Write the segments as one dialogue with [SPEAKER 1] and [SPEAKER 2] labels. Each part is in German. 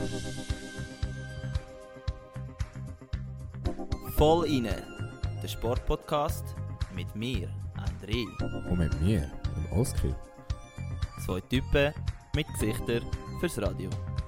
[SPEAKER 1] Voll inne, der Sportpodcast mit mir, André.
[SPEAKER 2] Und mit mir, dem Oskar.
[SPEAKER 1] Zwei Typen mit Gesichtern fürs Radio.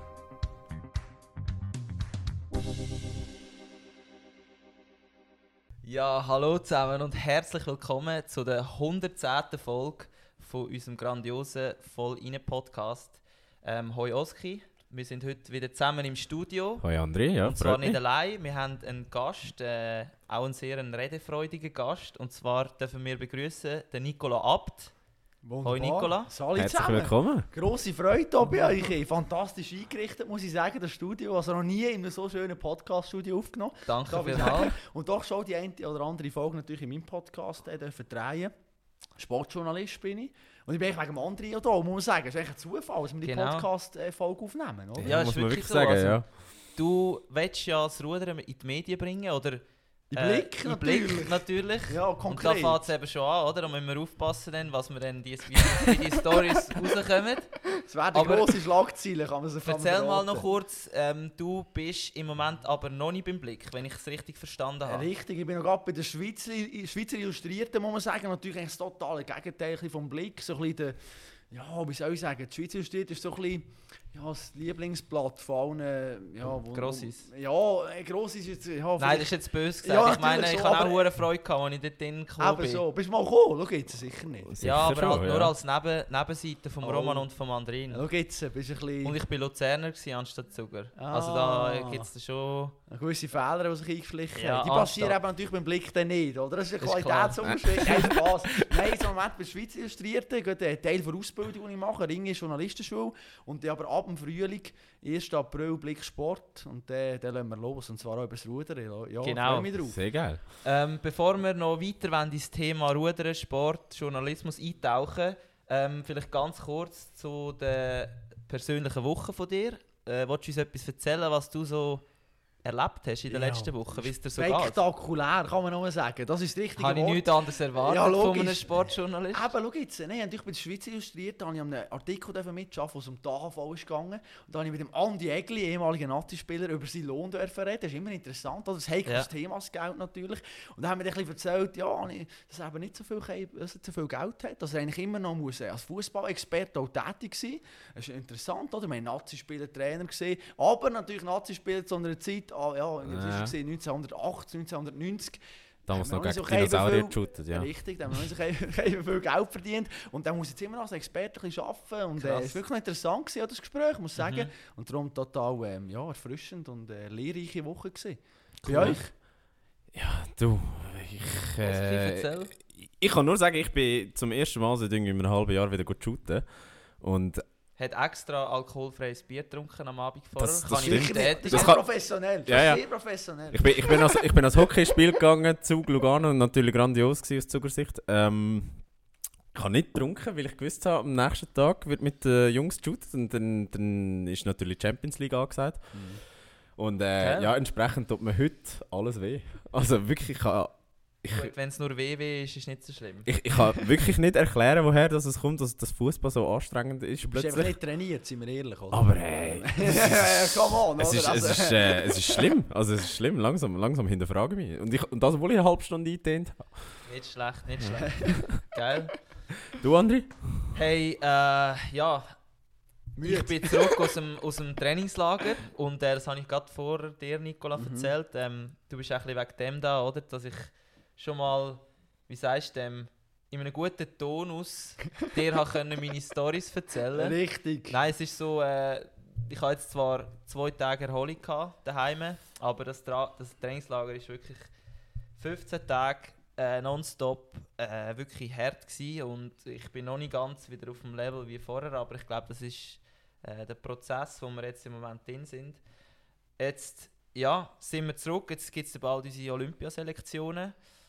[SPEAKER 1] Ja, hallo zusammen und herzlich willkommen zu der 110. Folge von unserem grandiosen Voll inne Podcast. Hoi Oski, wir sind heute wieder zusammen im Studio.
[SPEAKER 2] Hoi André, ja.
[SPEAKER 1] Und zwar nicht allein, wir haben einen Gast, auch einen sehr redefreudigen Gast. Und zwar dürfen wir begrüßen den Nicola Abt.
[SPEAKER 3] Wunderbar.
[SPEAKER 1] Hoi Nicola.
[SPEAKER 3] Salut
[SPEAKER 2] Herzlich
[SPEAKER 3] zusammen.
[SPEAKER 2] willkommen.
[SPEAKER 3] Grosse Freude hier bei euch. Fantastisch eingerichtet, muss ich sagen, das Studio. Also noch nie in einem so schönen Podcast-Studio aufgenommen.
[SPEAKER 1] Danke
[SPEAKER 3] Darf ich
[SPEAKER 1] vielmals.
[SPEAKER 3] sagen. Und doch schon die eine oder andere Folge natürlich in meinem Podcast dürfen drehen. Sportjournalist bin ich. Und ich bin eigentlich wegen dem André da, muss man sagen. Es ist eigentlich ein Zufall, dass wir die
[SPEAKER 1] Genau.
[SPEAKER 3] Podcast-Folge aufnehmen, oder?
[SPEAKER 1] Ja, ist
[SPEAKER 2] muss man
[SPEAKER 1] wirklich
[SPEAKER 2] wirklich
[SPEAKER 1] so,
[SPEAKER 2] sagen,
[SPEAKER 1] also-
[SPEAKER 2] ja.
[SPEAKER 1] Du willst ja das Rudern in die Medien bringen, oder?
[SPEAKER 3] Im Blick
[SPEAKER 1] in
[SPEAKER 3] natürlich.
[SPEAKER 1] Blick natürlich.
[SPEAKER 3] Ja,
[SPEAKER 1] Und da
[SPEAKER 3] konkret.
[SPEAKER 1] fängt es eben schon an, oder? Da müssen wir aufpassen, dann, was wir dann wie die Stories rauskommen.
[SPEAKER 3] Es werden
[SPEAKER 1] Aber-
[SPEAKER 3] grosse Schlagzeilen, kann man so
[SPEAKER 1] Erzähl mal
[SPEAKER 3] verraten.
[SPEAKER 1] noch kurz, du bist im Moment aber noch nicht beim Blick, wenn ich es richtig verstanden habe.
[SPEAKER 3] Richtig, ich bin noch gerade bei den Schweizer Illustrierten, muss man sagen. Natürlich eigentlich das totale Gegenteil vom Blick. So ein bisschen der, ja, wie soll ich sagen, die Schweizer Illustrierte ist so ein bisschen das Lieblingsblatt von allen. Ja,
[SPEAKER 1] Grossis.
[SPEAKER 3] Ja, Grossis ist jetzt. Ja,
[SPEAKER 1] Nein, das ist jetzt böse gesagt.
[SPEAKER 3] Ja,
[SPEAKER 1] ich meine,
[SPEAKER 3] natürlich
[SPEAKER 1] ich
[SPEAKER 3] schon,
[SPEAKER 1] habe auch
[SPEAKER 3] aber-
[SPEAKER 1] hohe Freude gehabt, als ich dort drin gekommen
[SPEAKER 3] eben
[SPEAKER 1] bin.
[SPEAKER 3] so. Bist du mal gekommen? Schau jetzt, sicher nicht.
[SPEAKER 2] Sicher
[SPEAKER 1] Ja, aber
[SPEAKER 2] schon,
[SPEAKER 1] halt nur
[SPEAKER 2] ja.
[SPEAKER 1] als Nebenseite vom
[SPEAKER 3] Oh.
[SPEAKER 1] Roman und vom Andrin.
[SPEAKER 3] Schau jetzt, bist du ein bisschen.
[SPEAKER 1] Und ich war Luzerner anstatt Zuger.
[SPEAKER 3] Ah.
[SPEAKER 1] Also da gibt es schon...
[SPEAKER 3] gewisse Fehler, die sich eingeschlichen
[SPEAKER 1] Ja,
[SPEAKER 3] haben. Die passieren
[SPEAKER 1] anstatt.
[SPEAKER 3] eben natürlich beim Blick dann nicht, oder? Das ist ein
[SPEAKER 1] Das ist klar.
[SPEAKER 3] Qualitätsunterschied. Nein, Spaß. Nein, im Moment bei der Schweizer Illustrierten, gerade ein Teil der Ausbildung, die ich mache, Ringe Journalistenschule. Und dann aber ab dem Frühling, 1. April, Blick Sport. Und dann lassen wir los, und zwar auch über das Rudern. Ja,
[SPEAKER 1] Genau.
[SPEAKER 3] freue mich drauf.
[SPEAKER 2] Sehr geil.
[SPEAKER 1] Bevor wir noch weiter wollen, ins Thema Rudern, Sport, Journalismus eintauchen, vielleicht ganz kurz zu der persönlichen Woche von dir. Willst du uns etwas erzählen, was du so erlebt hast in der
[SPEAKER 3] Ja.
[SPEAKER 1] letzten Woche, wie es dir so geht?
[SPEAKER 3] Spektakulär, kann man nur sagen. Das ist das richtige
[SPEAKER 1] Habe ich
[SPEAKER 3] Wort.
[SPEAKER 1] nichts anderes erwartet
[SPEAKER 3] Ja,
[SPEAKER 1] von
[SPEAKER 3] logisch.
[SPEAKER 1] einem Sportjournalist?
[SPEAKER 3] Eben, schau jetzt, nein, natürlich bei der Schweizer Illustrierten habe ich einen Artikel mitarbeiten, wo es um die AHV ist gegangen. Und da habe ich mit dem Andi Egli, ehemaligen Nazi-Spieler, über seinen Lohn reden. Das ist immer interessant, das ist ein heikles Thema, das Geld natürlich. Und dann haben wir ein bisschen erzählt, ja, dass er eben nicht so viel Geld hat, dass er eigentlich immer noch muss, als Fußballexperte auch tätig sein. Das ist interessant, oder? Wir haben Nazi-Spieler, Trainer gesehen, aber natürlich Nazi-Spieler zu einer Zeit,
[SPEAKER 2] Ja.
[SPEAKER 3] 1980, 1990.
[SPEAKER 2] Damals
[SPEAKER 3] Haben
[SPEAKER 2] noch
[SPEAKER 3] wir
[SPEAKER 2] gegen
[SPEAKER 3] nicht so
[SPEAKER 2] Dinosaurier
[SPEAKER 3] viel-
[SPEAKER 2] geshootet, ja.
[SPEAKER 3] Richtig, da haben wir nicht so viel Geld verdient. Und dann muss ich jetzt immer noch als Experte ein bisschen arbeiten. Und es
[SPEAKER 1] Krass.
[SPEAKER 3] war wirklich noch interessant, gewesen, das Gespräch, muss ich sagen.
[SPEAKER 1] Mhm.
[SPEAKER 3] Und darum total erfrischend und lehrreiche Woche gewesen.
[SPEAKER 1] Cool.
[SPEAKER 3] Bei euch?
[SPEAKER 2] Ja, du,
[SPEAKER 1] Erzähl.
[SPEAKER 2] ich kann nur sagen, ich bin zum ersten Mal seit irgendwie einem halben Jahr wieder gut shooten. Und
[SPEAKER 1] Hat extra alkoholfreies Bier getrunken am Abend vorher.
[SPEAKER 2] Das
[SPEAKER 1] Kann ich
[SPEAKER 2] stimmt.
[SPEAKER 1] bestätigen.
[SPEAKER 3] Das
[SPEAKER 2] Das
[SPEAKER 3] ist
[SPEAKER 2] kann-
[SPEAKER 3] professionell. Das
[SPEAKER 2] Ja, ja.
[SPEAKER 3] ist sehr professionell.
[SPEAKER 2] ich bin als Hockeyspiel gegangen, Zug Lugano, und natürlich grandios gewesen aus Zugersicht. Ich habe nicht getrunken, weil ich gewusst habe, am nächsten Tag wird mit den Jungs geshootet und dann ist natürlich die Champions League angesagt. Und
[SPEAKER 1] Geil.
[SPEAKER 2] ja, entsprechend tut mir heute alles weh. Also wirklich,
[SPEAKER 1] Gut, wenn es nur WW ist, ist es nicht so schlimm.
[SPEAKER 2] ich kann wirklich nicht erklären, woher das kommt, dass das Fußball so anstrengend ist
[SPEAKER 3] Du bist einfach
[SPEAKER 2] plötzlich.
[SPEAKER 3] nicht trainiert, sind wir ehrlich. Oder?
[SPEAKER 2] Aber
[SPEAKER 3] Come on,
[SPEAKER 2] es
[SPEAKER 3] oder?
[SPEAKER 2] ist schlimm. Also es ist schlimm, langsam hinterfrage ich mich. Und das, obwohl ich eine halbe Stunde eingedehnt habe.
[SPEAKER 1] Nicht schlecht, nicht schlecht. Geil.
[SPEAKER 2] Du, André?
[SPEAKER 1] Hey, ja,
[SPEAKER 3] Müde.
[SPEAKER 1] ich bin zurück aus dem Trainingslager und das habe ich gerade vor dir, Nicola, erzählt. Du bist ein bisschen wegen dem da, oder? Dass ich schon mal, wie sagst du, in einem guten Tonus dir habe können meine Storys erzählen.
[SPEAKER 3] Richtig.
[SPEAKER 1] Nein, es ist so, ich hatte jetzt zwar 2 Tage Erholung daheim, aber das Trainingslager ist wirklich 15 Tage nonstop wirklich hart gewesen und ich bin noch nicht ganz wieder auf dem Level wie vorher, aber ich glaube, das ist der Prozess, wo wir jetzt im Moment drin sind. Jetzt ja, sind wir zurück, jetzt gibt es bald unsere Olympiaselektionen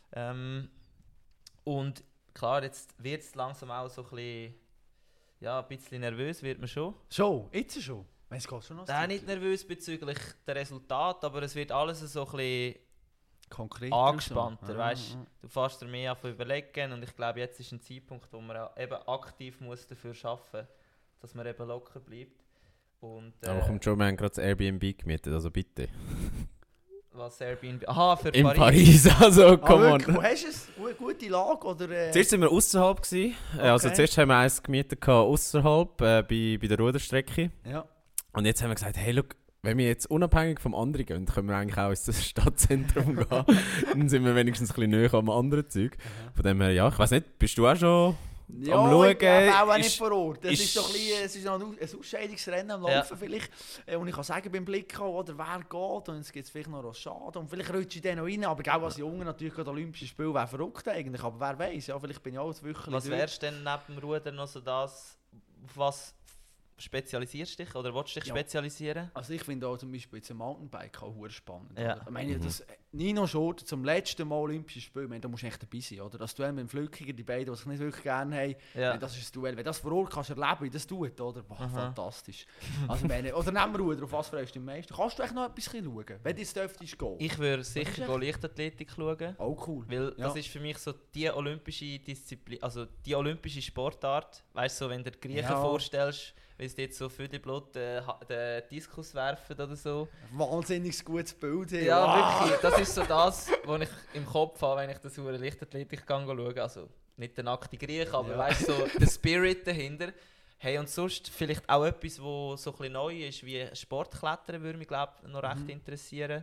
[SPEAKER 1] und klar, jetzt wird es langsam auch so ein bisschen nervös wird man schon.
[SPEAKER 3] Schon, jetzt schon. Es geht schon noch.
[SPEAKER 1] Nein, nicht nervös bezüglich der Resultate, aber es wird alles so ein bisschen
[SPEAKER 3] konkret
[SPEAKER 1] angespannter,
[SPEAKER 3] so.
[SPEAKER 1] weißt du? Fährst dir mehr an überlegen und ich glaube, jetzt ist ein Zeitpunkt, wo man eben aktiv muss dafür arbeiten muss, dass man eben locker bleibt. Und,
[SPEAKER 2] Aber kommt schon, wir haben gerade das Airbnb gemietet, also bitte.
[SPEAKER 1] Was Airbnb? Aha, für
[SPEAKER 2] In
[SPEAKER 1] Paris.
[SPEAKER 2] Paris, also come on.
[SPEAKER 3] Wo hast du es? Gute Lage? Oder,
[SPEAKER 2] Zuerst waren wir außerhalb. Also zuerst haben wir eins gemietet außerhalb bei der Ruderstrecke.
[SPEAKER 3] Ja.
[SPEAKER 2] Und jetzt haben wir gesagt, hey, look, wenn wir jetzt unabhängig vom anderen gehen, können wir eigentlich auch ins Stadtzentrum gehen. Dann sind wir wenigstens ein bisschen näher am anderen Zeug. Von dem her, ja, ich weiss nicht, bist du auch schon am Schauen?
[SPEAKER 3] Ich bin auch nicht vor Ort. Es ist noch ein Ausscheidungsrennen am Laufen vielleicht. Und ich kann sagen, beim Blick oder wer geht. Und jetzt gibt es vielleicht noch Rochade. Und vielleicht rutsche ich dann noch rein. Aber auch als Junge natürlich gerade Olympische Spiele wäre verrückt eigentlich. Aber wer weiß, ja, vielleicht bin ich auch ein Wöchchen.
[SPEAKER 1] Was wärst du denn neben dem Ruder noch so das, auf was spezialisierst du dich oder willst du dich spezialisieren?
[SPEAKER 3] Also ich finde auch zum Beispiel jetzt ein Mountainbike auch sehr spannend.
[SPEAKER 1] Ja.
[SPEAKER 3] Ich meine, das Nino Schurter zum letzten Mal Olympische Spiel, da musst du echt dabei sein, oder? Das Duell mit dem Flückiger, die beiden, die sich nicht wirklich gerne haben, das ist ein Duell. Wenn das vor Ort kannst erleben, wie das tut, oder? Boah, fantastisch. Also meine, oder nehmen wir Ruder, auf was freust du am meisten? Kannst du echt noch etwas schauen, wenn du jetzt dürftest gehen?
[SPEAKER 1] Ich würde sicher Leichtathletik schauen.
[SPEAKER 3] Oh cool.
[SPEAKER 1] Weil das ist für mich so die olympische Disziplin, also die olympische Sportart. Weißt du, so, wenn du dir die Griechen vorstellst, wie sie jetzt so für die Blut den Diskus werfen oder so.
[SPEAKER 3] Wahnsinnig gutes Bild.
[SPEAKER 1] Ja, wirklich. Das ist so das, was ich im Kopf habe, wenn ich das über Leichtathletik schaue. Also nicht der nackte Griech, aber weißt du, so der Spirit dahinter. Hey, und sonst vielleicht auch etwas, was so ein bisschen neu ist, wie Sportklettern, würde mich glaub, noch recht interessieren.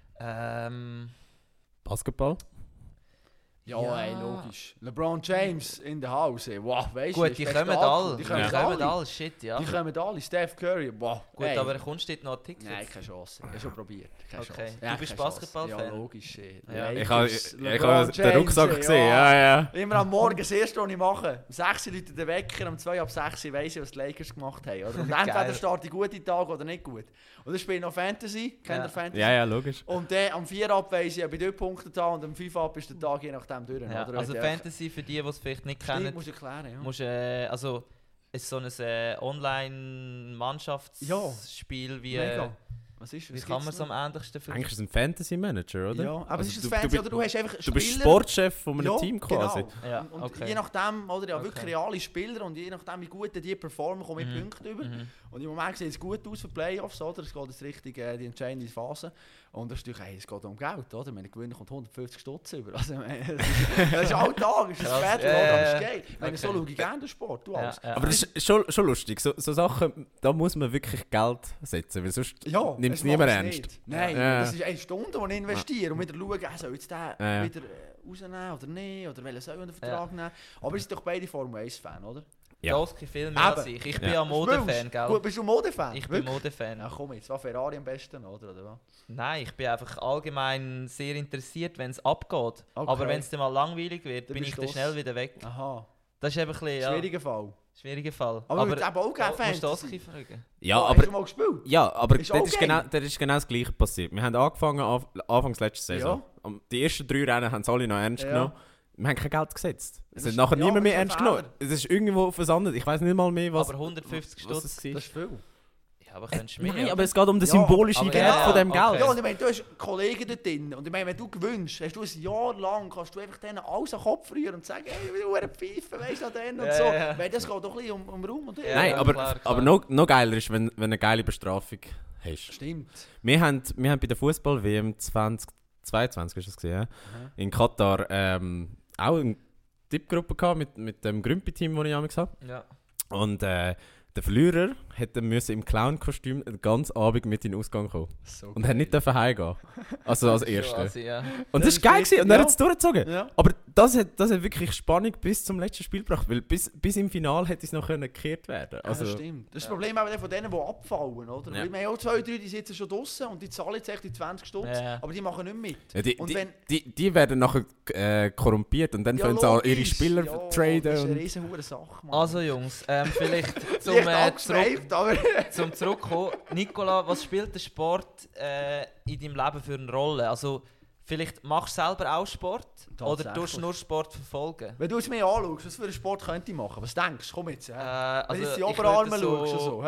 [SPEAKER 2] Basketball?
[SPEAKER 3] Ja, ey, logisch. LeBron James in der House, ey. Wow, weißt du?
[SPEAKER 1] Gut, die kommen alle.
[SPEAKER 3] Die kommen alle.
[SPEAKER 1] Shit, ja.
[SPEAKER 3] Die kommen alle. Steph Curry, wow.
[SPEAKER 1] Gut,
[SPEAKER 3] ey.
[SPEAKER 1] aber kommst du dort noch Tickets?
[SPEAKER 3] Nein, keine Chance. Ich habe schon probiert. Keine
[SPEAKER 1] Okay.
[SPEAKER 3] Chance.
[SPEAKER 1] Du bist Basketball-Fan?
[SPEAKER 3] Ja, logisch.
[SPEAKER 1] Ja.
[SPEAKER 2] Ich habe den Rucksack gesehen, ja.
[SPEAKER 3] Immer am Morgen das erste, was ich mache. Um 6 Uhr läutet der Wecker, um 2 ab 6 Uhr weiss ich, was die Lakers gemacht haben. Oder? Und entweder starte ich gute Tage oder nicht gut. Und dann spiele ich noch Fantasy. Kennt ihr Fantasy?
[SPEAKER 2] Ja, logisch.
[SPEAKER 3] Und dann am 4 ab weiss ich, ob ich dort Punkte habe und am 5 ab ist der Tag je nachdem durch.
[SPEAKER 1] Ja.
[SPEAKER 3] Oder?
[SPEAKER 1] Also Fantasy, für die es vielleicht nicht kennen,
[SPEAKER 3] musst du erklären, ja.
[SPEAKER 1] Musst, also ist so ein Online-Mannschaftsspiel wie... Wie kann man es am ähnlichsten
[SPEAKER 2] vergleichen? Eigentlich ist es ein Fantasy-Manager, oder?
[SPEAKER 3] Ja, aber
[SPEAKER 2] also
[SPEAKER 3] es ist ein Fantasy, oder du hast einfach
[SPEAKER 2] Du bist Sportchef von einem Team quasi.
[SPEAKER 3] Genau. Ja, und je nachdem, oder wirklich reale Spieler und je nachdem, wie gut die performen, kommen wir Punkte über. Und im Moment sieht es gut aus für Playoffs, oder? Es geht jetzt richtig die entscheidende Phase. Und das ist natürlich, es geht um Geld, oder? Meine Gewinner kommt 150 Stutz über. Also, das ist Alltag, ist ein Battle, aber das ist geil. Okay. So schaue ich gerne den Sport, du alles.
[SPEAKER 2] Aber das ist schon lustig, so Sachen, da muss man wirklich Geld setzen, weil sonst nimmt es niemand ernst.
[SPEAKER 3] Nein, das ist eine Stunde, die ich investiere und wieder schauen, soll jetzt den wieder rausnehmen oder nicht, oder welchen soll ich unter Vertrag nehmen. Aber ihr seid doch beide Formel 1-Fan, oder?
[SPEAKER 1] Ja. Doski viel mehr als ich. Ich bin ja Modefan, gell?
[SPEAKER 3] Gut, bist du Modefan?
[SPEAKER 1] Ich bin Modefan.
[SPEAKER 3] Ach komm, jetzt war Ferrari am besten, oder was?
[SPEAKER 1] Nein, ich bin einfach allgemein sehr interessiert, wenn es abgeht. Okay. Aber wenn es dann mal langweilig wird, bin ich dann schnell wieder weg.
[SPEAKER 3] Aha.
[SPEAKER 1] Das ist eben ein bisschen,
[SPEAKER 3] schwieriger Fall.
[SPEAKER 1] Schwieriger Fall.
[SPEAKER 3] Aber du eben auch gerne Fans.
[SPEAKER 1] Musst du fragen?
[SPEAKER 2] Ja,
[SPEAKER 3] aber... Hast du mal gespielt?
[SPEAKER 2] Ja, aber das ist genau das Gleiche passiert. Wir haben angefangen, Anfangs letzte Saison. Ja. Die ersten 3 Rennen haben es alle noch ernst genommen. Wir haben kein Geld gesetzt. Es hat nachher niemand mehr ernst genommen. Es ist irgendwo versandet. Ich weiß nicht mal mehr, was.
[SPEAKER 1] Aber 150 Stutz.
[SPEAKER 3] Das ist viel.
[SPEAKER 1] Ja, aber kannst du mehr.
[SPEAKER 2] Nein, aber es geht um den symbolischen Wert von dem Geld.
[SPEAKER 3] Ja, und ich meine, du hast Kollegen dort drin. Und ich meine, wenn du gewünscht, hast du ein Jahr lang, kannst du einfach denen alles an den Kopf rühren und sagen, hey, ich will pfeifen, weißt du, an denen und so. Weil das geht doch ein bisschen um Raum. Und
[SPEAKER 2] nein, aber noch geiler ist, wenn du eine geile Bestrafung hast.
[SPEAKER 3] Stimmt.
[SPEAKER 2] Wir haben bei der Fußball-WM 2022 ist das gesehen, in Katar auch eine Tippgruppe gehabt mit dem Grümpi-Team, das ich damals hatte. Ja. Und der Verlierer hätte im Clown-Kostüm den ganzen Abend mit in den Ausgang kommen. So und hat nicht heimgehen. Also als Erster. Und das war geil gewesen. Und er hat es durchgezogen. Ja. Aber das hat wirklich Spannung bis zum letzten Spiel gebracht. Weil bis im Finale hätte es noch gekehrt werden. Also,
[SPEAKER 3] ja, das stimmt. Das ist das Problem auch von denen, die abfallen. Oder? Ja. Wir haben auch 2, 3, die sitzen schon draußen und die zahlen jetzt echt die 20 Stutz. Ja. Aber die machen nicht mit.
[SPEAKER 2] Ja, die werden nachher korrumpiert und dann können sie auch ihre Spieler traden.
[SPEAKER 3] Das ist eine riesen Sache. Mann.
[SPEAKER 1] Also Jungs, vielleicht zum Zurückkommen. Nicola, was spielt der Sport in deinem Leben für eine Rolle? Also, vielleicht machst du selber auch Sport oder tust du nur Sport verfolgen?
[SPEAKER 3] Wenn du es mir anschaust, was für einen Sport könnte ich machen? Was denkst du? Komm jetzt. Wenn
[SPEAKER 1] also
[SPEAKER 3] du die Oberarme schaust und so.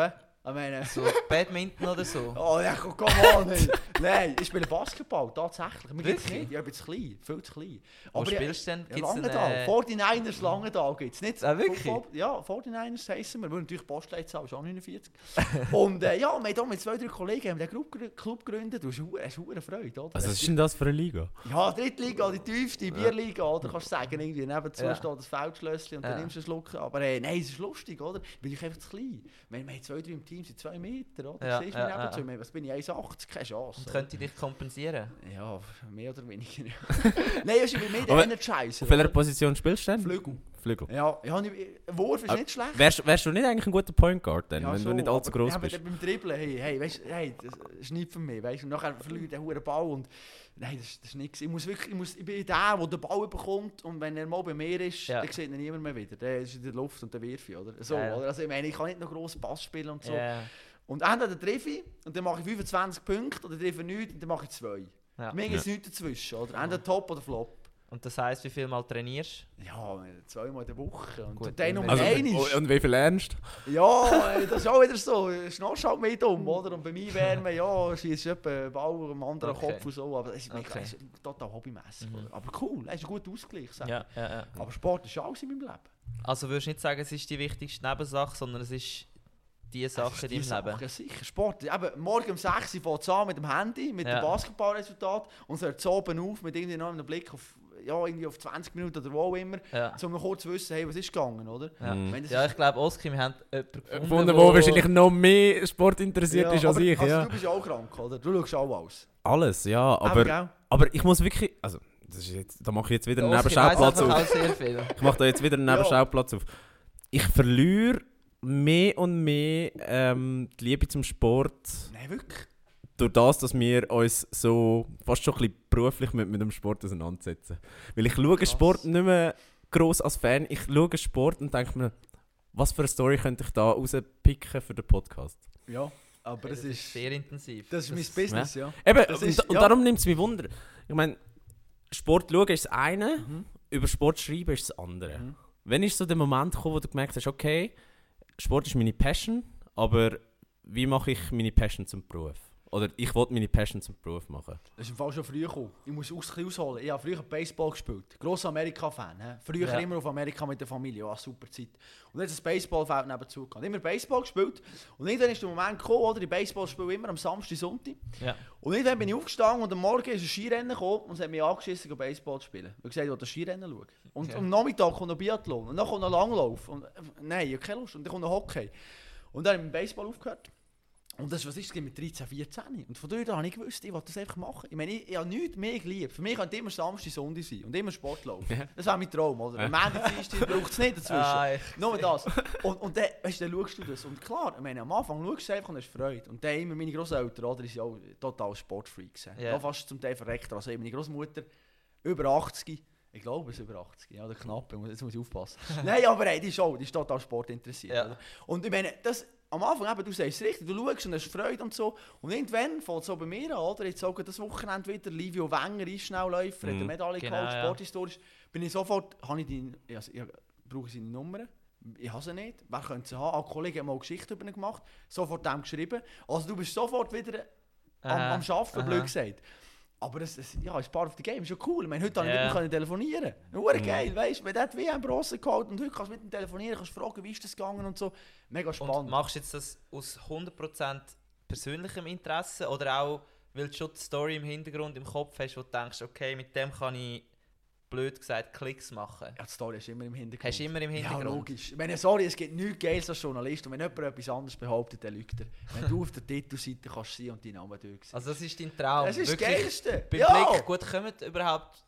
[SPEAKER 3] Ich meine,
[SPEAKER 1] So Badminton oder so?
[SPEAKER 3] oh ja, come on, hey. Nein, ich spiele Basketball, tatsächlich. Mir gibt's nicht, ja, ich bin zu klein, viel zu klein.
[SPEAKER 1] Wo spielst du denn?
[SPEAKER 3] Ja,
[SPEAKER 1] Gibt's
[SPEAKER 3] Langenthal, 49ers Langenthal gibt es nicht.
[SPEAKER 1] Wirklich?
[SPEAKER 3] Ja, 49ers heissen wir natürlich Postleitzahl ist auch 49. Und ja, wir haben hier mit 2-3 Kollegen haben den Club gegründet, du hast eine Freude, oder?
[SPEAKER 2] Also was ist denn das für eine Liga?
[SPEAKER 3] Ja, Drittliga, die tiefste Bierliga, oder? Kannst du sagen, irgendwie nebenzu steht das Feldschlösschen und dann nimmst du einen Schluck. Aber nein, es ist lustig, oder? Bin ich einfach zu klein. Wir haben 2-3 im Team, sind 2 Meter, oder?
[SPEAKER 1] Ja,
[SPEAKER 3] Siehst du mir nebenzu? Was bin ich, 1,80, keine Chance.
[SPEAKER 1] Und könnte ich dich kompensieren?
[SPEAKER 3] Ja, mehr oder weniger. Nein, es ist bei mir der Energizer.
[SPEAKER 2] Auf welcher Position spielst du denn?
[SPEAKER 3] Flügel.
[SPEAKER 2] Flügel.
[SPEAKER 3] Ja, Wurf ist nicht schlecht.
[SPEAKER 2] Wärst du nicht eigentlich ein guter Point Guard denn,
[SPEAKER 3] Ja,
[SPEAKER 2] wenn
[SPEAKER 3] so,
[SPEAKER 2] du nicht allzu
[SPEAKER 3] aber-
[SPEAKER 2] groß
[SPEAKER 3] ja,
[SPEAKER 2] bist?
[SPEAKER 3] aber beim Dribbeln, hey, weißt, hey, das ist nicht für mich, weißt, und nachher verliert der hure Ball und nein, das ist nichts. Ich bin der den Ball bekommt und wenn er mal bei mir ist, dann sieht ihn niemand mehr wieder. Der ist in der Luft und der wirft ich, oder? So,
[SPEAKER 1] Ja.
[SPEAKER 3] oder? Also ich meine, ich kann nicht noch grossen Pass spielen und so.
[SPEAKER 1] Ja.
[SPEAKER 3] Und entweder treffe ich und dann mache ich 25 Punkte oder treffe ich nichts und dann mache ich 2.
[SPEAKER 1] Ja.
[SPEAKER 3] Mir gibt es nichts dazwischen, oder? Entweder Top oder Flop.
[SPEAKER 1] Und das heisst, wie viel Mal trainierst
[SPEAKER 3] Ja, 2-mal in der Woche. Und
[SPEAKER 1] Gut,
[SPEAKER 3] dann um
[SPEAKER 2] Also,
[SPEAKER 3] einmal.
[SPEAKER 2] und wie viel lernst du?
[SPEAKER 3] Ja, das ist auch wieder so. Schnarchst halt mehr dumm, oder? Und bei mir wärmen, ja, schießt etwa einen Ball am anderen
[SPEAKER 1] Okay.
[SPEAKER 3] Kopf und so. Aber es ist,
[SPEAKER 1] Okay.
[SPEAKER 3] es ist total hobbymässig. Aber cool, es ist ein guter Ausgleich. Sag.
[SPEAKER 1] Ja, ja, ja.
[SPEAKER 3] Aber Sport ist alles in meinem Leben.
[SPEAKER 1] Also würdest du nicht sagen, es ist die wichtigste Nebensache, sondern es ist die Sache in deinem Leben?
[SPEAKER 3] Ja, sicher. Sport. Eben, morgen um 6 Uhr fängt es an mit dem Handy, mit dem Basketballresultat und es hört so oben auf mit irgendwie noch einem Blick auf, ja, irgendwie auf 20 Minuten oder wo auch immer,
[SPEAKER 1] Ja.
[SPEAKER 3] um noch kurz zu wissen, hey, was ist gegangen, oder?
[SPEAKER 1] Ja.
[SPEAKER 2] Mhm.
[SPEAKER 3] Ich meine, das
[SPEAKER 1] Ja,
[SPEAKER 3] ist-
[SPEAKER 1] ich glaube, Oski, wir haben jemanden
[SPEAKER 2] Gefunden, wo wahrscheinlich noch mehr Sport interessiert
[SPEAKER 3] ja,
[SPEAKER 2] ist als
[SPEAKER 3] aber,
[SPEAKER 2] ich.
[SPEAKER 3] also,
[SPEAKER 2] Ja.
[SPEAKER 3] du bist ja auch krank, oder? Du schaust auch alles.
[SPEAKER 2] Alles, ja. Aber,
[SPEAKER 3] gell?
[SPEAKER 2] aber ich muss wirklich... Also, das ist jetzt, da mache ich jetzt wieder einen
[SPEAKER 1] Oski weiss
[SPEAKER 2] Nebenschauplatz
[SPEAKER 1] einfach
[SPEAKER 2] auf.
[SPEAKER 1] auch sehr viel.
[SPEAKER 2] Ich mache da jetzt wieder einen
[SPEAKER 3] Ja.
[SPEAKER 2] Nebenschauplatz auf. Ich verliere mehr und mehr die Liebe zum Sport
[SPEAKER 3] Nein, wirklich.
[SPEAKER 2] durch das, dass wir uns so fast schon ein bisschen beruflich mit dem Sport auseinandersetzen. Weil ich schaue
[SPEAKER 3] Krass.
[SPEAKER 2] Sport nicht mehr gross als Fan. Ich schaue Sport und denke mir, was für eine Story könnte ich da rauspicken für den Podcast?
[SPEAKER 3] Ja, aber
[SPEAKER 1] Das ist sehr intensiv.
[SPEAKER 3] Das ist mein Business, ja.
[SPEAKER 2] Eben,
[SPEAKER 3] Das
[SPEAKER 2] und,
[SPEAKER 3] ist-
[SPEAKER 2] und
[SPEAKER 3] ja.
[SPEAKER 2] darum nimmt es mich Wunder. Ich meine, Sport schauen ist das eine,
[SPEAKER 3] Mhm.
[SPEAKER 2] über Sport schreiben ist das andere.
[SPEAKER 3] Mhm.
[SPEAKER 2] Wenn ist so der Moment gekommen, wo du gemerkt hast, okay, Sport ist meine Passion, aber wie mache ich meine Passion zum Beruf? Oder ich wollte meine Passion zum Beruf machen.
[SPEAKER 3] Das ist im Fall schon früh gekommen. Ich muss ausholen. Ich habe früher Baseball gespielt. Grosser Amerika-Fan. He? Früher
[SPEAKER 1] Ja.
[SPEAKER 3] immer auf Amerika mit der Familie. Ja, super Zeit. Und dann hat das Baseballfeld nebenzu gehabt. Immer Baseball gespielt. Und irgendwann ist der Moment gekommen, oder? Die Baseballspiele immer am Samstag, Sonntag.
[SPEAKER 1] Ja.
[SPEAKER 3] Und irgendwann bin ich aufgestanden und am Morgen ist ein Skirennen gekommen und es hat mich angeschissen, Baseball zu spielen. Ich habe gesagt, ich will das Skirennen schauen. Und
[SPEAKER 1] Okay.
[SPEAKER 3] am Nachmittag kommt noch Biathlon. Und dann kommt noch Langlauf. Und, nein, ich habe keine Lust. Und dann kommt noch Hockey. Und dann habe ich mit Baseball aufgehört. Und das, was ist das mit 13, 14? Und von dort an habe ich gewusst, ich wollte das einfach machen. Ich meine, ich habe nichts mehr geliebt. Für mich könnte immer Samstag, Sonntag sein und immer Sportlauf.
[SPEAKER 2] Ja.
[SPEAKER 3] Das wäre mein Traum, oder? Am Montag, Dienstag braucht es nicht dazwischen. Nur das. Und dann, weißt du, dann schaust du das. Und klar, ich meine, am Anfang schaust du einfach und hast Freude. Und dann immer meine Grosseltern, oder, die sind auch total Sportfreaks.
[SPEAKER 1] Ja.
[SPEAKER 3] Ja. Fast zum Teil verreckt. Also meine Großmutter, über 80. Ich glaube, es ist über 80. Ja, oder knapp. Jetzt muss ich aufpassen. Nein, aber hey, die ist total sportinteressiert.
[SPEAKER 1] Ja.
[SPEAKER 3] Oder? Und ich meine, das... Am Anfang, eben, du sagst es richtig, du schaust und hast Freude und so. Und irgendwann fällt es so bei mir an, oder? Jetzt sogar das Wochenende wieder, Livio Wenger, Eisschnellläufer, hat eine Medaille
[SPEAKER 1] Genau,
[SPEAKER 3] geholt,
[SPEAKER 1] ja.
[SPEAKER 3] sporthistorisch. Bin ich sofort, habe ich die, ich brauche seine Nummer, ich habe sie nicht, wer könnte sie haben? Ein Kollege hat mal eine Geschichte über ihn gemacht, sofort dem geschrieben. Also du bist sofort wieder am Arbeiten, blöd gesagt. Aber das ja, ist part of the game, ist ja cool. Ich meine, heute
[SPEAKER 1] Ja.
[SPEAKER 3] konnte ich mit ihm telefonieren. Nur geil, weißt du, wenn der WM Bronze geholt und heute kannst du mit ihm telefonieren, kannst fragen, wie ist das gegangen und so. Mega spannend.
[SPEAKER 1] Und machst du jetzt das aus 100% persönlichem Interesse oder auch, weil du schon die Story im Hintergrund, im Kopf hast, wo du denkst, okay, mit dem kann ich, blöd gesagt, Klicks machen?
[SPEAKER 3] Ja, die Story ist immer im Hintergrund.
[SPEAKER 1] Hast du immer im
[SPEAKER 3] Ja,
[SPEAKER 1] Hintergrund?
[SPEAKER 3] logisch. Ich meine, sorry, es gibt nichts Geiles als Journalist. Und wenn jemand etwas anderes behauptet, dann lügt er. Wenn du auf der Titelseite kannst sein und deinen Namen durchsehen.
[SPEAKER 1] Also das ist dein Traum?
[SPEAKER 3] Das ist das
[SPEAKER 1] Wirklich
[SPEAKER 3] Geilste.
[SPEAKER 1] Beim
[SPEAKER 3] Ja.
[SPEAKER 1] Blick, gut, kommen überhaupt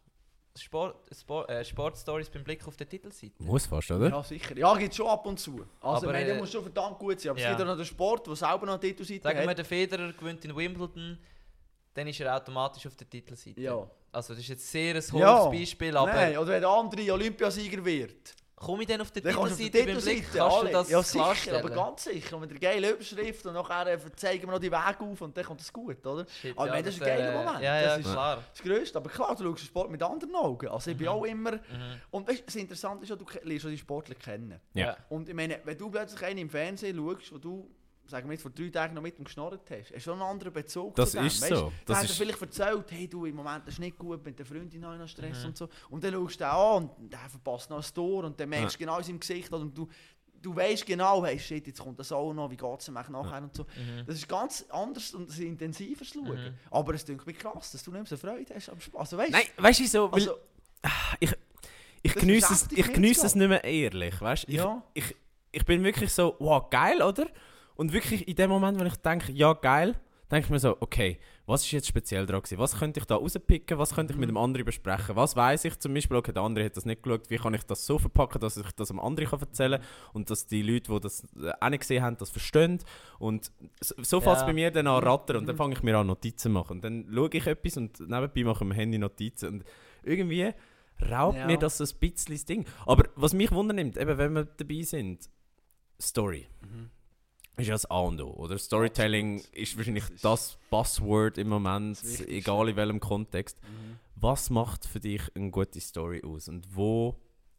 [SPEAKER 1] Sportstories beim Blick auf der Titelseite?
[SPEAKER 2] Muss fast, oder?
[SPEAKER 3] Ja, sicher. Ja, gibt es schon ab und zu. Also,
[SPEAKER 1] Aber,
[SPEAKER 3] ich meine, der muss schon verdammt gut sein. Aber
[SPEAKER 1] ja.
[SPEAKER 3] es gibt auch noch den Sport, der selber noch eine Titelseite
[SPEAKER 1] Sagen wir,
[SPEAKER 3] hat.
[SPEAKER 1] der Federer gewinnt in Wimbledon, dann ist er automatisch auf der Titelseite.
[SPEAKER 3] Ja.
[SPEAKER 1] Also das ist jetzt sehr ein hohes
[SPEAKER 3] Ja.
[SPEAKER 1] Beispiel, aber
[SPEAKER 3] Nein, oder wenn der andere Olympiasieger wird.
[SPEAKER 1] komme ich dann auf der
[SPEAKER 3] Dann kannst du auf
[SPEAKER 1] Titelseite
[SPEAKER 3] der
[SPEAKER 1] beim Blick?
[SPEAKER 3] Titelseite
[SPEAKER 1] Kannst du
[SPEAKER 3] alle.
[SPEAKER 1] das
[SPEAKER 3] Ja, sicher,
[SPEAKER 1] klarstellen?
[SPEAKER 3] aber ganz sicher. Und mit einer geilen Überschrift und nachher zeigen wir noch die Wege auf und dann kommt es gut, oder?
[SPEAKER 1] Shit,
[SPEAKER 3] Aber ich meine, das ist ein geiler Moment.
[SPEAKER 1] Ja, ja,
[SPEAKER 3] Das ist-
[SPEAKER 1] klar.
[SPEAKER 3] Das Größte. Aber klar, du schaust den Sport mit anderen Augen. Also ich bin auch immer...
[SPEAKER 1] Mhm.
[SPEAKER 3] Und weißt, das Interessante ist, ja, du lernst schon die Sportler kennen.
[SPEAKER 2] Ja.
[SPEAKER 3] Und ich meine, wenn du plötzlich einen im Fernsehen schaust, wo du sagen wir jetzt, vor 3 Tagen noch mit ihm geschnarrt hast, hast du schon einen anderen Bezug
[SPEAKER 2] Das
[SPEAKER 3] zu dem.
[SPEAKER 2] ist
[SPEAKER 3] Weißt,
[SPEAKER 2] so.
[SPEAKER 3] Da
[SPEAKER 2] Das
[SPEAKER 3] hat er
[SPEAKER 2] ist,
[SPEAKER 3] vielleicht erzählt, hey du, im Moment ist nicht gut, mit der Freundin habe ich noch Stress und so. Und dann schaust du den an und der verpasst noch ein Tor und dann merkst du genau in seinem Gesicht, oder, und du weißt genau, hey shit, jetzt kommt das auch noch, wie geht es ihm nachher und so. Das ist ganz anders und ein intensiver Schauen. Aber es klingt mir krass, dass du nicht mehr so Freude hast am Spaß. Also, weißt,
[SPEAKER 2] nein, weißt du so,
[SPEAKER 3] also,
[SPEAKER 2] ich
[SPEAKER 3] das
[SPEAKER 2] geniesse es,
[SPEAKER 3] beschäftigt
[SPEAKER 2] ich
[SPEAKER 3] mich
[SPEAKER 2] geniesse
[SPEAKER 3] so.
[SPEAKER 2] es nicht mehr ehrlich, weißt?
[SPEAKER 3] Ja.
[SPEAKER 2] Ich bin wirklich so, wow, geil, oder? Und wirklich in dem Moment, wenn ich denke, ja, geil, denke ich mir so, okay, was ist jetzt speziell dran gewesen? Was könnte ich da rauspicken? Was könnte ich mit dem anderen besprechen? Was weiss ich zum Beispiel, okay, der andere hat das nicht geschaut, wie kann ich das so verpacken, dass ich das dem anderen erzählen kann und dass die Leute, die das auch nicht gesehen haben, das verstehen. Und so fängt es bei mir dann an rattern und dann fange ich mir an Notizen zu machen. Und dann schaue ich etwas und nebenbei mache ich mit dem Handy Notizen. Und irgendwie raubt mir das so ein bisschen das Ding. Aber was mich wundernimmt, eben wenn wir dabei sind, Story. Ist ja das A und O, oder? Storytelling ist wahrscheinlich das Buzzword im Moment, egal in welchem Kontext. Was macht für dich eine gute Story aus? Und wo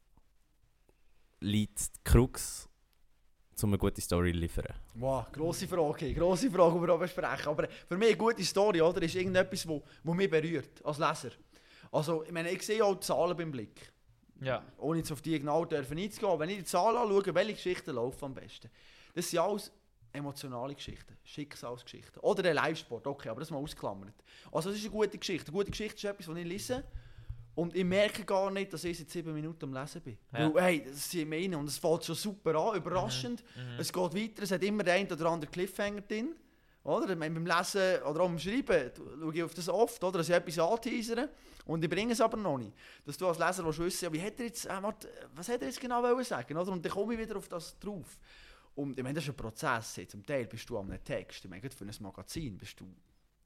[SPEAKER 2] liegt die Krux, um eine gute Story zu liefern?
[SPEAKER 3] Wow, grosse Frage, die wir hier besprechen. Aber für mich eine gute Story, oder, ist irgendetwas, wo mich berührt, als Leser. Also, ich meine, ich sehe auch die Zahlen beim Blick.
[SPEAKER 1] Ja.
[SPEAKER 3] Ohne jetzt auf die genau einzugehen. Wenn ich die Zahlen anschaue, welche Geschichten laufen am besten? Das sind alles emotionale Geschichten, Schicksalsgeschichten. Oder ein Live-Sport, okay, aber das mal ausklammert. Also das ist eine gute Geschichte. Eine gute Geschichte ist etwas, was ich lese und ich merke gar nicht, dass ich jetzt 7 Minuten am Lesen bin.
[SPEAKER 1] Ja.
[SPEAKER 3] Weil, hey, das sind meine und es fällt schon super an, überraschend. Es geht weiter, es hat immer der ein oder andere Cliffhanger drin. Oder? Beim Lesen oder auch beim Schreiben schaue ich auf das oft, oder? Dass ich etwas anteasere und ich bringe es aber noch nicht. Dass du als Leser wissen, ja, wie hat er jetzt, was hat er jetzt genau sagen, oder? Und dann komme ich wieder auf das drauf. Und ich meine, das ist ein Prozess. Zum Teil bist du an einem Text. Ich meine, gerade für ein Magazin bist du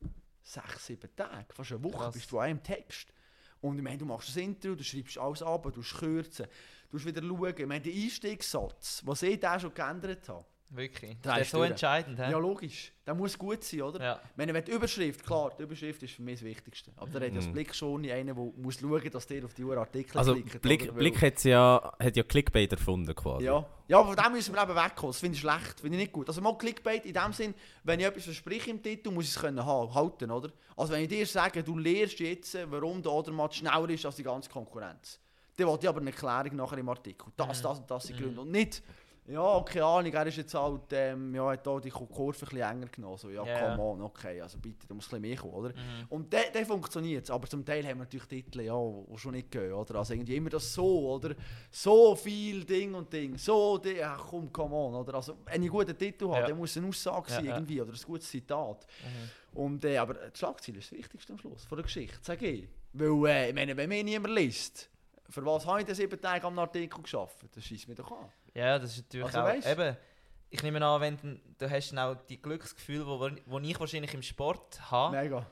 [SPEAKER 3] 6-7 Tage, fast eine Woche
[SPEAKER 1] Krass.
[SPEAKER 3] bist du an einem Text. Und ich meine, du machst das Intro, du schreibst alles ab, du kürzen, du musst wieder schauen. Ich meine, der Einstiegssatz, was ich da schon geändert habe.
[SPEAKER 1] Wirklich.
[SPEAKER 3] Da
[SPEAKER 1] Das
[SPEAKER 3] ist
[SPEAKER 1] ist so
[SPEAKER 3] durch.
[SPEAKER 1] entscheidend, hä?
[SPEAKER 3] Ja, logisch. Der muss gut sein, oder?
[SPEAKER 1] Ja.
[SPEAKER 3] Ich meine, wenn die Überschrift, klar, die Überschrift ist für mich das Wichtigste. Aber da hat ja das Blick schon einer, der muss schauen, dass der auf die Artikel
[SPEAKER 2] Also
[SPEAKER 3] klickt.
[SPEAKER 2] Blick,
[SPEAKER 3] oder?
[SPEAKER 2] Blick hat ja Clickbait erfunden quasi.
[SPEAKER 3] Ja, aber von dem müssen wir eben wegkommen. Das finde ich schlecht, finde ich nicht gut. Also mal Clickbait in dem Sinn, wenn ich etwas verspreche im Titel, muss ich es können halten, oder? Also wenn ich dir sage, du lernst jetzt, warum der Odermatt schneller ist als die ganze Konkurrenz, dann wollte ich aber eine Erklärung nachher im Artikel. Das und das sind Gründe. Und nicht, ja, keine Ahnung, er ist jetzt halt, hat da die Kurve ein bisschen enger genommen. So, ja,
[SPEAKER 1] Yeah.
[SPEAKER 3] come on, okay, also bitte, da muss ein bisschen mehr kommen, oder? Und dann funktioniert es. Aber zum Teil haben wir natürlich Titel, ja, die schon nicht gehen, oder? Also irgendwie immer das so, oder? So viel Ding und Ding, so, ja, komm, come on, oder? Also, wenn ich einen guten Titel habe,
[SPEAKER 1] Ja.
[SPEAKER 3] dann muss es eine Aussage sein,
[SPEAKER 1] Ja.
[SPEAKER 3] irgendwie, oder ein gutes Zitat. Und, aber die Schlagzeile ist das Wichtigste am Schluss, von der Geschichte, sage ich. Weil, ich meine, wenn mich niemand liest, für was habe ich denn 7 Tage am Artikel geschafft? Das schießt mich doch an.
[SPEAKER 1] Ja, das ist natürlich
[SPEAKER 3] Also,
[SPEAKER 1] auch...
[SPEAKER 3] weisst?
[SPEAKER 1] Eben, ich nehme an, wenn du hast dann auch die Glücksgefühle, wo ich wahrscheinlich im Sport habe,
[SPEAKER 3] Mega.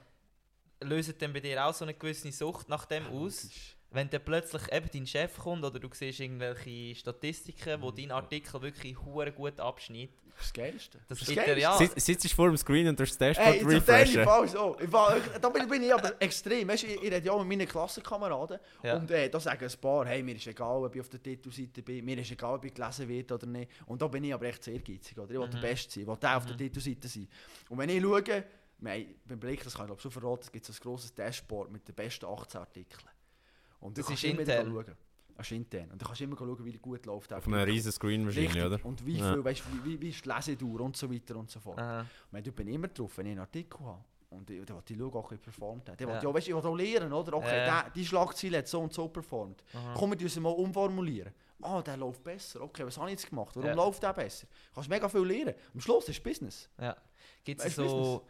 [SPEAKER 1] lösen dann bei dir auch so eine gewisse Sucht nach dem aus.
[SPEAKER 3] Logisch.
[SPEAKER 1] Wenn dann plötzlich eben dein Chef kommt oder du siehst irgendwelche Statistiken, wo dein Artikel wirklich hure gut abschneidet.
[SPEAKER 3] Das ist das Geilste.
[SPEAKER 1] Das
[SPEAKER 3] ist
[SPEAKER 1] gibt dir
[SPEAKER 3] Geilste.
[SPEAKER 1] ja...
[SPEAKER 2] Sitzt du vor dem Screen und durch das
[SPEAKER 3] Hey,
[SPEAKER 2] Dashboard
[SPEAKER 3] zum Teil im
[SPEAKER 2] refreshen?
[SPEAKER 3] Fall so. Da bin ich aber extrem. Weißt, ich rede ja auch mit meinen Klassenkameraden
[SPEAKER 1] Ja.
[SPEAKER 3] und da sagen ein paar, hey, mir ist egal, ob ich auf der Titelseite bin, mir ist egal, ob ich gelesen wird oder nicht. Und da bin ich aber echt sehr ehrgeizig. Oder? Ich will der Beste sein, ich will der auf der Titelseite sein. Und wenn ich schaue, beim Blick, das kann ich glaube schon verraten, es gibt ein grosses Dashboard mit den besten 18 Artikeln. Und du
[SPEAKER 1] Das
[SPEAKER 3] kannst
[SPEAKER 1] ist
[SPEAKER 3] immer
[SPEAKER 1] intern?
[SPEAKER 3] schauen. Das ist intern. Und du kannst immer schauen, wie gut läuft.
[SPEAKER 2] Auf einer riesen Screen wahrscheinlich,
[SPEAKER 3] Richtig.
[SPEAKER 2] oder?
[SPEAKER 3] Und wie viel, weißt, wie ist die Lesedauer und so weiter und so fort.
[SPEAKER 1] Aha.
[SPEAKER 3] Ich bin immer drauf, wenn ich einen Artikel habe. Und ich will schauen, auch wie er performt hat. Ich will
[SPEAKER 1] Ja.
[SPEAKER 3] ja, weißt, ich will auch lernen, oder? Okay,
[SPEAKER 1] Ja.
[SPEAKER 3] die Schlagzeile hat so und so performt. Komm, wir müssen mal umformulieren. Der läuft besser. Okay, was habe ich jetzt gemacht? Warum
[SPEAKER 1] Ja.
[SPEAKER 3] läuft der besser? Du kannst mega viel lernen. Am Schluss ist Business.
[SPEAKER 1] Ja. Gibt es
[SPEAKER 3] Weißt,
[SPEAKER 1] so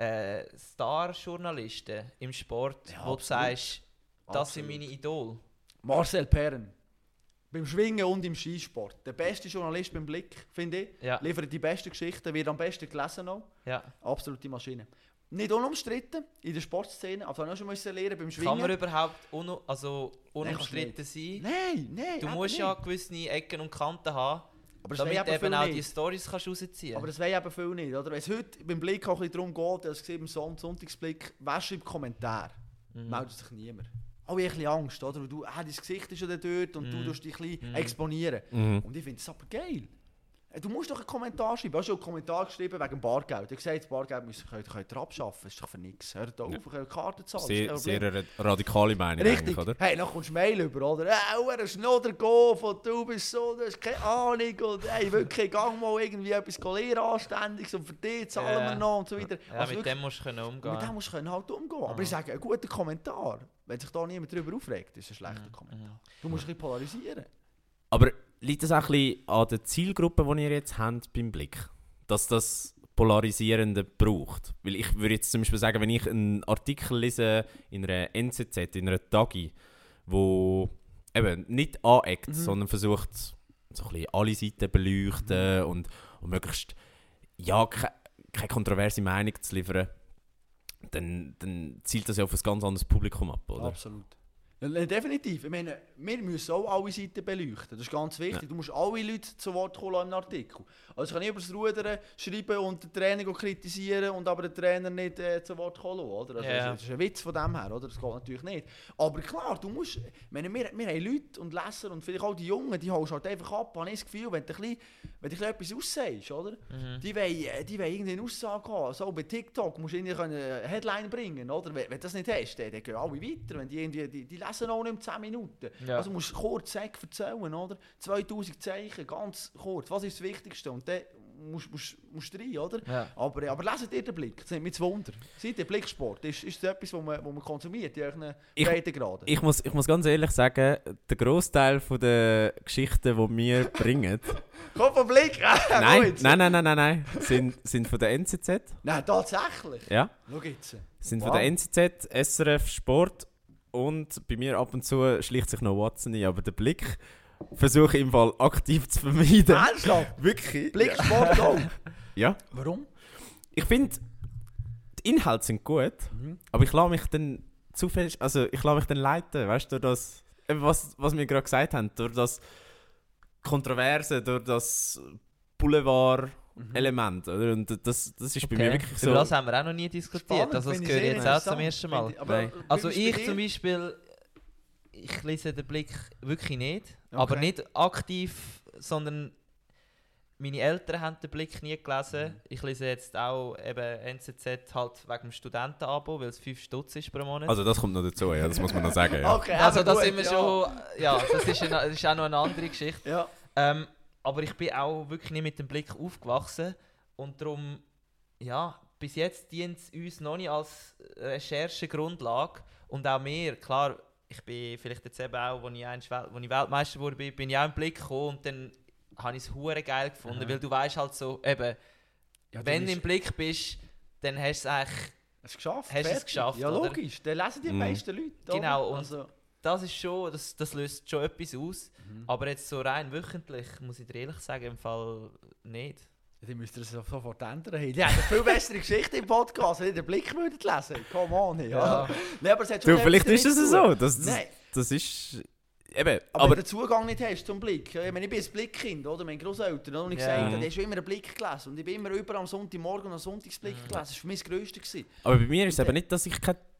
[SPEAKER 1] Star-Journalisten im Sport,
[SPEAKER 3] Ja,
[SPEAKER 1] wo du
[SPEAKER 3] absolut.
[SPEAKER 1] sagst, das sind
[SPEAKER 3] Absolut.
[SPEAKER 1] meine Idole?
[SPEAKER 3] Marcel Perren. Beim Schwingen und im Skisport. Der beste Journalist beim Blick, finde ich.
[SPEAKER 1] Ja.
[SPEAKER 3] Liefert die besten Geschichten, wird am besten gelesen auch.
[SPEAKER 1] Ja.
[SPEAKER 3] Absolute Maschine. Nicht unumstritten in der Sportszene, aber das habe ich auch schon müssen lernen beim Schwingen.
[SPEAKER 1] Kann man überhaupt unumstritten
[SPEAKER 3] kannst
[SPEAKER 1] sein?
[SPEAKER 3] Nein,
[SPEAKER 1] Du
[SPEAKER 3] eben
[SPEAKER 1] musst
[SPEAKER 3] nicht.
[SPEAKER 1] ja gewisse Ecken und Kanten haben,
[SPEAKER 3] Aber das
[SPEAKER 1] damit
[SPEAKER 3] wollen
[SPEAKER 1] du
[SPEAKER 3] eben
[SPEAKER 1] eben auch
[SPEAKER 3] viele
[SPEAKER 1] die
[SPEAKER 3] nicht.
[SPEAKER 1] Storys kannst rausziehen
[SPEAKER 3] Aber das wollen eben viele nicht. Oder? Wenn es heute beim Blick auch ein bisschen darum geht, dass beim Sonntagsblick, wer schreibt Kommentare? Meldet sich niemand. Auch ich ein bisschen Angst, oder? Weil du, dein Gesicht ist ja dort und du tust dich ein bisschen exponieren. Und ich finde das aber geil. Du musst doch einen Kommentar schreiben. Du hast schon einen Kommentar geschrieben wegen dem Bargeld. Du hast gesagt, das Bargeld könnt ihr abschaffen. Das ist doch für nichts. Hört auf, ihr könnt Karten zahlen.
[SPEAKER 2] Sehr eine radikale Meinung.
[SPEAKER 3] Richtig.
[SPEAKER 2] Oder?
[SPEAKER 3] Hey, dann kommst du Mail über, oder? Er ist noch der Golf und du bist so, du hast keine Ahnung. Und hey, wirklich, gang mal irgendwie etwas lernen, Anständiges und für dich zahlen wir noch und so weiter.
[SPEAKER 1] Ja, also mit dem musst du umgehen.
[SPEAKER 3] Mit dem musst du halt umgehen. Aber ich sage, ein guter Kommentar, wenn sich da niemand darüber aufregt, ist ein schlechter Kommentar. Du musst ein bisschen polarisieren.
[SPEAKER 2] Aber liegt das auch ein bisschen an der Zielgruppe, die ihr jetzt habt beim Blick? Dass das Polarisierende braucht? Weil ich würde jetzt zum Beispiel sagen, wenn ich einen Artikel lese in einer NZZ, in einer Tagi, wo eben nicht aneckt, sondern versucht, so ein bisschen alle Seiten beleuchten und möglichst ja, keine kontroverse Meinung zu liefern, dann zielt das ja auf ein ganz anderes Publikum ab, oder?
[SPEAKER 3] Absolut. Ja, definitiv. Ich meine, wir müssen auch alle Seiten beleuchten. Das ist ganz wichtig. Ja. Du musst alle Leute zu Wort kommen im Artikel. Also ich kann nicht über das Rudern schreiben und den Trainer kritisieren und aber den Trainer nicht zu Wort kommen. Oder? Also das ist ein Witz von dem her. Oder? Das geht natürlich nicht. Aber klar, du musst... Ich meine, wir haben Leute und Leser und vielleicht auch die Jungen, die holst halt einfach ab. Habe ich das Gefühl, wenn du etwas aussagst, oder? Die wollen irgendwie eine Aussage haben. So, bei TikTok musst du irgendwie eine Headline bringen. Oder? Wenn du das nicht hast, dann gehen alle weiter. Wenn die lesen auch nicht 10 Minuten. Ja. Also musst du kurz erzählen, oder? 2000 Zeichen, ganz kurz. Was ist das Wichtigste? Und dann musst du rein, oder? Ja. Aber leset ihr den Blick, das nimmt mich zu Wunder. Seid ihr Blicksport? Ist das etwas, was man konsumiert in euren Breitengraden?
[SPEAKER 2] Ich muss ganz ehrlich sagen, der Grossteil der Geschichten, die wir bringen...
[SPEAKER 3] Komm vom Blick!
[SPEAKER 2] Nein. Sind von der NZZ.
[SPEAKER 3] Nein, tatsächlich?
[SPEAKER 2] Ja.
[SPEAKER 3] Schau jetzt.
[SPEAKER 2] Sind von der NZZ, SRF Sport und bei mir ab und zu schleicht sich noch Watson ein, aber der Blick versuche ich im Fall aktiv zu vermeiden.
[SPEAKER 3] Ernsthaft?
[SPEAKER 2] Wirklich?
[SPEAKER 3] Blicksport auch?
[SPEAKER 2] Ja.
[SPEAKER 3] Warum?
[SPEAKER 2] Ich finde, die Inhalte sind gut, aber ich lasse mich dann zu fest, also ich lasse mich dann leiten, weißt du, durch das, was wir gerade gesagt haben, durch das Kontroverse, durch das Boulevard-Element, oder? Und das ist bei mir wirklich so...
[SPEAKER 1] Über das haben wir auch noch nie diskutiert,
[SPEAKER 3] Spannend,
[SPEAKER 1] also das gehört jetzt auch zum ersten Mal. Also ich zum Beispiel, ich lese den Blick wirklich nicht, aber nicht aktiv, sondern meine Eltern haben den Blick nie gelesen. Ich lese jetzt auch eben NZZ halt wegen dem Studentenabo, weil es 5 Stutz ist pro Monat.
[SPEAKER 2] Also das kommt noch dazu, ja, das muss man noch sagen. Ja.
[SPEAKER 3] Okay,
[SPEAKER 1] also das sind wir schon... Ja, das ist auch noch eine andere Geschichte.
[SPEAKER 3] Ja.
[SPEAKER 1] Aber ich bin auch wirklich nicht mit dem Blick aufgewachsen und darum, ja, bis jetzt dient es uns noch nicht als Recherchegrundlage und auch mir, klar, ich bin vielleicht jetzt eben auch, als ich Weltmeister wurde, bin ich auch im Blick gekommen und dann habe ich es hure geil gefunden, weil du weißt halt so, eben, wenn du im Blick bist, dann hast du es eigentlich geschafft.
[SPEAKER 3] Ja, logisch, dann lesen die meisten Leute.
[SPEAKER 1] Genau, und das ist schon, das löst schon etwas aus, aber jetzt so rein wöchentlich, muss ich dir ehrlich sagen, im Fall nicht.
[SPEAKER 3] Die müsst ihr es sofort ändern. Die haben eine viel bessere Geschichte im Podcast, wenn ihr den Blick würdet lesen. Come on, ja. Nee, aber
[SPEAKER 2] du, vielleicht ist es so. Das ist... Eben,
[SPEAKER 3] aber wenn du den Zugang nicht hast zum Blick. Ich meine, ich bin ein Blickkind, oder? Meine Großeltern haben gesagt, die haben schon immer einen Blick gelesen. Und ich bin immer überall am Sonntagmorgen und am Sonntagsblick gelesen. Das war für mich das Größte.
[SPEAKER 2] Aber bei mir ist es eben nicht, dass ich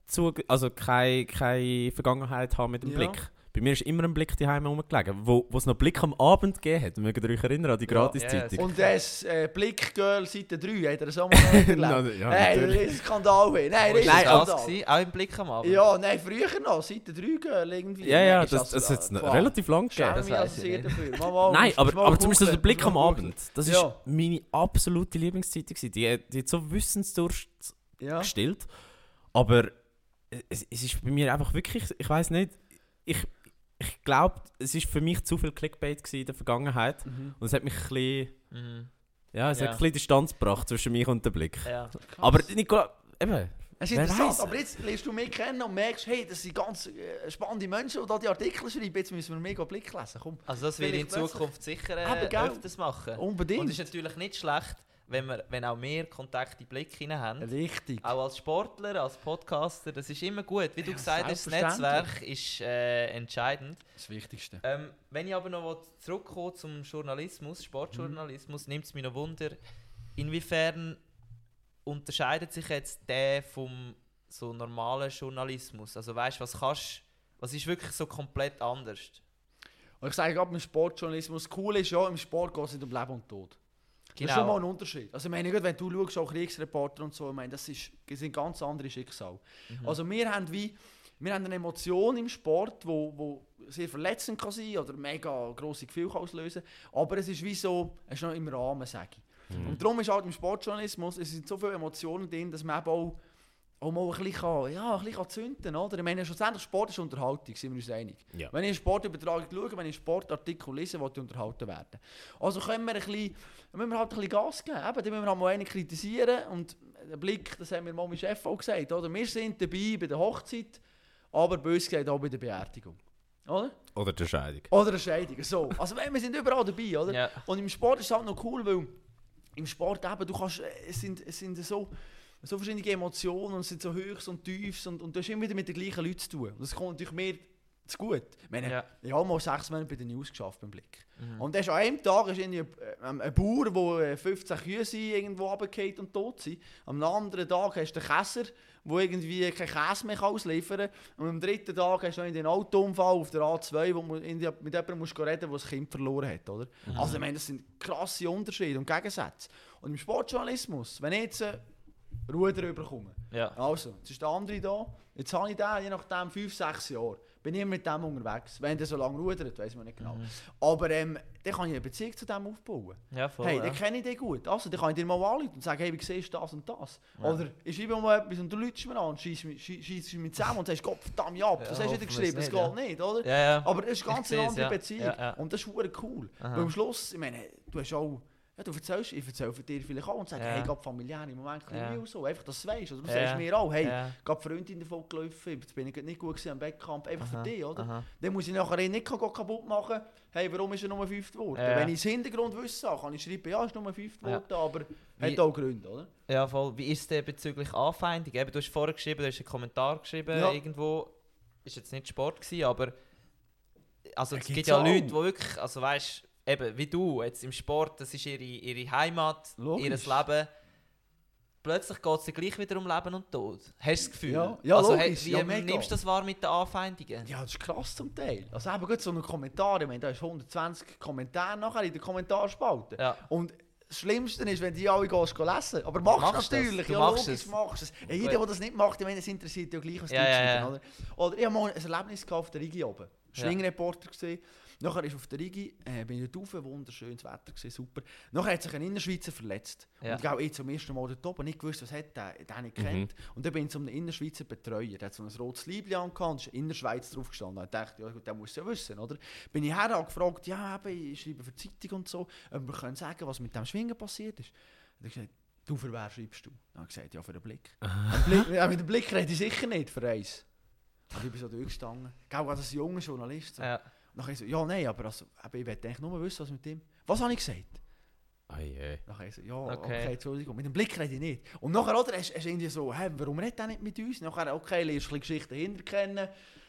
[SPEAKER 2] keine Vergangenheit habe mit dem Blick. Bei mir ist immer ein Blick daheim rumgelegen, wo es noch Blick am Abend gegeben hat. Mögt ihr euch erinnern an die Gratiszeitung?
[SPEAKER 3] Und das Blick-Girl Seite 3, hat er das auch mal erlebt? Nein, das ist ein Skandal. Nein, das ist ein Skandal.
[SPEAKER 1] Auch im Blick am Abend?
[SPEAKER 3] Ja, nein, früher noch, Seite 3 Girl irgendwie.
[SPEAKER 2] Ja, das hat es relativ lang gegeben.
[SPEAKER 3] Das weiß ich nicht.
[SPEAKER 2] Nein, aber zum Beispiel der Blick am Abend, das war meine absolute Lieblingszeitung. Die hat so Wissensdurst gestillt. Aber es ist bei mir einfach wirklich, ich weiss nicht, ich glaube, es war für mich zu viel Clickbait in der Vergangenheit und es hat mich ein bisschen, hat ein bisschen Distanz gebracht zwischen mich und dem Blick. Ja. Aber Nicola, eben,
[SPEAKER 3] es ist interessant, aber jetzt lernst du mich kennen und merkst, hey, das sind ganz spannende Menschen, die da die Artikel schreiben, jetzt müssen wir mega Blick lesen. Komm,
[SPEAKER 1] also das will ich in Zukunft sicher öfters machen.
[SPEAKER 3] Unbedingt.
[SPEAKER 1] Und es ist natürlich nicht schlecht, wenn auch mehr Kontakt in den Blick hinein haben.
[SPEAKER 3] Richtig.
[SPEAKER 1] Auch als Sportler, als Podcaster, das ist immer gut. Wie du gesagt hast, das Netzwerk ist entscheidend.
[SPEAKER 3] Das Wichtigste.
[SPEAKER 1] Wenn ich aber noch zurückkomme zum Journalismus, Sportjournalismus, nimmt es mich noch Wunder, inwiefern unterscheidet sich jetzt der vom so normalen Journalismus? Also weißt du, was ist wirklich so komplett anders?
[SPEAKER 3] Und ich sage gerade im Sportjournalismus, cool ist ja, im Sport geht es nicht um Leben und Tod. Das ist schon mal ein Unterschied. Also ich meine, wenn du schaust, auch Kriegsreporter und so, ich meine, das sind ganz andere Schicksale. Also wir haben eine Emotion im Sport, wo sehr verletzend kann sein oder mega grosse Gefühle auslösen kann. Aber es ist wie so, es ist noch im Rahmen, sage ich. Und darum ist halt im Sportjournalismus, es sind so viele Emotionen drin, dass man eben auch mal ein bisschen zünden kann. Oder? Ich meine, schlussendlich Sport ist Unterhaltung, sind wir uns einig. Ja. Wenn ich eine Sportübertragung schaue, wenn ich einen Sportartikel lese, will ich unterhalten werden. Also müssen wir halt ein bisschen Gas geben. Eben, dann müssen wir halt mal einen kritisieren. Und der Blick, das haben mir mal mein Chef auch gesagt. Oder? Wir sind dabei bei der Hochzeit, aber böse gesagt auch bei der Beerdigung. Oder
[SPEAKER 2] der Scheidung.
[SPEAKER 3] Oder der Scheidung. So. Also wir sind überall dabei. Oder?
[SPEAKER 1] Ja.
[SPEAKER 3] Und im Sport ist es halt noch cool, weil im Sport eben, es sind so verschiedene Emotionen und es sind so Höchst und Tiefs und du hast immer wieder mit den gleichen Leuten zu tun. Und das kommt natürlich mehr zu gut. Ich meine, ich habe mal 6 Monate bei den News geschafft beim Blick. Und an einem Tag ist ein Bauer, der 15 Kühe sind, irgendwo runtergefallen und tot sind. Am anderen Tag hast du den Käser, der irgendwie keinen Käse mehr ausliefern kann. Und am dritten Tag hast du einen Autounfall auf der A2, wo man mit jemandem reden muss, der das Kind verloren hat. Oder? Also ich meine, das sind krasse Unterschiede und Gegensätze. Und im Sportjournalismus, wenn ich jetzt Ruder bekomme, also, jetzt ist der andere da, jetzt habe ich den, je nachdem 5-6 Jahre, bin ich mit dem unterwegs. Wenn der so lange rudert, weiss man nicht genau. Aber dann kann ich eine Beziehung zu dem aufbauen.
[SPEAKER 1] Ja, voll,
[SPEAKER 3] hey, dann kenne ich den gut. Also, dann kann ich dir mal anrufen und sagen, hey, wie siehst du das und das? Ja. Oder ich schreibe mal etwas und du läutst mir an und schießt mich zusammen und sagst, Gott verdammt, das hast du wieder geschrieben, das geht nicht, oder?
[SPEAKER 1] Ja.
[SPEAKER 3] Aber das ist eine ganz andere Beziehung.
[SPEAKER 1] Ja.
[SPEAKER 3] Und das ist verdammt cool. Weil am Schluss, ich meine, du hast auch... Ja, ich erzähle für dir vielleicht auch und sage, hey, gerade familiär im Moment ein bisschen so, einfach, dass du weißt. Oder du sagst mir auch, hey, gerade Freundin davon gelaufen, jetzt bin ich nicht gut gewesen am Wettkampf, einfach für dich, oder? Dann muss ich nachher nicht kaputt machen, hey, warum ist er nur 5. geworden? Wenn ich das Hintergrundwissen habe, kann ich schreiben, ja, ist nur 5. geworden, aber hat auch Gründe, oder?
[SPEAKER 1] Ja, voll. Wie ist es bezüglich Anfeindung? Eben, du hast vorher geschrieben, du hast einen Kommentar geschrieben, irgendwo, ist jetzt nicht Sport gewesen, aber also, es gibt ja Leute, die wirklich, also weißt, eben, wie du, jetzt im Sport, das ist ihre Heimat, ihr Leben. Plötzlich geht es dir gleich wieder um Leben und Tod. Hast du das Gefühl?
[SPEAKER 3] Ja,
[SPEAKER 1] also,
[SPEAKER 3] logisch.
[SPEAKER 1] Wie nimmst du das wahr mit den Anfeindungen?
[SPEAKER 3] Ja, das ist krass zum Teil. Also eben so einen Kommentar, ich meine, da ist 120 Kommentare nachher in der Kommentarspalte.
[SPEAKER 1] Ja.
[SPEAKER 3] Und das Schlimmste ist, wenn die alle lesen. Aber machst du natürlich, machst es. Ja, jeder, der das nicht macht, ich meine, es interessiert ja gleich, was die schreiben. Oder ich habe mal ein Erlebnis auf der Rigi oben. Schwingreporter gesehen. Nachher ist auf der Rigi, bin ich dort rauf, wunderschönes Wetter gewesen, super. Nachher hat sich ein Innerschweizer verletzt. Und ich habe zum ersten Mal dort oben nicht gewusst, was hat der nicht kennt. Und dann bin ich zu einem Innerschweizer Betreuer. Der hat so ein rotes Liebli angehabt und ist Innerschweiz drauf gestanden. Ich dachte, ja gut, der muss ja wissen, oder? Bin ich her, habe gefragt, ja, eben, ich schreibe für die Zeitung und so, ob wir können sagen, was mit dem Schwingen passiert ist. Und ich gesagt, du, für wer schreibst du? Dann habe ich gesagt, ja, für den Blick. Mit dem Blick rede ich sicher nicht, für eins. Und ich bin so durchgestanden. Gell, das ist ein junger Journalist. So. Nachher so, ja, nein, aber also, ich wollte eigentlich nur wissen, was mit dem... Was habe ich gesagt? Nachher so, ja, okay, Entschuldigung, mit dem Blick rede ich nicht. Und nachher, oder, hast du irgendwie so, warum redet er nicht mit uns? Nachher, okay, lernst du ein bisschen Geschichten dahinter kennen.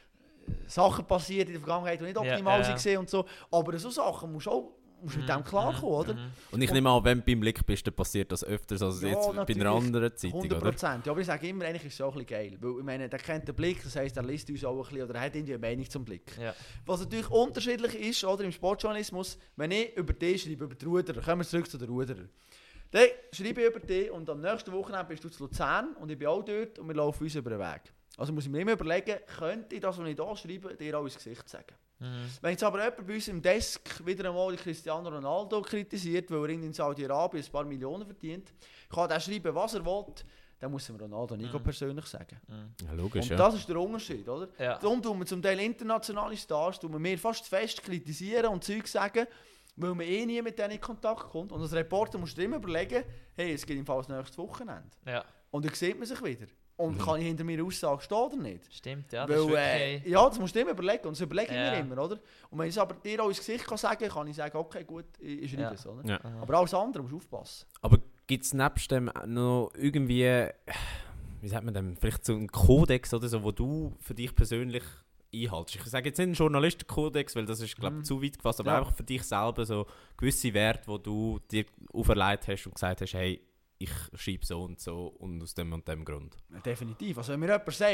[SPEAKER 3] Sachen passiert in der Vergangenheit, die nicht optimal waren und so. Aber so Sachen musst mit dem klarkommen, oder?
[SPEAKER 2] Und ich nehme an, wenn du beim Blick bist, dann passiert das öfters als jetzt bei einer anderen Zeitung, 100%,
[SPEAKER 3] oder? Ja, aber ich sage immer, eigentlich ist es auch ein bisschen geil. Weil ich meine, der kennt den Blick, das heisst, er liest uns auch ein bisschen oder hat irgendwie eine Meinung zum Blick. Ja. Was natürlich unterschiedlich ist, oder, im Sportjournalismus, wenn ich über dich schreibe, über die Ruderer, kommen wir zurück zu den Ruderern. Dann schreibe ich über dich und am nächsten Wochenende bist du zu Luzern und ich bin auch dort und wir laufen uns über den Weg. Also muss ich mir immer überlegen, könnte ich das, was ich hier schreibe, dir auch ins Gesicht sagen. Wenn jetzt aber jemand bei uns im Desk wieder einmal Cristiano Ronaldo kritisiert, weil er in Saudi-Arabien ein paar Millionen verdient, kann er schreiben, was er will, dann muss er Ronaldo nicht persönlich sagen.
[SPEAKER 2] Ja, logisch,
[SPEAKER 3] und das ist der Unterschied, oder? Ja. Darum tun wir zum Teil internationale Stars, tun wir fast fest kritisieren und Zeug sagen, weil man nie mit denen in Kontakt kommt. Und als Reporter musst du immer überlegen, hey, es geht im Fall das nächste Wochenende. Ja. Und dann sieht man sich wieder. Und kann ich hinter meiner Aussage stehen oder nicht?
[SPEAKER 1] Stimmt, ja.
[SPEAKER 3] Das ist wirklich... ja, das musst du immer überlegen. Und das überlege ich mir immer, oder? Und wenn ich es aber dir auch ins Gesicht sagen kann ich sagen, okay, gut, ich schreibe es, oder? Ja. Aber alles andere musst du aufpassen.
[SPEAKER 2] Aber gibt es nebst dem noch irgendwie, wie sagt man dem, vielleicht so einen Kodex oder so, wo du für dich persönlich einhaltst? Ich sage jetzt nicht einen Journalistenkodex, weil das ist, glaube ich, zu weit gefasst, aber einfach für dich selber so gewisse Werte, die du dir auferlegt hast und gesagt hast, hey, ich schreibe so und aus dem und dem Grund.
[SPEAKER 3] Ja, definitiv. Also wenn mir jemand sagt,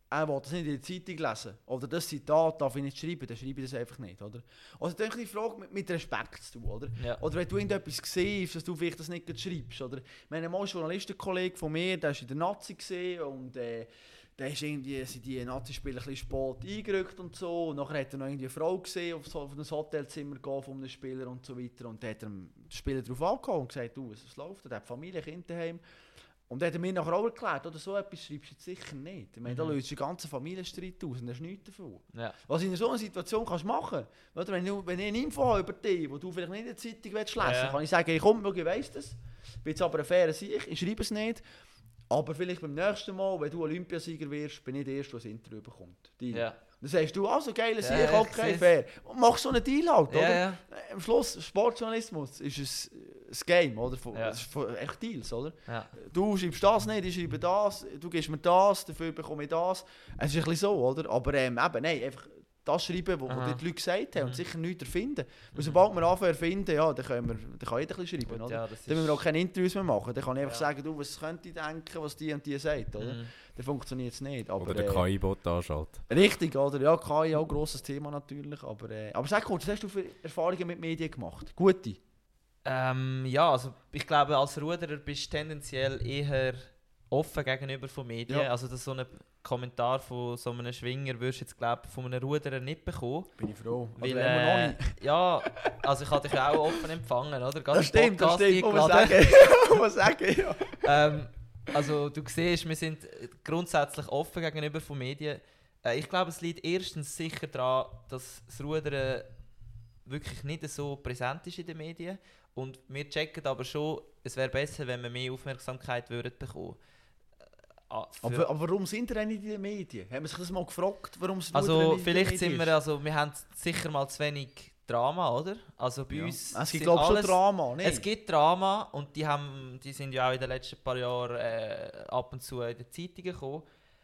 [SPEAKER 3] er will das nicht in der Zeitung lesen. Oder das Zitat darf ich nicht schreiben, dann schreibe ich das einfach nicht. Oder? Also ich denke, die Frage mit Respekt zu tun. Oder?
[SPEAKER 1] Ja.
[SPEAKER 3] Oder wenn du irgendetwas siehst, dass du vielleicht das nicht schreibst. Oder? Ich meine, mal ein Journalistenkollege von mir, der war in der Nazi gesehen und da ist irgendwie, sind die Nazi-Spieler ein bisschen spät eingerückt und so. Und nachher hat er noch irgendwie eine Frau gesehen, auf ein Hotelzimmer gehen von einem Spieler und so weiter. Und da hat er den Spieler darauf angehauen und gesagt, du, was läuft? Er hat Familie, Kinder daheim. Und dann hat er mir nachher auch erklärt, oder so etwas schreibst du jetzt sicher nicht. Ich meine, da löst die ganze Familienstreit aus und da ist nichts davon.
[SPEAKER 1] Ja.
[SPEAKER 3] Was in so einer Situation kannst du machen, oder wenn ich eine Info habe über dich, die du vielleicht nicht in der Zeitung lesen willst, kann ich sagen, hey, komm, ich weiss das, ich bin jetzt aber ein fairer Sieg, ich schreibe es nicht, aber vielleicht beim nächsten Mal, wenn du Olympiasieger wirst, bin ich der Erste, der ein Interview bekommt.
[SPEAKER 1] Ja.
[SPEAKER 3] Dann sagst du, also geiler Sieg,
[SPEAKER 1] Ja,
[SPEAKER 3] okay, fair. Und mach so einen Deal halt, oder?
[SPEAKER 1] Ja.
[SPEAKER 3] Am Schluss, Sportjournalismus ist ein Game, oder?
[SPEAKER 1] Ja.
[SPEAKER 3] Es ist echt Deals, oder?
[SPEAKER 1] Ja.
[SPEAKER 3] Du schreibst das nicht, ich schreibe das, du gibst mir das, dafür bekomme ich das. Es ist ein bisschen so, oder? Aber eben, nein, einfach das schreiben, was die Leute gesagt haben und sicher nichts erfinden. Weil sobald wir anfangen zu erfinden, ja, dann kann jeder ein bisschen schreiben,
[SPEAKER 1] Gut,
[SPEAKER 3] oder?
[SPEAKER 1] ja,
[SPEAKER 3] Dann müssen wir auch keine Interviews mehr machen. Dann kann ich einfach
[SPEAKER 1] Ja.
[SPEAKER 3] sagen, du, was könnte ich denken, was die und die sagt, oder? Dann funktioniert es nicht. Aber,
[SPEAKER 2] Oder der KI-Bot anschalten.
[SPEAKER 3] richtig, oder? Ja, KI auch ein grosses Thema natürlich. Aber sag kurz, was hast du für Erfahrungen mit Medien gemacht? Gute?
[SPEAKER 1] Ja, also ich glaube, als Ruderer bist du tendenziell eher offen gegenüber von Medien.
[SPEAKER 3] Ja.
[SPEAKER 1] Also dass so ein Kommentar von so einem Schwinger wirst du jetzt, glaube ich, von einem Ruderer nicht bekommen.
[SPEAKER 3] Bin ich froh.
[SPEAKER 1] Weil,
[SPEAKER 3] Also, haben wir noch nicht.
[SPEAKER 1] ja, also ich habe dich ja auch offen empfangen, oder? Gerade
[SPEAKER 3] Das stimmt,
[SPEAKER 1] Podcast
[SPEAKER 3] Muss man
[SPEAKER 1] eingeladen.
[SPEAKER 3] sagen. Muss man sagen, ja.
[SPEAKER 1] Also du siehst, wir sind grundsätzlich offen gegenüber von Medien. Ich glaube, es liegt erstens sicher daran, dass das Rudern wirklich nicht so präsent ist in den Medien. Und wir checken aber schon, es wäre besser, wenn wir mehr Aufmerksamkeit würden bekommen.
[SPEAKER 3] Aber warum sind wir nicht in den Medien? Haben wir sich das mal gefragt, warum es
[SPEAKER 1] Also vielleicht sind wir, wir haben sicher mal zu wenig Drama, oder? Also bei uns
[SPEAKER 3] es gibt
[SPEAKER 1] sind
[SPEAKER 3] glaube ich schon
[SPEAKER 1] alles-
[SPEAKER 3] Drama, nicht?
[SPEAKER 1] Es gibt Drama und die sind ja auch in den letzten paar Jahren ab und zu in den Zeitungen gekommen.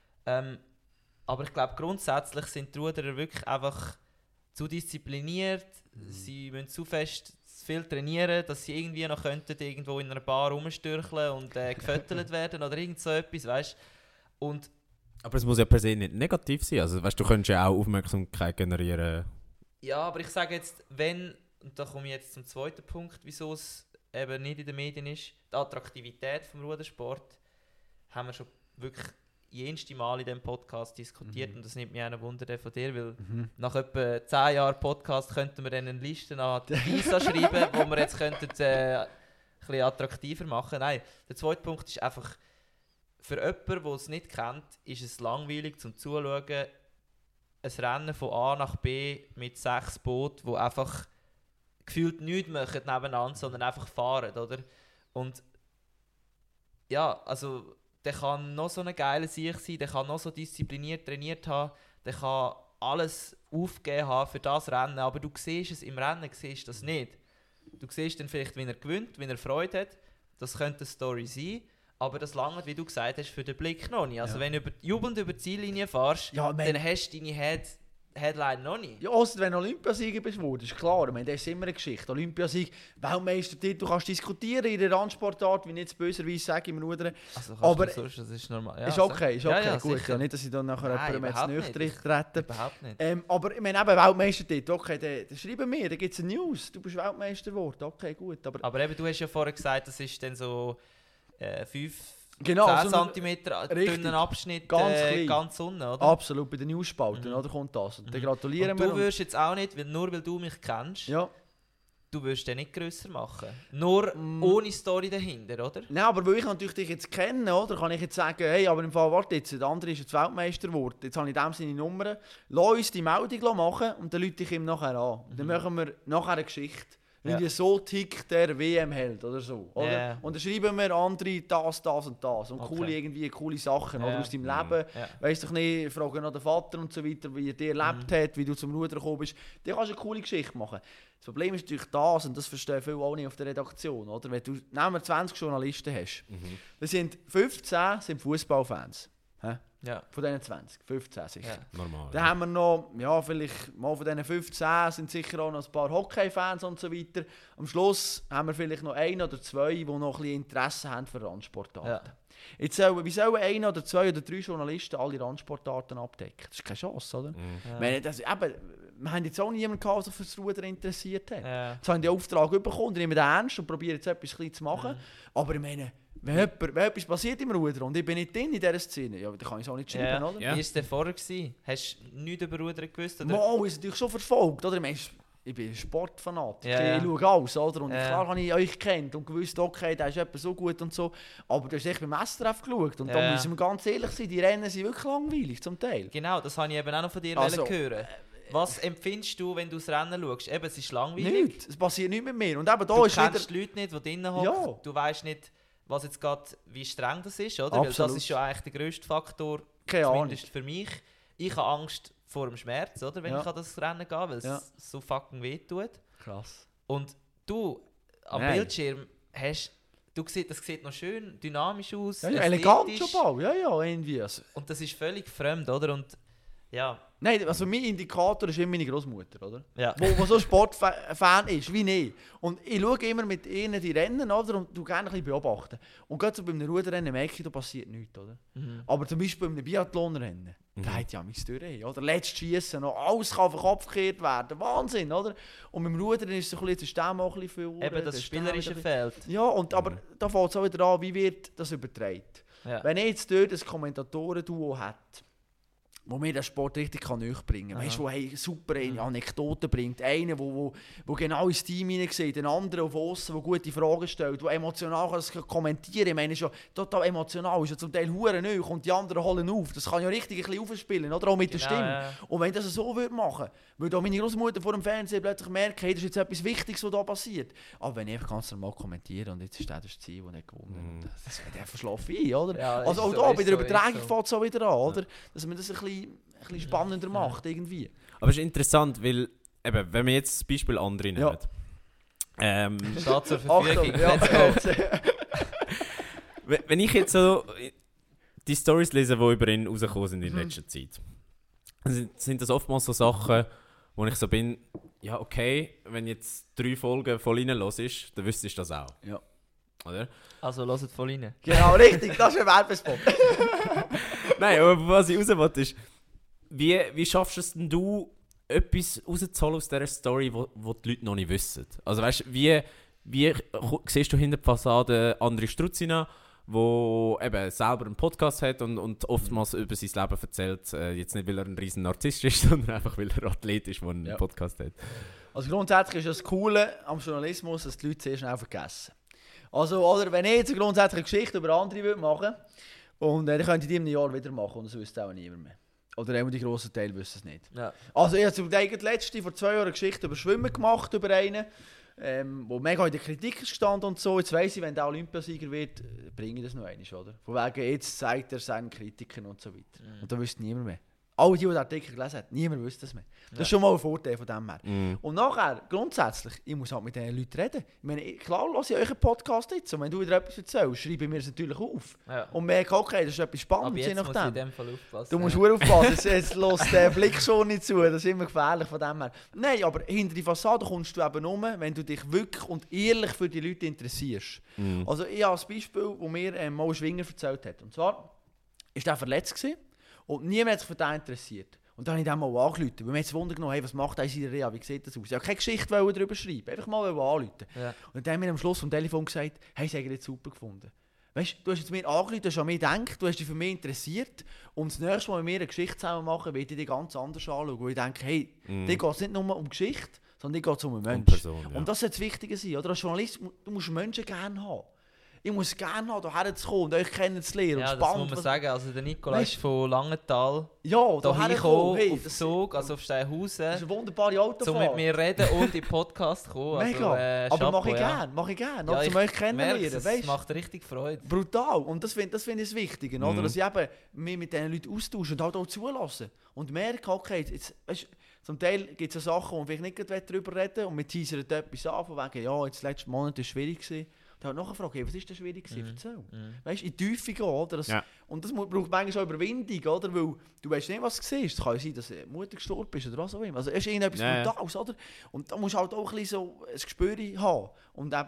[SPEAKER 1] Aber ich glaube grundsätzlich sind die Ruderer wirklich einfach zu diszipliniert. Sie müssen zu fest zu viel trainieren, dass sie irgendwie noch könnten irgendwo in einer Bar rumstürcheln und gefüttert werden oder irgend so etwas, weißt? Und
[SPEAKER 2] Aber es muss ja per se nicht negativ sein. Also, weißt, du könntest ja auch Aufmerksamkeit generieren.
[SPEAKER 1] ja, aber ich sage jetzt, wenn, und da komme ich jetzt zum zweiten Punkt, wieso es eben nicht in den Medien ist, die Attraktivität vom Rudersport, haben wir schon wirklich jenste Mal in diesem Podcast diskutiert und das nimmt mich auch ein Wunder von dir, weil nach etwa 10 Jahren Podcast könnten wir dann eine Liste an die Visa schreiben, wo wir jetzt könnten, ein bisschen attraktiver machen. Nein, der zweite Punkt ist einfach, für jemanden, der es nicht kennt, ist es langweilig zum Zuschauen, ein Rennen von A nach B mit 6 Booten, die einfach gefühlt nichts machen nebeneinander, sondern einfach fahren, oder? Und ja, also der kann noch so ein geiler Sieg sein, der kann noch so diszipliniert trainiert haben, der kann alles aufgeben haben für das Rennen, aber du siehst es im Rennen, siehst das nicht. Du siehst dann vielleicht, wie er gewinnt, wie er Freude hat, das könnte eine Story sein, aber das lange, wie du gesagt hast, für den Blick noch nicht. Also wenn du jubelnd über die Ziellinie fährst,
[SPEAKER 3] Ja,
[SPEAKER 1] dann hast du deine Headline noch nicht.
[SPEAKER 3] Ja, also wenn du Olympiasieger bist, ist klar. Ich meine, das ist immer eine Geschichte. Olympiasieg, Weltmeistertitel, du kannst diskutieren in der Randsportart, wie nicht zu böserweise sagen im Rudern.
[SPEAKER 1] Also
[SPEAKER 3] Aber
[SPEAKER 1] das ist normal. Ja,
[SPEAKER 3] ist okay,
[SPEAKER 1] Ja,
[SPEAKER 3] gut.
[SPEAKER 1] sicher.
[SPEAKER 3] Ja, nicht, dass ich dann nachher
[SPEAKER 1] Nein,
[SPEAKER 3] jemandem jetzt
[SPEAKER 1] überhaupt
[SPEAKER 3] nüchtern
[SPEAKER 1] nicht.
[SPEAKER 3] trete.
[SPEAKER 1] Überhaupt nicht.
[SPEAKER 3] Aber ich meine, eben Weltmeistertitel, okay, dann schreiben wir, da gibt es eine News, du bist Weltmeister geworden, okay, gut.
[SPEAKER 1] Aber eben, du hast ja vorher gesagt, das ist dann so 5
[SPEAKER 3] Genau,
[SPEAKER 1] 10
[SPEAKER 3] so ein-
[SPEAKER 1] cm
[SPEAKER 3] richtig,
[SPEAKER 1] dünnen Abschnitt
[SPEAKER 3] ganz klein.
[SPEAKER 1] ganz unten, oder?
[SPEAKER 3] Absolut, bei den Newsspalten, oder, kommt das. Und dann gratulieren
[SPEAKER 1] Und
[SPEAKER 3] wir.
[SPEAKER 1] du wirst jetzt auch nicht, nur weil du mich kennst,
[SPEAKER 3] Ja.
[SPEAKER 1] du wirst den nicht grösser machen. Nur ohne Story dahinter, oder?
[SPEAKER 3] Nein, aber weil ich natürlich dich jetzt kenne, oder, kann ich jetzt sagen, hey, aber im Fall, warte jetzt, der andere ist jetzt Weltmeister geworden, jetzt habe ich dem seine Nummer, lass uns die Meldung machen und dann rufe ich ihm nachher an. Dann machen wir nachher eine Geschichte. Wie so tickt der WM-Held oder so. Oder?
[SPEAKER 1] Ja.
[SPEAKER 3] Und dann schreiben wir andere das und das. Und
[SPEAKER 1] Okay.
[SPEAKER 3] coole Sachen oder,
[SPEAKER 1] Ja.
[SPEAKER 3] aus deinem Leben.
[SPEAKER 1] Ja.
[SPEAKER 3] Weißt du nicht, fragen noch den Vater und so weiter, wie er dir erlebt hat, wie du zum Ruder gekommen bist. Dann kannst du eine coole Geschichte machen. Das Problem ist natürlich das, und das verstehen viele auch nicht auf der Redaktion. Oder? Wenn du nehmen wir 20 Journalisten hast, dann sind 15 sind Fußballfans.
[SPEAKER 1] Ja.
[SPEAKER 3] Von diesen 20, 15 sicher.
[SPEAKER 1] Ja.
[SPEAKER 2] Normal.
[SPEAKER 3] Dann haben wir noch, ja, vielleicht mal von diesen 15 sind sicher auch noch ein paar Hockey-Fans und so weiter. Am Schluss haben wir vielleicht noch 1 oder 2, die noch ein bisschen Interesse haben für Randsportarten.
[SPEAKER 1] Ja.
[SPEAKER 3] Jetzt wie sollen 1 oder 2 oder 3 Journalisten alle Randsportarten abdecken? Das ist keine Chance, oder?
[SPEAKER 1] Ja.
[SPEAKER 3] Ich meine, wir haben jetzt auch niemanden gehabt, der für das Ruder interessiert hat.
[SPEAKER 1] Ja.
[SPEAKER 3] Jetzt haben die Auftrag bekommen, die nehmen den ernst und probieren jetzt etwas klein zu machen. Aber ich meine, wenn etwas passiert im Ruder und ich bin nicht in dieser Szene, ja, dann kann ich es auch nicht schreiben, oder?
[SPEAKER 1] Wie war es denn vorher? Hast du nichts über Rudern gewusst? Oder?
[SPEAKER 3] Mal ist natürlich schon verfolgt, oder? Ich meine, ich bin Sportfanatiker,
[SPEAKER 1] Ja.
[SPEAKER 3] ich schaue alles, oder? Und
[SPEAKER 1] Ja.
[SPEAKER 3] klar habe ich euch gekannt und gewusst, okay, der ist etwa so gut und so. Aber du hast echt beim SRF geschaut und da
[SPEAKER 1] Ja.
[SPEAKER 3] müssen wir ganz ehrlich sein, die Rennen sind wirklich langweilig zum Teil.
[SPEAKER 1] Genau, das wollte ich eben auch noch von dir
[SPEAKER 3] Also,
[SPEAKER 1] hören. Was empfindest du, wenn du das Rennen schaust? Eben, es ist langweilig.
[SPEAKER 3] Nichts, es passiert nichts mit mir. Und eben da
[SPEAKER 1] Du
[SPEAKER 3] ist wieder...
[SPEAKER 1] kennst die Leute nicht, die drinnen hocken.
[SPEAKER 3] Ja.
[SPEAKER 1] Du weißt nicht, was jetzt gerade, wie streng das ist, oder?
[SPEAKER 3] Absolut.
[SPEAKER 1] Weil das ist ja eigentlich der grösste Faktor,
[SPEAKER 3] Keine Ahnung.
[SPEAKER 1] zumindest für mich. Ich habe Angst vor dem Schmerz, oder? Wenn
[SPEAKER 3] Ja.
[SPEAKER 1] ich an das Rennen gehe, weil es
[SPEAKER 3] Ja.
[SPEAKER 1] so fucking weh tut.
[SPEAKER 3] Krass.
[SPEAKER 1] Und du, am
[SPEAKER 3] Nein.
[SPEAKER 1] Bildschirm, das sieht noch schön dynamisch aus,
[SPEAKER 3] Ja, elegant
[SPEAKER 1] ästhetisch.
[SPEAKER 3] schon bald, ja, irgendwie. Also,
[SPEAKER 1] Und das ist völlig fremd, oder? Und ja,
[SPEAKER 3] nein, also mein Indikator ist immer meine Großmutter, oder?
[SPEAKER 1] ja.
[SPEAKER 3] Wo so Sportfan ist, wie ich. Und ich schaue immer mit ihnen die Rennen, oder? Und du gerne ein bisschen beobachten. Und gerade so beim Ruderrennen merke ich, da passiert nichts, oder?
[SPEAKER 1] Mhm.
[SPEAKER 3] Aber zum Beispiel beim Biathlonrennen, da hat ja mein durch, oder? Letztes Schiessen noch, alles kann auf den Kopf gekehrt werden. Wahnsinn, oder? Und beim Rudern ist es so ein bisschen, jetzt auch ein bisschen viel.
[SPEAKER 1] Eben das spielerische Feld.
[SPEAKER 3] Ja, und, aber da fällt es auch wieder an, wie wird das übertragen.
[SPEAKER 1] Ja.
[SPEAKER 3] Wenn ich jetzt dort ein Kommentatoren-Duo hätte, wo mir den Sport richtig näher bringen kann. Weißt du, der super Anekdoten bringt. Einer, der genau ins Team hineinsieht, ein anderer auf außen, der gute Fragen stellt, der emotional kann das kommentieren kann. Ich meine, ist ja total emotional, ist ja zum Teil hure neu und die anderen holen auf. Das kann ja richtig ein bisschen aufspielen, oder? Auch mit der Stimme.
[SPEAKER 1] Ja.
[SPEAKER 3] Und wenn ich das so würde machen, würde auch meine Großmutter vor dem Fernsehen plötzlich merken, hey, das ist jetzt etwas Wichtiges, was da passiert. Aber wenn ich einfach ganz normal kommentiere und jetzt ist das Ziel, das nicht gewonnen hat, das wird einfach schlafen ein, oder?
[SPEAKER 1] Ja,
[SPEAKER 3] Also
[SPEAKER 1] ist
[SPEAKER 3] auch
[SPEAKER 1] so,
[SPEAKER 3] da,
[SPEAKER 1] ist
[SPEAKER 3] bei der
[SPEAKER 1] so, ist
[SPEAKER 3] Übertragung
[SPEAKER 1] so.
[SPEAKER 3] fällt es auch wieder an, oder? Dass man das ein bisschen spannender macht, irgendwie.
[SPEAKER 2] Aber es ist interessant, weil, eben, wenn wir jetzt das Beispiel andere nehmen.
[SPEAKER 1] Steht zur Verfügung. Let's go.
[SPEAKER 2] Wenn ich jetzt so die Storys lese, die über ihn rausgekommen sind in letzter Zeit, sind das oftmals so Sachen, wo ich so bin, ja okay, wenn jetzt 3 Folgen voll reinlässt, dann wüsstest du das auch.
[SPEAKER 3] Ja.
[SPEAKER 2] Oder?
[SPEAKER 1] Also, hört voll rein.
[SPEAKER 3] Genau, richtig, das ist ein Werbespot.
[SPEAKER 2] Nein, aber was ich raus wollte ist, wie schaffst es denn du, etwas rauszuholen aus dieser Story, wo die Leute noch nicht wissen? Also weißt du, wie siehst du hinter der Fassade André Strutzina, der eben selber einen Podcast hat und oftmals über sein Leben erzählt, jetzt nicht, weil er ein riesen Narzisst ist, sondern einfach, weil er Athlet ist, der einen Podcast hat.
[SPEAKER 3] Also grundsätzlich ist das Coole am Journalismus, dass die Leute sehr schnell vergessen. Also, oder wenn ich jetzt eine grundsätzliche Geschichte über andere machen würde, und dann könnte ich die in einem Jahr wieder machen und das wüsste auch niemand mehr. Oder auch die grossen Teile wissen es nicht.
[SPEAKER 1] Ja.
[SPEAKER 3] Also ich habe zum Beispiel letzte, vor 2 Jahren, eine Geschichte über Schwimmen gemacht, über einen, wo mega in der Kritik ist gestanden und so. Jetzt weiss ich, wenn der Olympiasieger wird, bringe ich das noch einmal, oder? Von wegen, jetzt zeigt er seinen Kritikern und so weiter. Und da wüsste niemand mehr. Alle, die den Artikel gelesen haben, niemand wüsste das mehr. Das ist schon mal ein Vorteil von dem her. Und nachher, grundsätzlich, ich muss halt mit diesen Leuten reden. Ich meine, klar höre ich euren Podcast jetzt. Und wenn du wieder etwas erzählst, schreibe ich mir das natürlich auf.
[SPEAKER 1] Ja.
[SPEAKER 3] Und merke, okay, das ist etwas
[SPEAKER 1] Aber
[SPEAKER 3] Spannendes, je
[SPEAKER 1] jetzt muss ich in
[SPEAKER 3] nachdem.
[SPEAKER 1] dem Fall aufpassen.
[SPEAKER 3] Du musst gut aufpassen, jetzt lässt der Blick schon nicht zu, das ist immer gefährlich von dem her. Nein, aber hinter die Fassade kommst du eben um, wenn du dich wirklich und ehrlich für die Leute interessierst. Also ich habe ein Beispiel, wo mir mal ein Schwinger erzählt hat. Und zwar war der verletzt gewesen, und niemand hat sich für den interessiert. Und dann habe ich den mal angerufen, weil mir jetzt Wunder genommen, hey, was macht er in seiner Reha, wie sieht das aus? Ich wollte keine Geschichte darüber schreiben, einfach mal anrufen.
[SPEAKER 1] Ja.
[SPEAKER 3] Und dann haben wir am Schluss vom Telefon gesagt, hey, sie haben ihn jetzt super gefunden. Weißt du, hast jetzt mir angerufen, du hast an mich gedacht, du hast dich für mich interessiert. Und das nächste Mal, wenn wir eine Geschichte zusammen machen, werde ich dich ganz anders anschauen. Weil ich denke, hey, dir geht es nicht nur um Geschichte, sondern dir geht es um einen Menschen.
[SPEAKER 2] Person, ja.
[SPEAKER 3] Und das sollte das Wichtige sein. Oder? Als Journalist, du musst Menschen gerne haben. Ich muss gerne haben, hierher zu kommen und euch kennenzulernen.
[SPEAKER 1] Ja,
[SPEAKER 3] und
[SPEAKER 1] das
[SPEAKER 3] spannend,
[SPEAKER 1] muss man sagen. Also der Nicola ist
[SPEAKER 3] Weißt-
[SPEAKER 1] von Langenthal
[SPEAKER 3] Ja, da
[SPEAKER 1] hierher
[SPEAKER 3] herkommen. Hey,
[SPEAKER 1] auf
[SPEAKER 3] das
[SPEAKER 1] Zug, also auf
[SPEAKER 3] das
[SPEAKER 1] Steinhausen,
[SPEAKER 3] ist eine wunderbare
[SPEAKER 1] um
[SPEAKER 3] Autofahrt.
[SPEAKER 1] mit mir reden und in den Podcast kommen.
[SPEAKER 3] Mega.
[SPEAKER 1] Also,
[SPEAKER 3] Aber mache
[SPEAKER 1] Chapeau,
[SPEAKER 3] ich
[SPEAKER 1] ja.
[SPEAKER 3] gerne, mache ich gerne.
[SPEAKER 1] Ja,
[SPEAKER 3] Ja,
[SPEAKER 1] ich
[SPEAKER 3] um euch
[SPEAKER 1] merke
[SPEAKER 3] kennenzulernen,
[SPEAKER 1] es,
[SPEAKER 3] weißt?
[SPEAKER 1] macht richtig Freude.
[SPEAKER 3] Brutal. Und das finde ich das Wichtige, oder? Dass ich eben mich mit diesen Leuten austausche und halt auch zulasse. Und merke, okay, jetzt, weißt, zum Teil gibt es Sachen, wo ich vielleicht nicht darüber reden und wir teasern etwas an, von wegen, ja, jetzt letzten Monat war es schwierig gewesen. Und dann nachher frage ich, was ist denn schwierig gewesen? Erzähl. Weißt du, in die Tiefe gehen, oder? Das,
[SPEAKER 2] Ja.
[SPEAKER 3] Und das braucht manchmal auch Überwindung, oder? Weil du weißt nicht, was du siehst. Es kann ja sein, dass eine Mutter gestorben ist oder was auch immer. Also es ist irgendetwas
[SPEAKER 2] Ja, ja.
[SPEAKER 3] Brutales, oder? Und da musst du halt auch ein bisschen so ein Gespür haben. Und eben,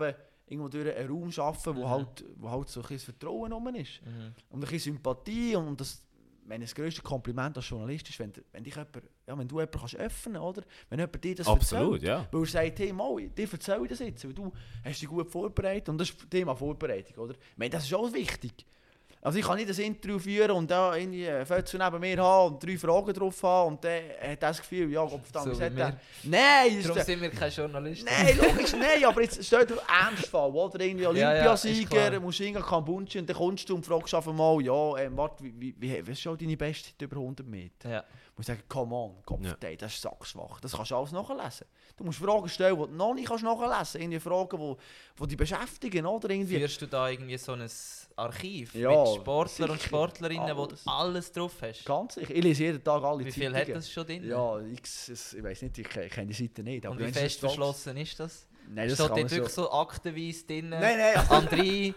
[SPEAKER 3] irgendwo durch einen Raum schaffen, wo halt so ein bisschen Vertrauen rum ist. Und ein bisschen Sympathie und das, wenn das grösste Kompliment als Journalist ist, wenn du jemanden kannst öffnen, oder? Wenn jemand dir das
[SPEAKER 2] Absolut,
[SPEAKER 3] erzählt,
[SPEAKER 2] ja.
[SPEAKER 3] weil er sagt, hey, dir erzähle ich das jetzt, weil du hast dich gut vorbereitet und das ist das Thema Vorbereitung, oder? Ich meine, das ist auch wichtig. Also ich kann nicht ein Interview führen und da irgendwie Fötchen neben mir haben und 3 Fragen drauf haben und dann hat das Gefühl, ja, Gott verdammt,
[SPEAKER 1] So
[SPEAKER 3] was hat
[SPEAKER 1] wie
[SPEAKER 3] der?
[SPEAKER 1] wir.
[SPEAKER 3] Nein!
[SPEAKER 1] Darum sind wir keine Journalisten.
[SPEAKER 3] Nein, logisch, nein, aber jetzt stell dir Ernstfall, oder? Irgendwie
[SPEAKER 1] Ja, ist
[SPEAKER 3] Olympiasieger,
[SPEAKER 1] klar.
[SPEAKER 3] musst du in Kambunchi und dann kommst du und fragst einfach mal, ja, warte, was ist schon deine Bestzeit über 100 Meter?
[SPEAKER 1] Ja.
[SPEAKER 3] Du musst sagen, come on, Kopf,
[SPEAKER 2] Ja.
[SPEAKER 3] das ist sackschwach. Das kannst du alles nachlesen. Du musst Fragen stellen, die du noch nicht nachlesen kannst. Irgendwie Fragen, die dich beschäftigen, oder? Irgendwie.
[SPEAKER 1] Führst du da irgendwie so ein Archiv
[SPEAKER 3] Ja,
[SPEAKER 1] mit Sportler und
[SPEAKER 3] sicher.
[SPEAKER 1] Sportlerinnen, wo du
[SPEAKER 3] Alles.
[SPEAKER 1] alles drauf hast?
[SPEAKER 3] Ganz sicher. Ich lese jeden Tag alle
[SPEAKER 1] Wie viel
[SPEAKER 3] Zeitungen.
[SPEAKER 1] hat das schon drin?
[SPEAKER 3] Ja, ich weiß nicht, ich kenne die Seite nicht.
[SPEAKER 1] Und
[SPEAKER 3] aber
[SPEAKER 1] wie
[SPEAKER 3] wenn es
[SPEAKER 1] fest
[SPEAKER 3] so-
[SPEAKER 1] verschlossen ist das?
[SPEAKER 3] Nein, das
[SPEAKER 1] Steht
[SPEAKER 3] kann man
[SPEAKER 1] dort wirklich so aktenweise drin?
[SPEAKER 3] Nein,
[SPEAKER 1] André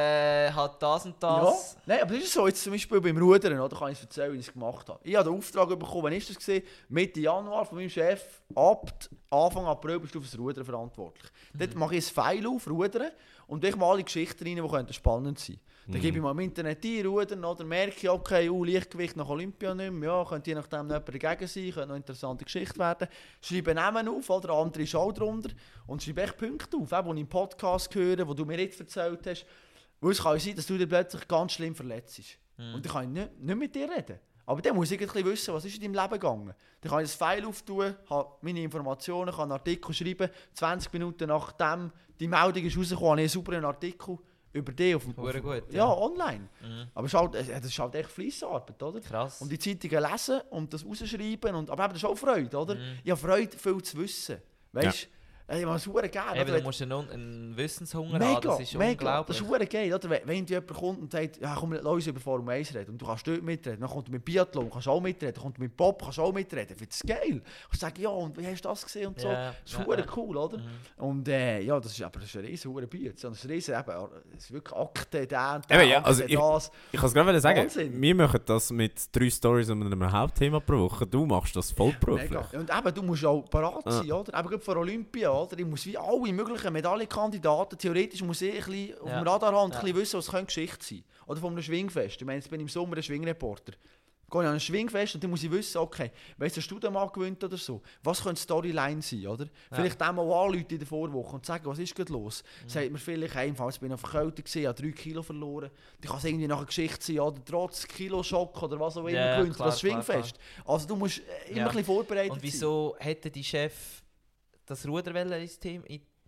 [SPEAKER 1] hat das und
[SPEAKER 3] Ja,
[SPEAKER 1] das.
[SPEAKER 3] nein, aber das ist so, jetzt zum Beispiel beim Rudern, oder, kann ich erzählen, wie ich es gemacht habe. Ich habe den Auftrag bekommen, wann ist das gewesen? Mitte Januar von meinem Chef, ab Anfang April bist du für das Rudern verantwortlich. Dort mache ich ein Pfeil auf, Rudern, und ich mal alle Geschichten rein, die könnten spannend sein. Dann gebe ich mal im Internet ein, Rudern, oder merke ich, okay, Leichtgewicht nach Olympia nicht mehr, ja, könnte je nachdem noch jemand dagegen sein, könnte noch eine interessante Geschichte werden. Schreibe Namen auf, oder andere ist auch drunter, und schreibe echt Punkte auf, die ich im Podcast höre, wo du mir jetzt erzählt hast. Weil es kann sein, dass du dich plötzlich ganz schlimm verletzt. Und dann kann ich nicht mit dir reden. Aber dann muss ich ein bisschen wissen, was ist in deinem Leben gegangen. Dann kann ich das File auftun, habe meine Informationen, kann einen Artikel schreiben. 20 Minuten nachdem die Meldung ist rausgekommen, habe ich einen sauberen Artikel über dich auf dem
[SPEAKER 1] Hure gut,
[SPEAKER 3] ja,
[SPEAKER 1] ja.
[SPEAKER 3] online. Aber es ist halt, das ist halt echt Fleissarbeit, oder?
[SPEAKER 1] Krass.
[SPEAKER 3] Und die Zeitungen lesen und das rausschreiben. Aber eben, das ist auch Freude, oder? Ich habe Freude, viel zu wissen. Weißt du? Ich habe es verdammt gerne.
[SPEAKER 1] Eben, du musst einen Wissenshunger haben,
[SPEAKER 3] Mega,
[SPEAKER 1] das ist
[SPEAKER 3] mega.
[SPEAKER 1] unglaublich.
[SPEAKER 3] Das ist verdammt geil, oder? Wenn jemand kommt und sagt, ja, komm, lass uns über Formel 1 reden und du kannst dort mitreden, dann kommt er mit Biathlon, kannst auch mitreden, dann kommt er mit Bob, kannst auch mitreden. Ich finde das geil. Ich sage, ja, und wie hast du das gesehen und so.
[SPEAKER 1] Ja,
[SPEAKER 3] Das ist
[SPEAKER 1] ja,
[SPEAKER 3] verdammt
[SPEAKER 1] ja.
[SPEAKER 3] cool, oder? Und ja, das ist ein riesen Bier. Das ist ein riesen, eben, das ist wirklich Akte, der,
[SPEAKER 2] Eben, ja,
[SPEAKER 3] Akte,
[SPEAKER 2] also
[SPEAKER 3] das.
[SPEAKER 2] Ich kann es gerade sagen,
[SPEAKER 3] Wahnsinn.
[SPEAKER 2] wir machen das mit 3 Stories und einem Hauptthema pro Woche. Du machst das vollberuflich.
[SPEAKER 3] Mega. Und eben, du musst auch parat sein, oder? Eben gerade vor Olympia, oder? Ich muss wie alle möglichen Medaillenkandidaten, theoretisch muss ich ein bisschen auf dem Radar haben und ein bisschen wissen, was könnte Geschichte sein. Oder von einem Schwingfest. Ich meine, jetzt bin ich im Sommer ein Schwingreporter. Gehe ich an ein Schwingfest und dann muss ich wissen, okay, wenn jetzt ein Studienmann gewinnt oder so, was könnte die Storyline sein, oder? Vielleicht auch mal anrufen in der Vorwoche und sagen, was ist gerade los? Sagt mir vielleicht, hey, ich bin auf Verkältung gewesen, habe 3 Kilo verloren. Dann kann es irgendwie nach einer Geschichte sein, oder trotz Kiloschock oder was auch immer
[SPEAKER 1] Ja,
[SPEAKER 3] gewinnt,
[SPEAKER 1] klar,
[SPEAKER 3] das Schwingfest. Also du musst immer ein bisschen vorbereitet
[SPEAKER 1] Und wieso hätte die Chef das Ruder ins Team,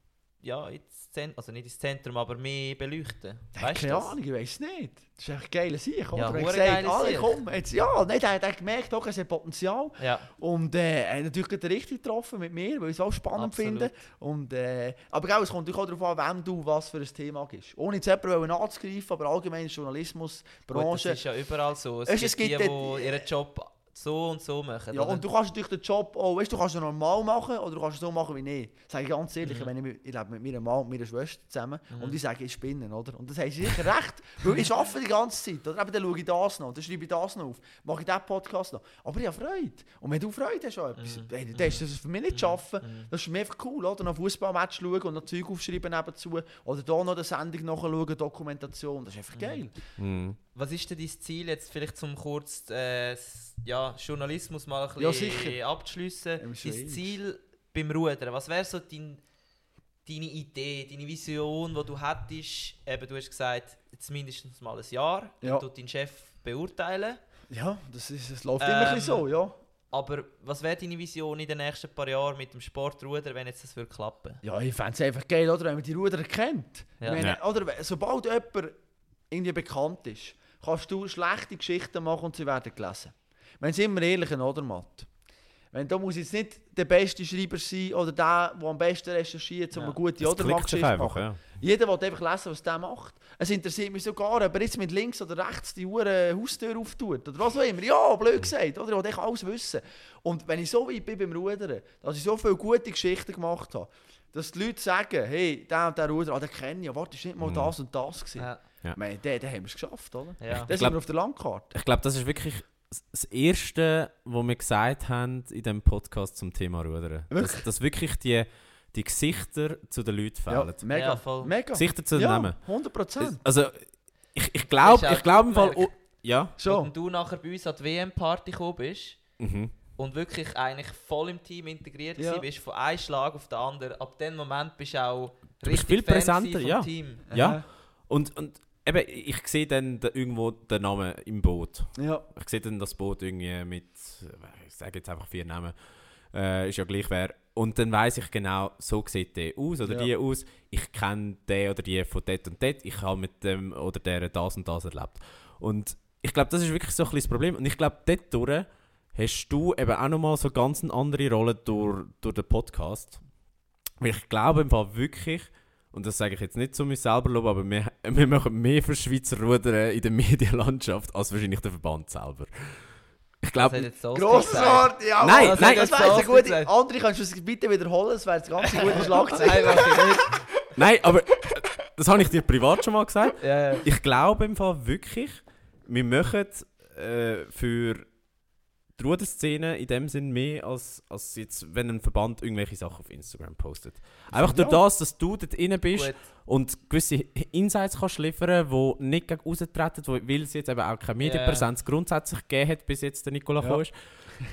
[SPEAKER 1] also nicht ins Zentrum, aber mehr beleuchten?
[SPEAKER 3] sein.
[SPEAKER 1] Weißt du
[SPEAKER 3] Keine
[SPEAKER 1] das?
[SPEAKER 3] Ahnung, ich weiss nicht. Das ist echt ein geiler Sieg, oder?
[SPEAKER 1] Ja,
[SPEAKER 3] Er hat
[SPEAKER 1] hure
[SPEAKER 3] gesagt,
[SPEAKER 1] geiler
[SPEAKER 3] alle,
[SPEAKER 1] Sieg.
[SPEAKER 3] komm, jetzt, ja, nein, der hat gemerkt, okay, es hat Potenzial.
[SPEAKER 1] Ja,
[SPEAKER 3] Und er hat natürlich gerade richtig getroffen mit mir, weil ich es auch spannend
[SPEAKER 1] Absolut.
[SPEAKER 3] finde. Und, aber auch, es kommt natürlich auch darauf an, wem du was für ein Thema gibst. Ohne jetzt jemanden anzugreifen, aber allgemein Journalismus,
[SPEAKER 1] gut,
[SPEAKER 3] Branche.
[SPEAKER 1] das ist ja überall so. Es
[SPEAKER 3] Es
[SPEAKER 1] gibt
[SPEAKER 3] gibt
[SPEAKER 1] die,
[SPEAKER 3] dort-
[SPEAKER 1] die ihren Job so und so machen.
[SPEAKER 3] Ja,
[SPEAKER 1] oder?
[SPEAKER 3] und du kannst natürlich den Job auch, weißt du, kannst ihn normal machen oder du kannst es so machen wie ich. Sage ich ganz ehrlich, wenn ich lebe mit meiner Mann und meiner Schwester zusammen und ich sage, ich spinne, oder? Und das haben sie sicher recht, weil ich arbeite die ganze Zeit, oder? Eben, dann schaue ich das noch, dann schreibe ich das noch auf, mache ich diesen Podcast noch. Aber ich habe Freude. Und wenn du Freude hast an etwas, hey, dann ist das für mich nicht arbeiten. Das ist für mich einfach cool, oder? Noch Fußballmatch schauen und noch Zeug aufschreiben nebenzu. Oder da noch eine Sendung nachschauen, Dokumentation. Das ist einfach geil.
[SPEAKER 2] Mhm.
[SPEAKER 1] Was ist denn dein Ziel jetzt vielleicht zum kurz Journalismus mal ein
[SPEAKER 3] Ja,
[SPEAKER 1] bisschen
[SPEAKER 3] sicher.
[SPEAKER 1] abzuschliessen?
[SPEAKER 3] Im
[SPEAKER 1] Dein
[SPEAKER 3] Schweiz.
[SPEAKER 1] Ziel beim Rudern, was wäre so deine Idee, deine Vision, die du hättest? Eben, du hast gesagt, jetzt mindestens mal ein Jahr,
[SPEAKER 3] Ja.
[SPEAKER 1] tut dein Chef beurteilen.
[SPEAKER 3] Ja, das läuft immer ein bisschen so, ja.
[SPEAKER 1] Aber was wäre deine Vision in den nächsten paar Jahren mit dem Sportrudern, wenn jetzt das würde klappen?
[SPEAKER 3] Ja, ich fände es einfach geil, oder, wenn man die Ruder kennt.
[SPEAKER 1] Ja.
[SPEAKER 3] Ich meine,
[SPEAKER 2] Ja.
[SPEAKER 3] oder, sobald jemand irgendwie bekannt ist, kannst du schlechte Geschichten machen und sie werden gelesen. Wenn sie immer ehrlich sind, oder, Matt? Da muss jetzt nicht der beste Schreiber sein oder der am besten recherchiert, um eine gute
[SPEAKER 2] Es
[SPEAKER 3] Odermatt
[SPEAKER 2] klickt sich
[SPEAKER 3] Geschichte zu
[SPEAKER 2] einfach,
[SPEAKER 3] machen.
[SPEAKER 2] ja.
[SPEAKER 3] Jeder will einfach lesen, was der macht. Es interessiert mich sogar, ob er jetzt mit links oder rechts die Haustür auftut. Oder was auch immer. Ja, blöd gesagt. Oder? Ich will echt alles wissen. Und wenn ich so weit bin beim Rudern, dass ich so viele gute Geschichten gemacht habe, dass die Leute sagen, hey, der und der Ruder, den kenne ich. Ja, warte, ist nicht mal das und das gewesen.
[SPEAKER 1] Ja.
[SPEAKER 2] Ja.
[SPEAKER 3] Ich meine, den haben wir es geschafft, oder?
[SPEAKER 1] Ja.
[SPEAKER 3] Da sind wir auf der Landkarte.
[SPEAKER 2] Ich glaube, das ist wirklich das Erste, was wir gesagt haben in diesem Podcast zum Thema Rudern.
[SPEAKER 3] Wirklich?
[SPEAKER 2] Dass wirklich die die Gesichter zu den Leuten fehlen.
[SPEAKER 3] Ja, mega.
[SPEAKER 1] Ja, voll.
[SPEAKER 3] Mega.
[SPEAKER 2] Gesichter zu den
[SPEAKER 3] Ja,
[SPEAKER 2] Namen.
[SPEAKER 3] 100%.
[SPEAKER 2] Also, ich glaube
[SPEAKER 1] Das ist
[SPEAKER 2] im
[SPEAKER 1] auch
[SPEAKER 2] Fall...
[SPEAKER 1] gut
[SPEAKER 2] Oh, ja.
[SPEAKER 3] So.
[SPEAKER 1] Wenn du nachher bei uns an die WM-Party gekommen bist
[SPEAKER 2] Mhm.
[SPEAKER 1] und wirklich eigentlich voll im Team integriert
[SPEAKER 3] Ja.
[SPEAKER 1] bist, von einem Schlag auf den anderen, ab dem Moment bist du auch
[SPEAKER 2] Du bist
[SPEAKER 1] richtig
[SPEAKER 2] viel
[SPEAKER 1] Fan
[SPEAKER 2] präsenter,
[SPEAKER 1] vom
[SPEAKER 2] ja.
[SPEAKER 1] Team.
[SPEAKER 2] Ja. Und eben, ich sehe dann irgendwo den Namen im Boot.
[SPEAKER 3] Ja.
[SPEAKER 2] Ich sehe dann das Boot irgendwie mit, ich sage jetzt einfach 4 Namen, ist ja gleich wer. Und dann weiss ich genau, so sieht der aus oder
[SPEAKER 3] Ja.
[SPEAKER 2] die aus. Ich kenne den oder die von dort und dort. Ich habe mit dem oder der das und das erlebt. Und ich glaube, das ist wirklich so ein bisschen das Problem. Und ich glaube, dort durch hast du eben auch nochmal so ganz eine andere Rolle durch den Podcast. Weil ich glaube im Fall wirklich, und das sage ich jetzt nicht zu mir selber, aber wir machen mehr für Schweizer Rudern in der Medienlandschaft als wahrscheinlich der Verband selber. Ich
[SPEAKER 1] Das hat
[SPEAKER 2] glaube,
[SPEAKER 1] jetzt so
[SPEAKER 3] Grosswort, ja.
[SPEAKER 2] Nein,
[SPEAKER 3] das
[SPEAKER 2] nein,
[SPEAKER 3] das
[SPEAKER 1] das
[SPEAKER 3] wäre
[SPEAKER 1] hat
[SPEAKER 3] eine
[SPEAKER 1] so
[SPEAKER 3] gute.
[SPEAKER 1] gesagt.
[SPEAKER 3] André, kannst du es bitte wiederholen? Das wäre jetzt ganz eine gute Schlagzeile.
[SPEAKER 1] Nein, mach ich nicht.
[SPEAKER 2] nein, aber das habe ich dir privat schon mal gesagt.
[SPEAKER 1] Ja, ja.
[SPEAKER 2] Ich glaube im Fall wirklich, wir machen für die Ruderszene in dem Sinn mehr als jetzt, wenn ein Verband irgendwelche Sachen auf Instagram postet. Einfach durch das, dass du dort drin bist
[SPEAKER 1] Gut.
[SPEAKER 2] und gewisse Insights kannst liefern, die nicht gegen raustreten, weil es jetzt eben auch keine Medienpräsenz grundsätzlich gegeben hat, bis jetzt der Nicola gekommen ist.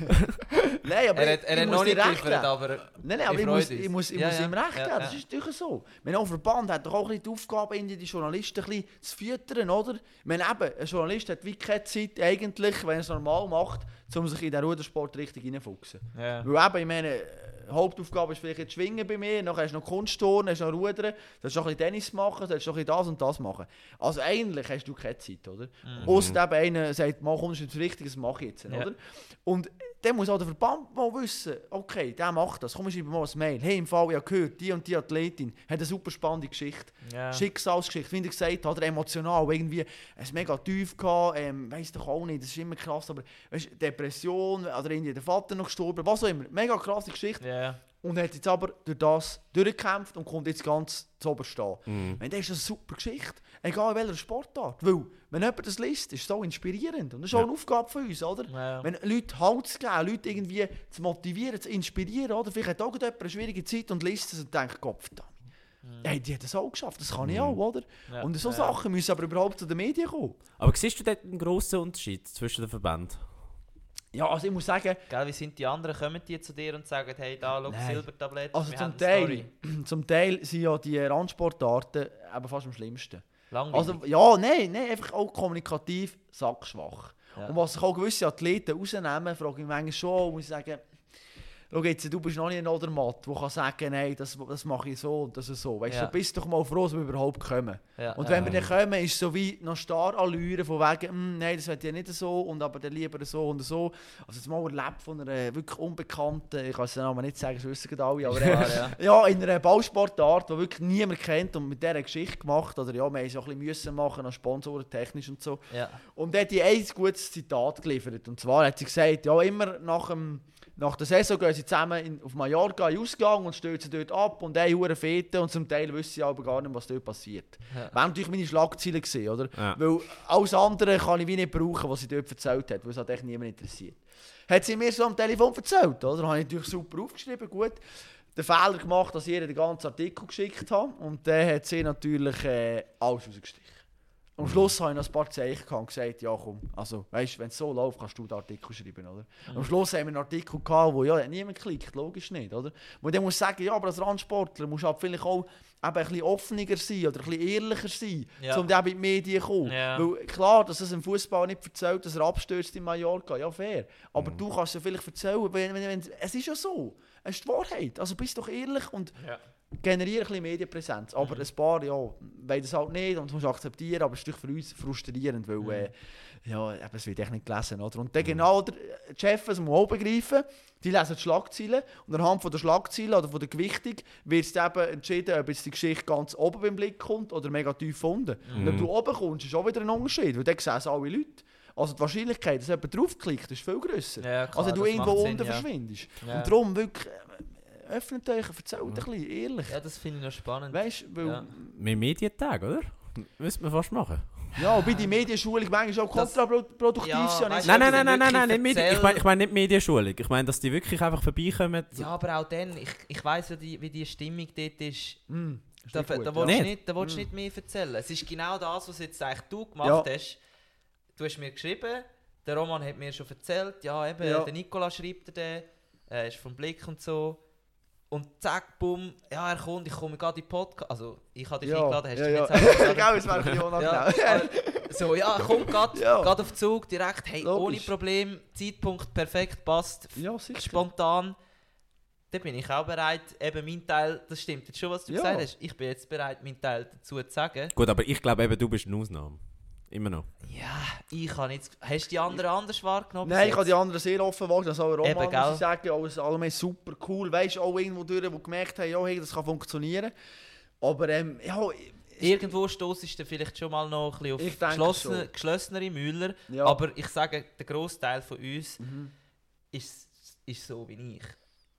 [SPEAKER 3] Nein, aber
[SPEAKER 1] Er hat
[SPEAKER 3] ich
[SPEAKER 1] noch
[SPEAKER 3] muss dir
[SPEAKER 1] nicht
[SPEAKER 3] recht
[SPEAKER 1] geliefert,
[SPEAKER 3] geben.
[SPEAKER 1] aber
[SPEAKER 3] Nein, aber
[SPEAKER 1] wir
[SPEAKER 3] ich muss
[SPEAKER 1] freuen uns.
[SPEAKER 3] ihm
[SPEAKER 1] Ja,
[SPEAKER 3] recht
[SPEAKER 1] ja,
[SPEAKER 3] geben, das
[SPEAKER 1] ja.
[SPEAKER 3] ist natürlich so. Ein Verband hat doch auch ein bisschen die Aufgabe, die Journalisten ein bisschen zu füttern, oder? Ich meine, eben, ein Journalist hat wie keine Zeit eigentlich, wenn er es normal macht, um sich in den Rudersport richtig reinzufuchsen.
[SPEAKER 1] Ja.
[SPEAKER 3] Weil eben, ich meine, Hauptaufgabe ist vielleicht jetzt Schwingen bei mir, dann hast du noch Kunstturnen, hast du noch Rudern, dann hast du noch ein bisschen Tennis machen, dann hast du noch ein bisschen das und das machen. Also eigentlich hast du keine Zeit, oder? Ausser eben einer sagt, mal kommst du ins Richtige, das mache ich jetzt,
[SPEAKER 1] Ja.
[SPEAKER 3] oder? Und dann muss auch der Verband mal wissen, okay, der macht das, komm, ich schreibe mal ein Mail. Hey, im Fall, ich habe gehört, die und die Athletin hat eine super spannende Geschichte.
[SPEAKER 1] Ja.
[SPEAKER 3] Schicksalsgeschichte, wie ich gesagt habe, emotional, irgendwie es mega tief gehabt, weiss doch auch nicht, das ist immer krass, aber weißt, Depression, oder irgendwie der Vater noch gestorben, was auch immer, mega krasse Geschichte.
[SPEAKER 1] Ja.
[SPEAKER 3] Und hat jetzt aber durch das durchgekämpft und kommt jetzt ganz zu oben stehen. Wenn das ist eine super Geschichte, egal in welcher Sportart, weil wenn jemand das liest, ist es so inspirierend und das ist auch eine Aufgabe von uns, oder?
[SPEAKER 1] Ja.
[SPEAKER 3] Wenn Leute Halt zu geben, Leute irgendwie zu motivieren, zu inspirieren, oder? Vielleicht hat auch jemand eine schwierige Zeit und liest es und denkt, Gott verdammt. Hey, die hat das auch geschafft, das kann ich auch, oder?
[SPEAKER 1] Ja.
[SPEAKER 3] Und so
[SPEAKER 1] Ja.
[SPEAKER 3] Sachen müssen aber überhaupt zu den Medien kommen.
[SPEAKER 2] Aber siehst du dort einen grossen Unterschied zwischen den Verbänden?
[SPEAKER 3] Ja, also ich muss sagen,
[SPEAKER 1] Gell, wie sind die anderen? Kommen die zu dir und sagen, hey, da, schau,
[SPEAKER 3] Nein.
[SPEAKER 1] Silbertablett,
[SPEAKER 3] also
[SPEAKER 1] wir haben
[SPEAKER 3] zum
[SPEAKER 1] eine Story.
[SPEAKER 3] zum Teil sind ja die Randsportarten eben fast am schlimmsten.
[SPEAKER 1] Langweilig.
[SPEAKER 3] Also, ja, nein, einfach auch kommunikativ sackschwach.
[SPEAKER 1] Ja.
[SPEAKER 3] Und was sich auch gewisse Athleten rausnehmen, frage ich mich manchmal schon, muss ich sagen, schau jetzt, du bist noch nicht ein Odermatt, der kann sagen, nein, das mache ich so und das ist so. Weißt du,
[SPEAKER 1] Ja.
[SPEAKER 3] du bist doch mal froh, dass wir überhaupt kommen.
[SPEAKER 1] Ja,
[SPEAKER 3] Und
[SPEAKER 1] ja.
[SPEAKER 3] wenn wir dann kommen, ist es so wie noch Star-Allüre von wegen, nein, das wird ja nicht so, und aber dann lieber so und so. Also jetzt mal erlebt von einer wirklich Unbekannten, ich kann es den Namen nicht sagen, das wissen gerade alle, aber
[SPEAKER 1] Ja.
[SPEAKER 3] ja, in einer Ballsportart, die wirklich niemand kennt und mit dieser Geschichte gemacht, oder ja, wir haben so ein bisschen müssen machen, als Sponsoren technisch und so.
[SPEAKER 1] Ja.
[SPEAKER 3] Und da hat die ein gutes Zitat geliefert. Und zwar hat sie gesagt, ja, immer nach der Saison gehen sie zusammen auf Mallorca in den Ausgang und stürzen dort ab und eine hure Fete und zum Teil wissen sie aber gar nicht, was dort passiert.
[SPEAKER 1] Ja.
[SPEAKER 3] Das waren natürlich meine Schlagzeilen gewesen, oder?
[SPEAKER 2] Ja.
[SPEAKER 3] Weil alles andere kann ich wie nicht brauchen, was sie dort erzählt hat, weil es hat echt niemand interessiert. Hat sie mir so am Telefon erzählt, oder? Da habe ich natürlich super aufgeschrieben, gut. Den Fehler gemacht, dass ich ihr den ganzen Artikel geschickt habe und dann hat sie natürlich alles rausgestrichen. Am Schluss habe ich noch ein paar Zeichen gehabt und gesagt, ja komm, also weißt, wenn es so läuft, kannst du den Artikel schreiben, oder? Am Schluss haben wir einen Artikel gehabt, wo ja niemand klickt, logisch nicht, oder? Und dann muss ich sagen, ja, aber als Randsportler musst du halt vielleicht auch eben ein bisschen offener sein oder ein bisschen ehrlicher sein,
[SPEAKER 1] Ja.
[SPEAKER 3] um dann in die Medien zu kommen.
[SPEAKER 1] Ja.
[SPEAKER 3] Weil klar, dass es im Fußball nicht erzählt, dass er abstürzt in Mallorca, ja fair. Aber du kannst es ja vielleicht erzählen, wenn es ist ja so, es ist die Wahrheit, also bist doch ehrlich und
[SPEAKER 1] Ja.
[SPEAKER 3] generiere ein bisschen Medienpräsenz. Aber ein paar, ja, wollen das halt nicht und das musst du akzeptieren, aber es ist für uns frustrierend, weil ja, eben, es wird echt nicht gelesen, oder? Und dann genau die Chefs, das muss man auch begreifen, die lesen die Schlagzeilen und anhand von der Schlagzeilen oder von der Gewichtung wird es eben entschieden, ob jetzt die Geschichte ganz oben beim Blick kommt oder mega tief unten. Und ob du oben kommst, ist auch wieder ein Unterschied, weil dann sehen es alle Leute. Also die Wahrscheinlichkeit, dass jemand draufklickt, ist viel grösser.
[SPEAKER 1] Ja, klar,
[SPEAKER 3] als wenn du
[SPEAKER 1] das
[SPEAKER 3] irgendwo
[SPEAKER 1] macht
[SPEAKER 3] unten
[SPEAKER 1] Sinn, ja.
[SPEAKER 3] verschwindest.
[SPEAKER 1] Ja.
[SPEAKER 3] Und darum wirklich, öffnet euch, erzählt ein bisschen, ehrlich.
[SPEAKER 1] Ja, das finde ich noch spannend.
[SPEAKER 3] Weißt du, weil
[SPEAKER 1] Ja.
[SPEAKER 2] Mehr Medientage, oder? Müsste man fast machen.
[SPEAKER 3] Ja, bei die Medienschulung manchmal auch kontraproduktiv sind.
[SPEAKER 1] weißt
[SPEAKER 2] Nein, ich meine nicht Medienschulung. Ich meine, dass die wirklich einfach vorbeikommen.
[SPEAKER 1] Ja, aber auch dann, ich weiss ja, wie die Stimmung dort ist. Da willst du nicht mehr erzählen. Es ist genau das, was jetzt eigentlich du gemacht hast. Du hast mir geschrieben, der Roman hat mir schon erzählt, der Nicola schreibt dir, er ist vom Blick und so. Und zack, bumm, ja, er kommt, ich komme gerade in den Podcast. Also, ich habe dich eingeladen, hast du nicht selber
[SPEAKER 3] Genau, es wäre unangenehm.
[SPEAKER 1] So, ja, er kommt gerade auf Zug, direkt, hey,
[SPEAKER 3] Logisch.
[SPEAKER 1] ohne Problem, Zeitpunkt perfekt, passt, spontan. Dann bin ich auch bereit, eben meinen Teil, das stimmt jetzt schon, was du gesagt hast, ich bin jetzt bereit, meinen Teil dazu zu sagen.
[SPEAKER 2] Gut, aber ich glaube eben, du bist eine Ausnahme. Immer noch.
[SPEAKER 1] Ja, ich kann nicht... Hast du die anderen anders wahrgenommen?
[SPEAKER 3] Nein, ich habe die anderen sehr offen wahrgenommen. Also auch Roman,
[SPEAKER 1] Eben,
[SPEAKER 3] muss ich sagen, alles allgemein super cool. Weißt du, auch irgendwo durch, wo gemerkt haben, hey, das kann funktionieren. Aber
[SPEAKER 1] irgendwo stossest du vielleicht schon mal noch ein bisschen auf geschlossenere Müller. Ja. Aber ich sage, der Grossteil von uns ist so wie ich.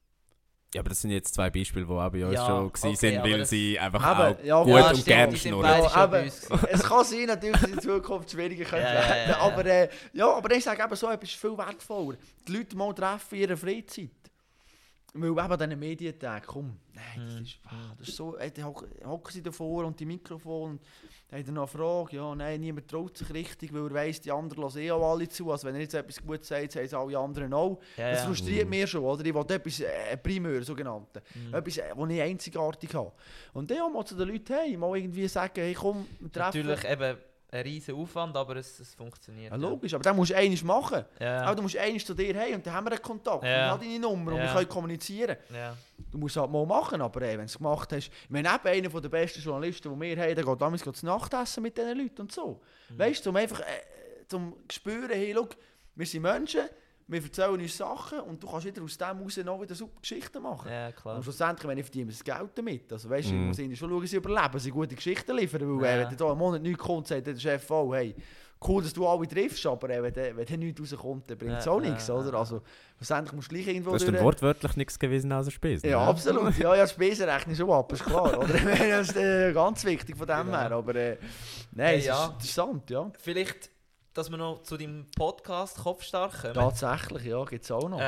[SPEAKER 2] Ja, aber das sind jetzt 2 Beispiele, die auch bei uns schon sind, weil sie einfach
[SPEAKER 3] auch
[SPEAKER 2] gut und gerne schnurren.
[SPEAKER 3] Es kann sein, natürlich, dass in Zukunft schwieriger werden. Aber ich sage eben so, etwas ist viel wertvoller. Die Leute mal treffen in ihrer Freizeit. Weil eben an diesen Medientagen, komm, nein, das ist so, die hocken sie davor und die Mikrofone und dann hat er noch eine Frage, ja, nein, niemand traut sich richtig, weil er weiss, die anderen hören auch alle zu, also wenn er jetzt etwas gut sagt, sagen es alle anderen auch. Das frustriert mich schon, oder? Ich will etwas Primär, sogenannte, etwas, was ich einzigartig habe. Und dann mal zu den Leuten, hey, mal irgendwie sagen, hey, komm, wir treffen.
[SPEAKER 1] Natürlich eben ein riesen Aufwand, aber es funktioniert.
[SPEAKER 3] Ja, logisch, aber dann musst du einiges machen. Ja. Auch du musst einiges zu dir haben und dann haben wir einen Kontakt. Ja. Und ich habe deine Nummer und wir können kommunizieren. Ja. Du musst es halt mal machen, aber wenn du es gemacht hast... Ich meine, eben einer der besten Journalisten, die wir haben, der geht damals zu Nachtessen mit diesen Leuten und so. Weißt du, um einfach zum spüren, hey, schau, wir sind Menschen, wir erzählen uns Sachen und du kannst wieder aus dem heraus noch wieder super Geschichten machen.
[SPEAKER 1] Ja, klar.
[SPEAKER 3] Und schlussendlich, wenn ich verdiene das Geld damit. Also weißt du, ich muss ihnen schon schauen, sie überleben, sie gute Geschichten liefern. Weil wenn da einen Monat nichts kommt, sagt der Chef auch, hey, cool, dass du alle triffst, aber wenn da nichts rauskommt, dann bringt es auch nichts, oder? Also schlussendlich musst du gleich irgendwo
[SPEAKER 2] durch... Das ist dann wortwortlich nichts gewesen als Spesen.
[SPEAKER 3] Ja, absolut. Ja, Spesen rechne ich schon ab, ist klar. Oder? Das ist ganz wichtig von dem her. Aber nein, es ist interessant, ja.
[SPEAKER 1] Vielleicht... dass wir noch zu deinem Podcast Kopfstark kommen.
[SPEAKER 3] Tatsächlich, ja, gibt es auch noch.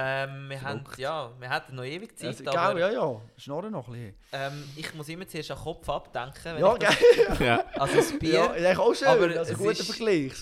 [SPEAKER 1] Wir hatten noch ewig Zeit.
[SPEAKER 3] Ja, schnorren noch ein
[SPEAKER 1] bisschen. Ich muss immer zuerst an den Kopf abdenken.
[SPEAKER 3] Ja, geil.
[SPEAKER 1] Also das Bier.
[SPEAKER 3] Ja, auch schön,
[SPEAKER 1] aber
[SPEAKER 3] das ist ein guter Vergleich.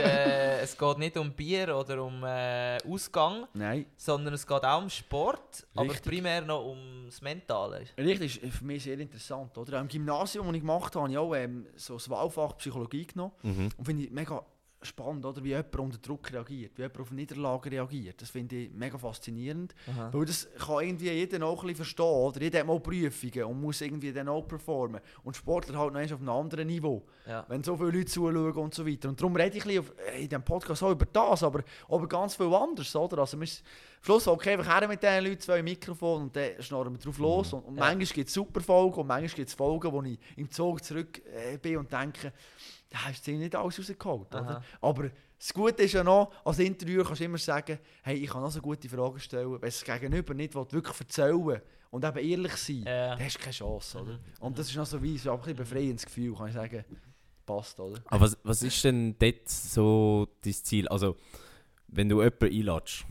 [SPEAKER 1] Es geht nicht um Bier oder um Ausgang, sondern es geht auch um Sport, aber primär noch um das Mentale.
[SPEAKER 3] Richtig, ist für mich sehr interessant. Oder? Im Gymnasium, das ich gemacht habe, habe ich auch so das Wahlfach Psychologie genommen. Und finde ich mega spannend, oder? Wie jemand unter Druck reagiert, wie jemand auf Niederlagen reagiert. Das finde ich mega faszinierend. Weil das kann irgendwie jeder auch ein bisschen verstehen. Oder? Jeder hat mal Prüfungen und muss irgendwie dann auch performen. Und Sportler halt noch auf einem anderen Niveau. Ja. Wenn so viele Leute zuschauen und so weiter. Und darum rede ich ein bisschen in diesem Podcast auch über das, aber auch über ganz viel anderes. Oder? Also am Schluss einfach her mit diesen Leuten, 2 Mikrofone und dann schnorren wir drauf los. Und manchmal gibt es super Folgen und manchmal gibt es Folgen, wo ich im Zug zurück bin und denke, da hast du nicht alles rausgeholt. Oder? Aber das Gute ist ja noch, als Interviewer kannst du immer sagen, hey, ich kann auch so gute Fragen stellen. Wenn es Gegenüber nicht wirklich erzählen und eben ehrlich sein, dann hast du keine Chance. Oder? Und das ist noch so ein bisschen befreiendes Gefühl, kann ich sagen. Passt, oder?
[SPEAKER 2] Aber was ist denn dort so dein Ziel? Also, wenn du jemanden einlädst,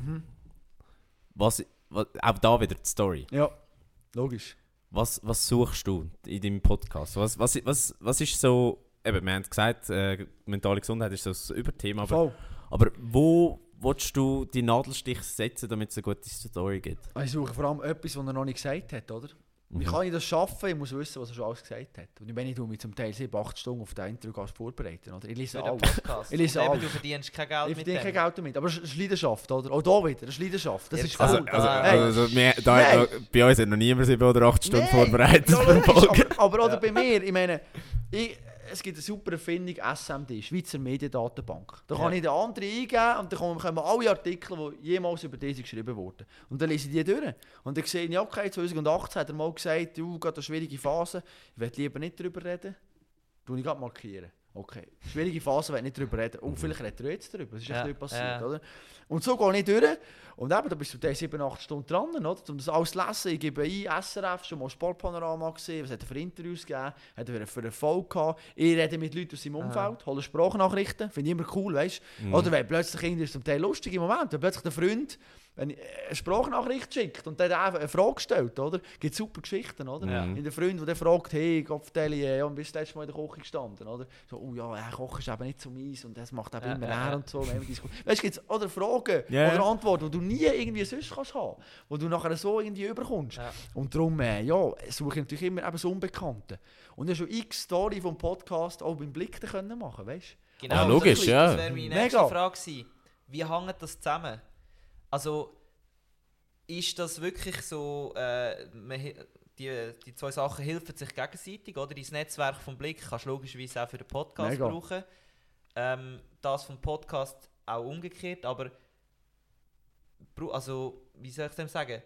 [SPEAKER 2] auch da wieder die Story.
[SPEAKER 3] Ja, logisch.
[SPEAKER 2] Was suchst du in deinem Podcast? Was ist so... Eben, wir haben gesagt, mentale Gesundheit ist so das Überthema, aber wo willst du die Nadelstich setzen, damit es eine gute Story gibt?
[SPEAKER 3] Ich suche vor allem etwas, was er noch nicht gesagt hat, oder? Wie kann ich das schaffen? Ich muss wissen, was er schon alles gesagt hat. Und wenn ich mich zum Teil 7-8 Stunden auf den Interview vorbereiten, oder? Ich lese alles.
[SPEAKER 1] Ich lese alles. Du verdienst kein Geld
[SPEAKER 3] mit dem. Ich verdiene kein Geld damit, aber es ist Leidenschaft, oder? Auch da wieder, das ist Leidenschaft. Das ist
[SPEAKER 2] cool. Bei uns hat noch niemand 7 oder 8 Stunden vorbereitet.
[SPEAKER 3] Aber oder bei mir, ich meine... Es gibt eine super Erfindung, SMD, Schweizer Mediendatenbank. Da kann ich den anderen eingeben und dann kommen alle Artikel, die jemals über diese geschrieben wurden. Und dann lese ich die durch. Und dann sehe ich, okay, 2018 hat er mal gesagt, gerade eine schwierige Phase, ich will lieber nicht darüber reden. Ich gerade markieren. Okay, schwierige Phase, will nicht darüber reden. Und vielleicht redet er jetzt darüber, das ist echt nicht passiert. Oder? Und so gehe ich durch Und eben, da bist du 7-8 Stunden dran, oder? Um das alles zu lesen, ich gebe ein, SRF, schon mal Sportpanorama gesehen, was hat er für Interviews gegeben, hat er für Erfolg gehabt. Ich rede mit Leuten aus seinem Umfeld, hole Sprachnachrichten, finde ich immer cool, weißt du? Oder wenn plötzlich irgendwie zum Teil lustige Momente, wenn plötzlich der Freund eine Sprachnachricht schickt und dann einfach eine Frage stellt, oder? Gibt super Geschichten, oder?
[SPEAKER 1] Ja.
[SPEAKER 3] In der Freund, der fragt, hey, Gottvdeli, ja, bist du letztes Mal in der Küche gestanden, oder? So, oh ja, Kochen ist eben nicht so meins und das macht eben immer er und so. Weißt du, gibt's oder Fragen oder Antworten, die du nie irgendwie sonst kannst haben, wo du nachher so irgendwie überkommst. Ja. Und darum, suche ich natürlich immer eben das Unbekannte. Und ich habe schon x Story vom Podcast auch beim Blick können machen, weißt du?
[SPEAKER 1] Genau,
[SPEAKER 2] logisch,
[SPEAKER 1] das wäre meine nächste Frage gewesen. Wie hängt das zusammen? Also, ist das wirklich so, die zwei Sachen helfen sich gegenseitig, oder? Dein Netzwerk vom Blick kannst du logischerweise auch für den Podcast brauchen. Das vom Podcast auch umgekehrt, aber also, wie soll ich dem sagen?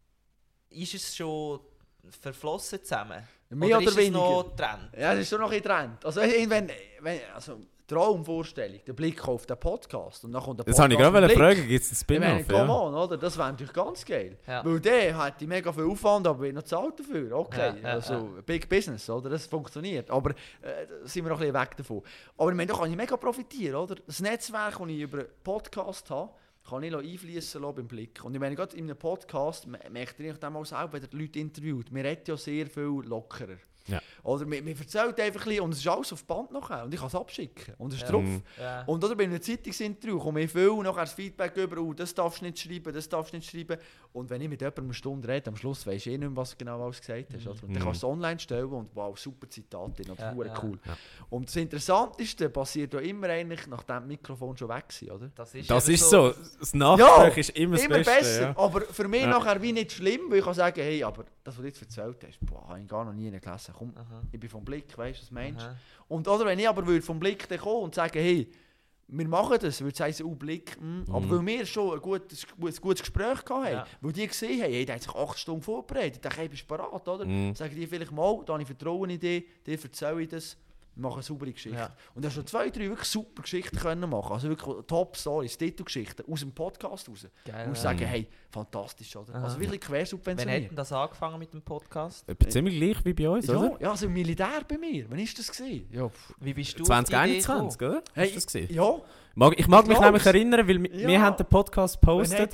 [SPEAKER 1] Ist es schon verflossen zusammen?
[SPEAKER 3] Mehr oder
[SPEAKER 1] ist
[SPEAKER 3] weniger.
[SPEAKER 1] Es noch Trend?
[SPEAKER 3] Ja, es ist schon noch ein Trend. Also, also Traumvorstellung, der Blick auf den Podcast und dann kommt der Podcast.
[SPEAKER 2] Das habe ich gerade fragen, gibt es einen Spin-off?
[SPEAKER 3] Come on, oder? Das wäre natürlich ganz geil. Ja. Weil der hat mega viel Aufwand, aber wird noch zahlt dafür. Okay, Big Business, oder? Das funktioniert. Aber da sind wir noch ein bisschen weg davon. Aber ich meine, da kann ich mega profitieren, oder? Das Netzwerk, das ich über Podcast habe, kann ich einfließen lassen beim Blick. Und ich meine, gerade in einem Podcast merkt ihr dann auch selber, wenn ihr Leute interviewt, man redet ja sehr viel lockerer. Ja. Oder man erzählt einfach ein bisschen, und es ist alles auf Band nachher und ich kann es abschicken und es ist drauf. Ja. Und oder bei einem Zeitungsinterview komme ich viel nachher das Feedback über, das darfst du nicht schreiben, das darfst du nicht schreiben. Und wenn ich mit jemandem eine Stunde rede, am Schluss weisst du nicht mehr, was du genau alles gesagt hast. Oder? Und dann kannst du es online stellen und wow, super Zitate, das ist cool. Ja. Und das Interessanteste passiert ja immer eigentlich, nachdem das Mikrofon schon weg ist, oder?
[SPEAKER 2] Das ist so. Das Nachgespräch ist immer das Beste.
[SPEAKER 3] Besser, ja. Aber für mich nachher wie nicht schlimm, weil ich kann sagen, hey, aber das, was du jetzt erzählt hast, habe ich gar noch nie gelesen. Komm, ich bin vom Blick, weißt du, was meinst du? Und oder wenn ich aber vom Blick kommen und sagen, hey, wir machen das, würde ich sagen, Blick, aber weil wir schon ein gutes Gespräch hatten, weil die gesehen haben, hey, der hat sich 8 Stunden vorbereitet, dann bist du parat, oder? Sagen die vielleicht mal, da habe ich Vertrauen in dich, dir erzähle ich das, wir machen eine saubere Geschichte. Ja. Und du hast schon 2, 3 wirklich super Geschichten können machen, also wirklich Top-Stories, Titelgeschichten aus dem Podcast raus. Geil, und sagen, hey, fantastisch, oder? Also wirklich quersubventioniert.
[SPEAKER 1] Wann hat denn das angefangen mit dem Podcast?
[SPEAKER 2] Ziemlich gleich wie bei uns, oder?
[SPEAKER 3] Ja, also im Militär bei mir. Wann ist das gewesen? Ja.
[SPEAKER 1] Wie bist du
[SPEAKER 2] 2021, oder?
[SPEAKER 3] Hey,
[SPEAKER 2] hast du das gesehen?
[SPEAKER 3] Ja.
[SPEAKER 2] Ich mag mich nämlich erinnern, weil wir haben den Podcast gepostet.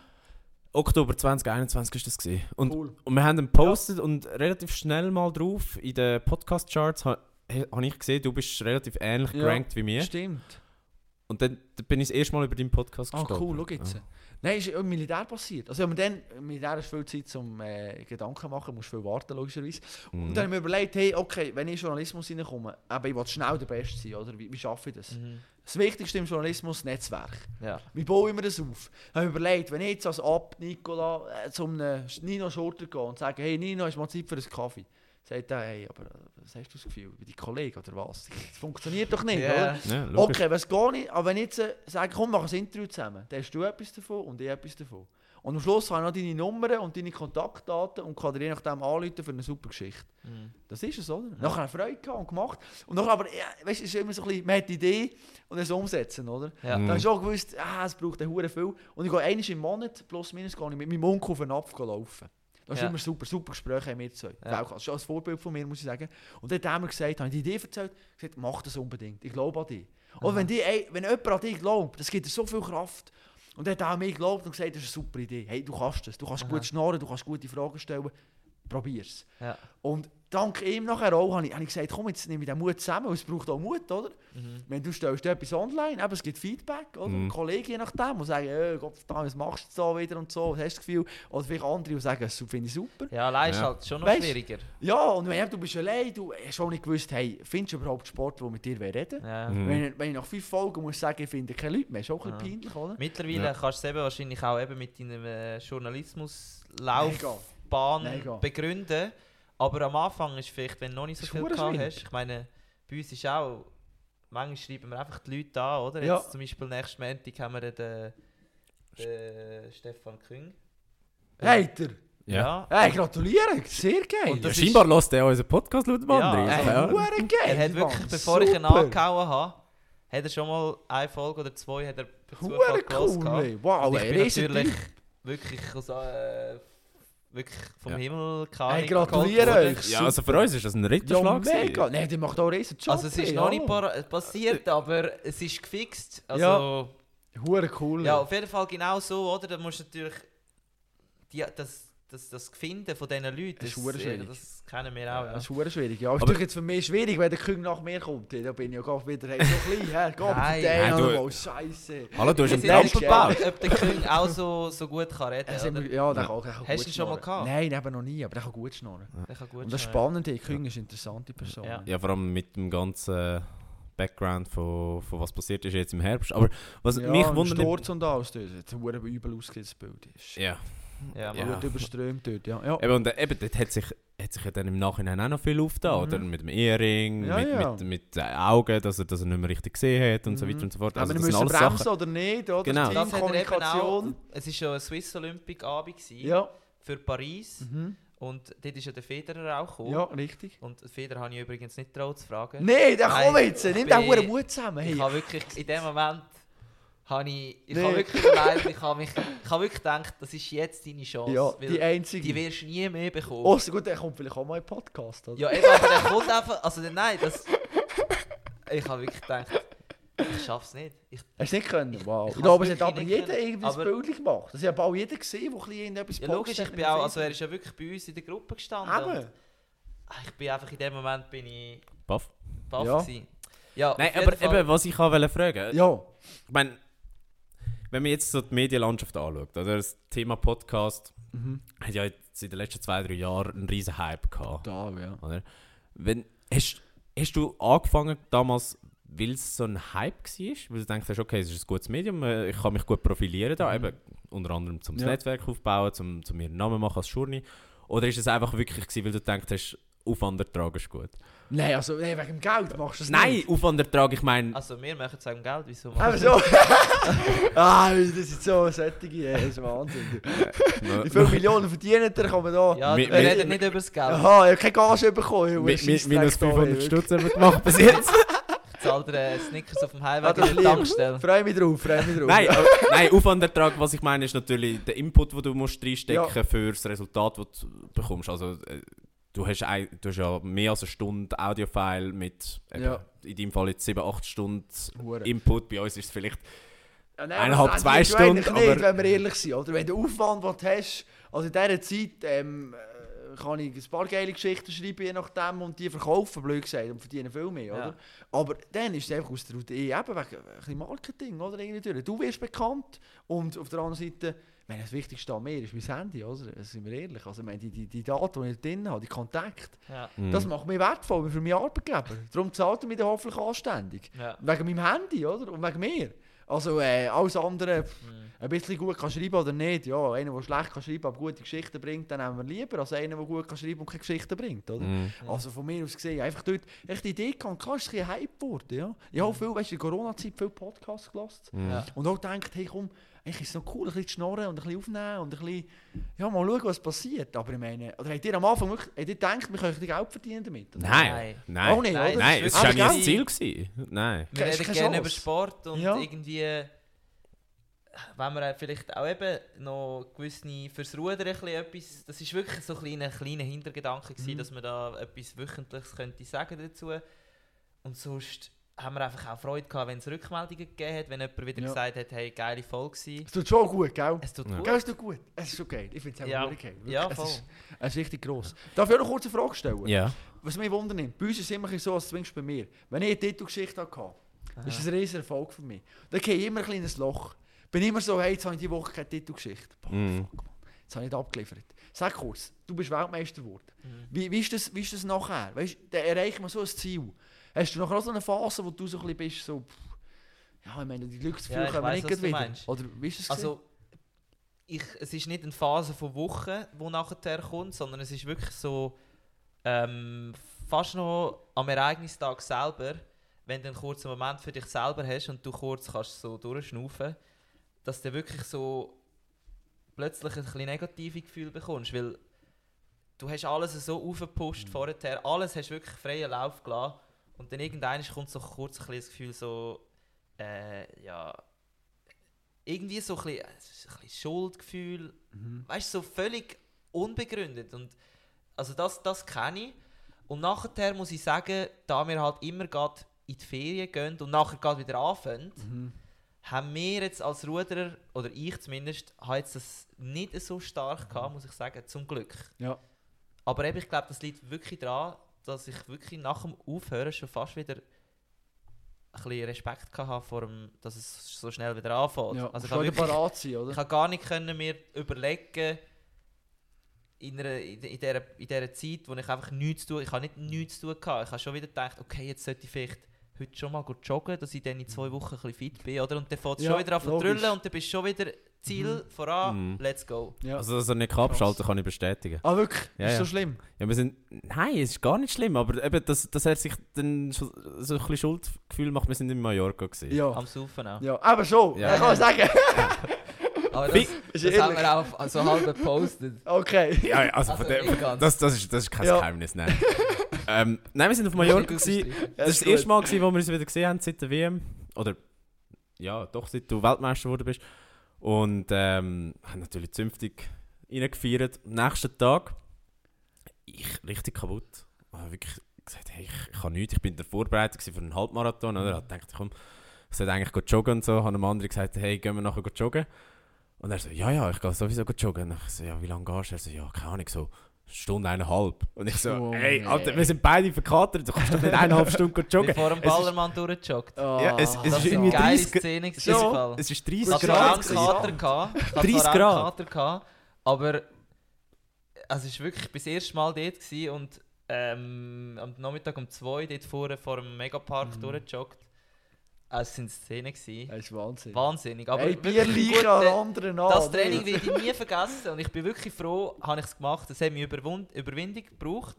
[SPEAKER 2] Oktober 2021 war das gewesen. Und wir haben ihn gepostet und relativ schnell mal drauf in den Podcast-Charts habe ich gesehen, du bist relativ ähnlich gerankt wie mir.
[SPEAKER 3] Stimmt.
[SPEAKER 2] Und dann bin ich das erste Mal über deinen Podcast gestolpert.
[SPEAKER 3] Cool, schau jetzt. Ja. Nein, ist im Militär passiert. Also, im Militär hast viel Zeit zum Gedanken machen, musst viel warten, logischerweise. Und dann habe ich mir überlegt, hey, okay, wenn ich in Journalismus reinkomme, aber ich will schnell der Beste sein, oder? Wie schaffe ich das? Das Wichtigste im Journalismus, Netzwerk. Ja. Wie baue ich mir das auf? Ich habe mir überlegt, wenn ich jetzt als Nicola zum Nino Schurter gehe und sage, hey Nino, ist mal Zeit für einen Kaffee. Sagt er, hey, aber was hast du das Gefühl? Wie die Kollegen oder was? Das funktioniert doch nicht, oder? Ja, okay, was geht nicht? Aber wenn ich jetzt sage, komm, mach ein Interview zusammen, dann hast du etwas davon und ich etwas davon. Und am Schluss habe ich noch deine Nummern und deine Kontaktdaten und kann dir je nachdem anrufen für eine super Geschichte. Das ist es, oder? Ja. Nachher habe ich Freude gehabt und gemacht. Und nachher aber, weißt du, es ist immer so ein bisschen, man hat die Idee und es umsetzen, oder? Ja. Dann habe ich schon gewusst, es braucht eine Hure viel. Und ich gehe einmal im Monat, plus minus, mit meinem Onkel auf den Napf laufen. Das ist immer super Gespräche mit zwei. Ja. Das ist auch ein Vorbild von mir, muss ich sagen. Und dann hat er mir gesagt, habe ich die Idee erzählt, gesagt, mach das unbedingt, ich glaube an dich. Und wenn jemand an dich glaubt, das gibt dir so viel Kraft. Und dann hat er an mich geglaubt und gesagt, das ist eine super Idee. Hey, du kannst das, du kannst gut schnarren, du kannst gute Fragen stellen, probier's. Ja. Und dank ihm nachher auch habe ich gesagt, komm, jetzt nehme ich den Mut zusammen, es braucht auch Mut, oder? Wenn du stellst etwas online, aber es gibt Feedback, oder? Kollegen je nachdem, die sagen, Gott, was machst du da wieder und so, was hast du das Gefühl? Oder vielleicht andere, die sagen, das finde ich super.
[SPEAKER 1] Ja, allein ist halt schon noch schwieriger.
[SPEAKER 3] Ja, und wenn du bist allein, du hast auch nicht gewusst, hey, findest du überhaupt Sport, der mit dir reden will? Ja. Wenn ich nach 5 Folgen muss sagen, ich finde keine Leute mehr, ist auch ein bisschen peinlich, oder?
[SPEAKER 1] Mittlerweile kannst du es eben wahrscheinlich auch eben mit deinem Journalismuslaufbahn begründen. Aber am Anfang ist vielleicht, wenn du noch nicht so viel gehabt hast, ich meine, bei uns ist auch, manchmal schreiben wir einfach die Leute an, oder? Jetzt zum Beispiel nächsten Montag haben wir den Stefan Küng.
[SPEAKER 3] Heiter! Ja. Hey, gratuliere, sehr geil.
[SPEAKER 2] Und scheinbar lässt er unseren Podcast laut dem anderen.
[SPEAKER 1] Er hat wirklich, bevor ich ihn angehauen habe, hat er schon mal eine Folge oder 2 hat er per Zufall
[SPEAKER 3] Hure
[SPEAKER 1] gehört.
[SPEAKER 3] cool, ey. Wow,
[SPEAKER 1] Und ich
[SPEAKER 3] ey,
[SPEAKER 1] bin
[SPEAKER 3] riesen
[SPEAKER 1] natürlich
[SPEAKER 3] Typ.
[SPEAKER 1] wirklich, wirklich vom
[SPEAKER 2] Ja.
[SPEAKER 1] Himmel
[SPEAKER 3] Hey, gratuliere
[SPEAKER 1] geholt worden.
[SPEAKER 3] euch.
[SPEAKER 2] Ja, also für uns ist das ein Ritterschlag.
[SPEAKER 3] Ja,
[SPEAKER 2] gewesen.
[SPEAKER 3] mega. Nein, der macht auch einen riesen Job.
[SPEAKER 1] Also es ist
[SPEAKER 3] ey,
[SPEAKER 1] noch nicht
[SPEAKER 3] hallo.
[SPEAKER 1] passiert, aber es ist gefixt. Also,
[SPEAKER 3] Hure cool.
[SPEAKER 1] ja,
[SPEAKER 3] ey.
[SPEAKER 1] auf jeden Fall genau so, oder? Da musst du natürlich das Finden von diesen Leuten,
[SPEAKER 3] Das ist hure schwierig.
[SPEAKER 1] das kennen wir auch.
[SPEAKER 3] Das
[SPEAKER 1] Ja.
[SPEAKER 3] ist hure schwierig. Ja, ist
[SPEAKER 2] Aber-
[SPEAKER 3] natürlich jetzt für mich schwierig, wenn der Küng nach mir kommt. Da bin ich ja gar wieder hey, so klein. Hey, geh
[SPEAKER 1] Nein.
[SPEAKER 3] für den
[SPEAKER 2] Nein, du-
[SPEAKER 3] mal. Scheiße.
[SPEAKER 2] Hallo, du hast
[SPEAKER 1] Es
[SPEAKER 2] einen
[SPEAKER 1] ist
[SPEAKER 3] Trampel
[SPEAKER 1] nicht
[SPEAKER 2] Trampel
[SPEAKER 3] gebaut.
[SPEAKER 2] gebaut.
[SPEAKER 1] ob der König auch so gut kann reden
[SPEAKER 3] Ja,
[SPEAKER 1] oder?
[SPEAKER 3] ja, der kann
[SPEAKER 1] Hast
[SPEAKER 3] gut
[SPEAKER 1] du ihn schon mal
[SPEAKER 3] schnurren.
[SPEAKER 1] gehabt?
[SPEAKER 3] Nein, eben noch nie, aber der kann gut schnurren.
[SPEAKER 1] Der kann gut
[SPEAKER 3] Und das
[SPEAKER 1] schnurren.
[SPEAKER 3] Spannende, der Küng ist eine interessante Person.
[SPEAKER 1] Ja.
[SPEAKER 2] Ja, vor allem mit dem ganzen Background von was passiert ist jetzt im Herbst. Aber was
[SPEAKER 3] Ja,
[SPEAKER 2] mich
[SPEAKER 3] und
[SPEAKER 2] wundert...
[SPEAKER 3] Sturz und alles. Das hat hure übel ausgesehen, das Bild. Ist
[SPEAKER 2] Ja.
[SPEAKER 1] Ja,
[SPEAKER 2] Ja.
[SPEAKER 1] Mann.
[SPEAKER 3] gut überströmt dort, ja. Ja.
[SPEAKER 2] Eben, und eben, dort hat sich ja dann im Nachhinein auch noch viel aufgetan,
[SPEAKER 3] Mhm.
[SPEAKER 2] oder? Mit dem Ehering,
[SPEAKER 3] Ja, ja.
[SPEAKER 2] mit den Augen, dass er nicht mehr richtig gesehen hat und so
[SPEAKER 3] Mhm.
[SPEAKER 2] weiter und so fort.
[SPEAKER 3] Aber wir
[SPEAKER 2] das sind
[SPEAKER 3] müssen
[SPEAKER 2] alles
[SPEAKER 3] bremsen
[SPEAKER 2] Sachen.
[SPEAKER 3] oder nicht, oder?
[SPEAKER 2] Genau.
[SPEAKER 1] Das hat er eben auch,
[SPEAKER 3] Teamkommunikation.
[SPEAKER 1] es war schon ein Swiss Olympic Abend gewesen
[SPEAKER 3] Ja.
[SPEAKER 1] für Paris
[SPEAKER 3] Mhm.
[SPEAKER 1] und dort ist ja der Federer auch gekommen.
[SPEAKER 3] Ja, richtig.
[SPEAKER 1] Und den Federer habe ich übrigens nicht getraut zu fragen.
[SPEAKER 3] Nein, der
[SPEAKER 1] Nein,
[SPEAKER 3] komm jetzt,
[SPEAKER 1] ich
[SPEAKER 3] nimm
[SPEAKER 1] bin-
[SPEAKER 3] den Huren Mut zusammen.
[SPEAKER 1] Ich
[SPEAKER 3] Hey.
[SPEAKER 1] habe wirklich, in dem Moment habe ich
[SPEAKER 3] Nee.
[SPEAKER 1] habe wirklich überlegt, ich habe wirklich gedacht, das ist jetzt deine Chance.
[SPEAKER 3] Ja,
[SPEAKER 1] weil
[SPEAKER 3] die einzige.
[SPEAKER 1] die wirst du nie mehr bekommen.
[SPEAKER 3] Oh, so gut, der kommt vielleicht auch mal in den Podcast, oder?
[SPEAKER 1] Ja, eben, aber der kommt einfach, also nein, ich habe wirklich gedacht, ich schaff's nicht.
[SPEAKER 3] Hast du nicht können? Wow.
[SPEAKER 1] ich
[SPEAKER 3] Ich glaube, es
[SPEAKER 1] hab's
[SPEAKER 3] hat aber
[SPEAKER 1] wirklich nicht
[SPEAKER 3] jeder
[SPEAKER 1] können.
[SPEAKER 3] irgendwie ein
[SPEAKER 1] Aber-
[SPEAKER 3] Bild gemacht. Das hat auch jeder gesehen, der ein bisschen etwas
[SPEAKER 1] Ja, logisch,
[SPEAKER 3] postet
[SPEAKER 1] ich bin auch, also er ist ja wirklich bei uns in der Gruppe gestanden.
[SPEAKER 3] Eben.
[SPEAKER 1] Und ich bin einfach in dem Moment
[SPEAKER 2] Baff.
[SPEAKER 1] baff
[SPEAKER 3] Ja.
[SPEAKER 1] gewesen. Ja,
[SPEAKER 2] Nein,
[SPEAKER 1] auf jeden
[SPEAKER 2] aber
[SPEAKER 1] Fall-
[SPEAKER 2] eben, was ich wollte fragen,
[SPEAKER 3] Ja.
[SPEAKER 2] ich meine, wenn man jetzt so die Medienlandschaft anschaut, oder das Thema Podcast hat ja jetzt in den letzten 2-3 Jahren einen riesen Hype gehabt.
[SPEAKER 3] Da, ja.
[SPEAKER 2] Oder? Hast du angefangen damals, weil es so ein Hype war? Weil du denkst, okay, es ist ein gutes Medium, ich kann mich gut profilieren da, eben, unter anderem zum
[SPEAKER 3] Ja.
[SPEAKER 2] Netzwerk aufbauen, zum mir einen Namen machen als Journey. Oder ist es einfach wirklich gewesen, weil du denkst, hast, Aufwandertrag ist gut?
[SPEAKER 3] Nein, also nein, wegen dem Geld machst du es
[SPEAKER 2] Nein,
[SPEAKER 3] nicht.
[SPEAKER 2] Aufwandertrag, ich meine...
[SPEAKER 1] Also wir machen sagen Geld, wieso
[SPEAKER 3] Aber
[SPEAKER 1] machen
[SPEAKER 3] so. Das ist so sättige, das ist Wahnsinn. Wie viele Millionen verdient er, kann man da...
[SPEAKER 1] Ja,
[SPEAKER 2] Mi-
[SPEAKER 1] wir
[SPEAKER 2] mi-
[SPEAKER 1] reden nicht über das Geld.
[SPEAKER 3] Aha, ich habe keine Gage bekommen.
[SPEAKER 2] Minus 500 Stutz haben wir gemacht bis jetzt.
[SPEAKER 1] Ich zahle dir Snickers auf dem
[SPEAKER 3] Ah,
[SPEAKER 1] Highway
[SPEAKER 3] das
[SPEAKER 1] in der Tankstelle.
[SPEAKER 3] Freue mich drauf,
[SPEAKER 2] Nein, nein, Aufwandertrag, was ich meine, ist natürlich der Input, den du musst reinstecken
[SPEAKER 3] Ja.
[SPEAKER 2] für das Resultat, das du bekommst. Also, du hast ja mehr als eine Stunde Audiofile mit,
[SPEAKER 3] Ja.
[SPEAKER 2] in deinem Fall jetzt 7-8 Stunden
[SPEAKER 3] Hure.
[SPEAKER 2] Input. Bei uns ist es vielleicht
[SPEAKER 3] Ja, nein,
[SPEAKER 2] eineinhalb,
[SPEAKER 3] das
[SPEAKER 2] 2
[SPEAKER 3] eigentlich
[SPEAKER 2] Stunden,
[SPEAKER 3] nicht,
[SPEAKER 2] aber-
[SPEAKER 3] wenn wir ehrlich sind. Oder? Wenn du Aufwand was du hast, also in dieser Zeit kann ich ein paar geile Geschichten schreiben, je nachdem, und die verkaufen, blöd gesagt, und verdienen viel mehr.
[SPEAKER 1] Ja.
[SPEAKER 3] Oder? Aber dann ist es einfach aus der Routine, eben wegen ein bisschen Marketing. Oder? Irgendwie. Du wirst bekannt und auf der anderen Seite, ich meine, das Wichtigste an mir ist mein Handy, oder? Sind wir ehrlich. Also, ich meine, die Daten, die ich drin habe, die Kontakte,
[SPEAKER 1] Ja.
[SPEAKER 3] das macht mich wertvoll für meinen Arbeitgeber. Darum zahlt er mich dann hoffentlich anständig.
[SPEAKER 1] Ja.
[SPEAKER 3] Wegen meinem Handy, oder? Und wegen mir. Also alles andere, ein bisschen gut kann schreiben oder nicht. Ja, einer, der schlecht kann schreiben, aber gute Geschichten bringt, dann nehmen wir lieber als einer, der gut kann schreiben und keine Geschichten bringt, oder?
[SPEAKER 2] Mhm.
[SPEAKER 3] Also von mir aus gesehen, einfach dort echt die Idee kann, klar ist es ein bisschen Hype geworden, ja. Ich habe viel, weißt du, in der Corona-Zeit viel Podcasts gehört
[SPEAKER 2] Mhm.
[SPEAKER 1] Ja.
[SPEAKER 3] und auch gedacht, hey komm, eigentlich ist es noch cool, ein bisschen zu schnorren und ein bisschen aufnehmen und ein bisschen, ja, mal schauen, was passiert. Aber ich meine, oder habt ihr am Anfang wirklich, habt ihr gedacht, wir können ein bisschen Geld verdienen damit? Oder?
[SPEAKER 2] Nein, nein,
[SPEAKER 3] Auch nicht,
[SPEAKER 2] nein,
[SPEAKER 3] oder?
[SPEAKER 2] nein,
[SPEAKER 1] Das
[SPEAKER 2] es
[SPEAKER 1] ist
[SPEAKER 2] war ja nie
[SPEAKER 3] wirklich-
[SPEAKER 2] das Ziel gewesen. Nein.
[SPEAKER 1] Wir
[SPEAKER 3] Hast
[SPEAKER 1] reden
[SPEAKER 3] keine
[SPEAKER 1] gerne
[SPEAKER 3] Chance.
[SPEAKER 1] über Sport und
[SPEAKER 3] Ja.
[SPEAKER 1] irgendwie, wenn wir vielleicht auch eben noch gewisse fürs Rudern ein bisschen etwas, das ist wirklich so ein kleiner Hintergedanke gewesen, dass man da etwas Wöchentliches könnte sagen dazu. Und sonst haben wir einfach auch Freude gehabt, wenn es Rückmeldungen gegeben hat, wenn jemand wieder
[SPEAKER 3] Ja.
[SPEAKER 1] gesagt hat, hey, geile Folge gewesen.
[SPEAKER 3] Es tut schon gut, gell?
[SPEAKER 1] Es tut
[SPEAKER 2] Ja.
[SPEAKER 1] gut.
[SPEAKER 3] Gell, es tut gut. Es ist schon geil. Ich finde es auch
[SPEAKER 1] Ja.
[SPEAKER 3] wirklich geil. Wirklich.
[SPEAKER 1] Ja,
[SPEAKER 3] es
[SPEAKER 1] voll.
[SPEAKER 3] ist richtig gross. Darf ich auch noch kurz eine Frage stellen?
[SPEAKER 2] Ja.
[SPEAKER 3] Was mich wundert, bei uns ist es immer ein bisschen so, als zumindest bei mir. Wenn ich eine Titelgeschichte hatte, ist es ein riesiger Erfolg für mich. Dann gehe ich immer ein kleines Loch. Bin immer so, hey, jetzt habe ich diese Woche keine Titelgeschichte. Boah,
[SPEAKER 2] Mhm.
[SPEAKER 3] fuck, man. Jetzt habe ich nicht abgeliefert. Sag kurz, du bist Weltmeister geworden.
[SPEAKER 1] Mhm.
[SPEAKER 3] Wie ist das nachher? Weißt, dann erreicht man so ein Ziel. Hast du nachher auch so eine Phase, wo du so ein bisschen bist, so, ja, ich meine, die Glücksgefühle
[SPEAKER 1] Ja, ich
[SPEAKER 3] kommen
[SPEAKER 1] weiss,
[SPEAKER 3] nicht
[SPEAKER 1] was
[SPEAKER 3] gleich
[SPEAKER 1] du
[SPEAKER 3] wieder.
[SPEAKER 1] meinst.
[SPEAKER 3] Oder wie ist es?
[SPEAKER 1] Also, es ist nicht eine Phase von Wochen, die nachher kommt, sondern es ist wirklich so fast noch am Ereignistag selber, wenn du einen kurzen Moment für dich selber hast und du kurz kannst so durchschnaufen, dass du wirklich so plötzlich ein bisschen negative Gefühl bekommst, weil du hast alles so aufgepusht vorher, alles hast wirklich freien Lauf gelassen und dann irgendwann kommt so kurz ein bisschen das Gefühl so, ja, irgendwie so ein bisschen Schuldgefühl, weißt du, so völlig unbegründet. Und also das kenne ich. Und nachher muss ich sagen, da wir halt immer gerade in die Ferien gehen und nachher gerade wieder anfangen, haben wir jetzt als Ruderer, oder ich zumindest, habe jetzt das nicht so stark gehabt, muss ich sagen, zum Glück.
[SPEAKER 3] Ja.
[SPEAKER 1] Aber eben, ich glaube, das liegt wirklich daran, dass ich wirklich nach dem Aufhören schon fast wieder ein bisschen Respekt hatte vor dem, dass es so schnell wieder anfängt.
[SPEAKER 3] Ja.
[SPEAKER 1] Also
[SPEAKER 3] ich parat sein, oder?
[SPEAKER 1] Ich konnte gar nicht mir überlegen, in dieser Zeit, wo ich einfach nichts zu tun, ich habe nicht nichts zu tun gehabt. Ich habe schon wieder gedacht, okay, jetzt sollte ich vielleicht heute schon mal joggen, dass ich dann in 2 Wochen ein bisschen fit bin, oder? Und dann fängt es schon wieder an zu drüllen und dann bist du schon wieder Ziel voran, let's go.
[SPEAKER 2] Ja. Also, dass er nicht abschalten kann ich bestätigen.
[SPEAKER 3] Ah, wirklich?
[SPEAKER 2] Ja,
[SPEAKER 3] ist so schlimm?
[SPEAKER 2] Ja, nein, es ist gar nicht schlimm, aber eben, dass er sich dann so ein bisschen Schuldgefühl macht, wir sind in Mallorca gewesen.
[SPEAKER 3] Ja.
[SPEAKER 1] Am Saufen auch.
[SPEAKER 3] Ja, aber schon,
[SPEAKER 2] Ja.
[SPEAKER 3] ich kann sagen.
[SPEAKER 1] Aber das haben wir auch so halb gepostet.
[SPEAKER 3] Okay.
[SPEAKER 2] Ja, also von dem, das ist kein Geheimnis, nein. Nein, wir sind auf Mallorca gewesen. Das ist das erste Mal gewesen, wo wir uns wieder gesehen haben seit der WM. Oder, ja, doch, seit du Weltmeister geworden bist. Und haben natürlich zünftig reingefeiert. Am nächsten Tag, ich richtig kaputt. Ich habe wirklich gesagt, hey, ich kann nichts. Ich bin in der Vorbereitung für einen Halbmarathon. Oder? Ich dachte, komm, ich sollte eigentlich joggen und so. Ich habe einem anderen gesagt, hey, gehen wir nachher joggen. Und er so, ja, ich gehe sowieso joggen. Und ich so, ja, wie lange gehst du? Er so, ja, keine Ahnung, so 1,5 Stunden. Und ich so, hey, Alter, wir sind beide verkatert, du kannst doch nicht 1,5 Stunden joggen.
[SPEAKER 1] Wie vor dem Ballermann durchgejoggt.
[SPEAKER 2] Ja, es
[SPEAKER 1] das
[SPEAKER 2] ist
[SPEAKER 1] ist
[SPEAKER 2] irgendwie
[SPEAKER 1] eine geile
[SPEAKER 2] 30
[SPEAKER 1] Szene.
[SPEAKER 2] Es ist 30
[SPEAKER 1] Grad.
[SPEAKER 2] Grad.
[SPEAKER 1] Ich hatte Kater.
[SPEAKER 2] 30 Grad.
[SPEAKER 1] Aber also es war wirklich das erste Mal dort gewesen und am Nachmittag um 2 dort vor dem Megapark durchgejoggt. Es waren Szenen.
[SPEAKER 3] Das ist Wahnsinn.
[SPEAKER 1] Wahnsinnig. Aber
[SPEAKER 3] hey, Bier an anderen an.
[SPEAKER 1] Das Training werde ich nie vergessen und ich bin wirklich froh, habe ich es gemacht. Es hat mich Überwindung gebraucht.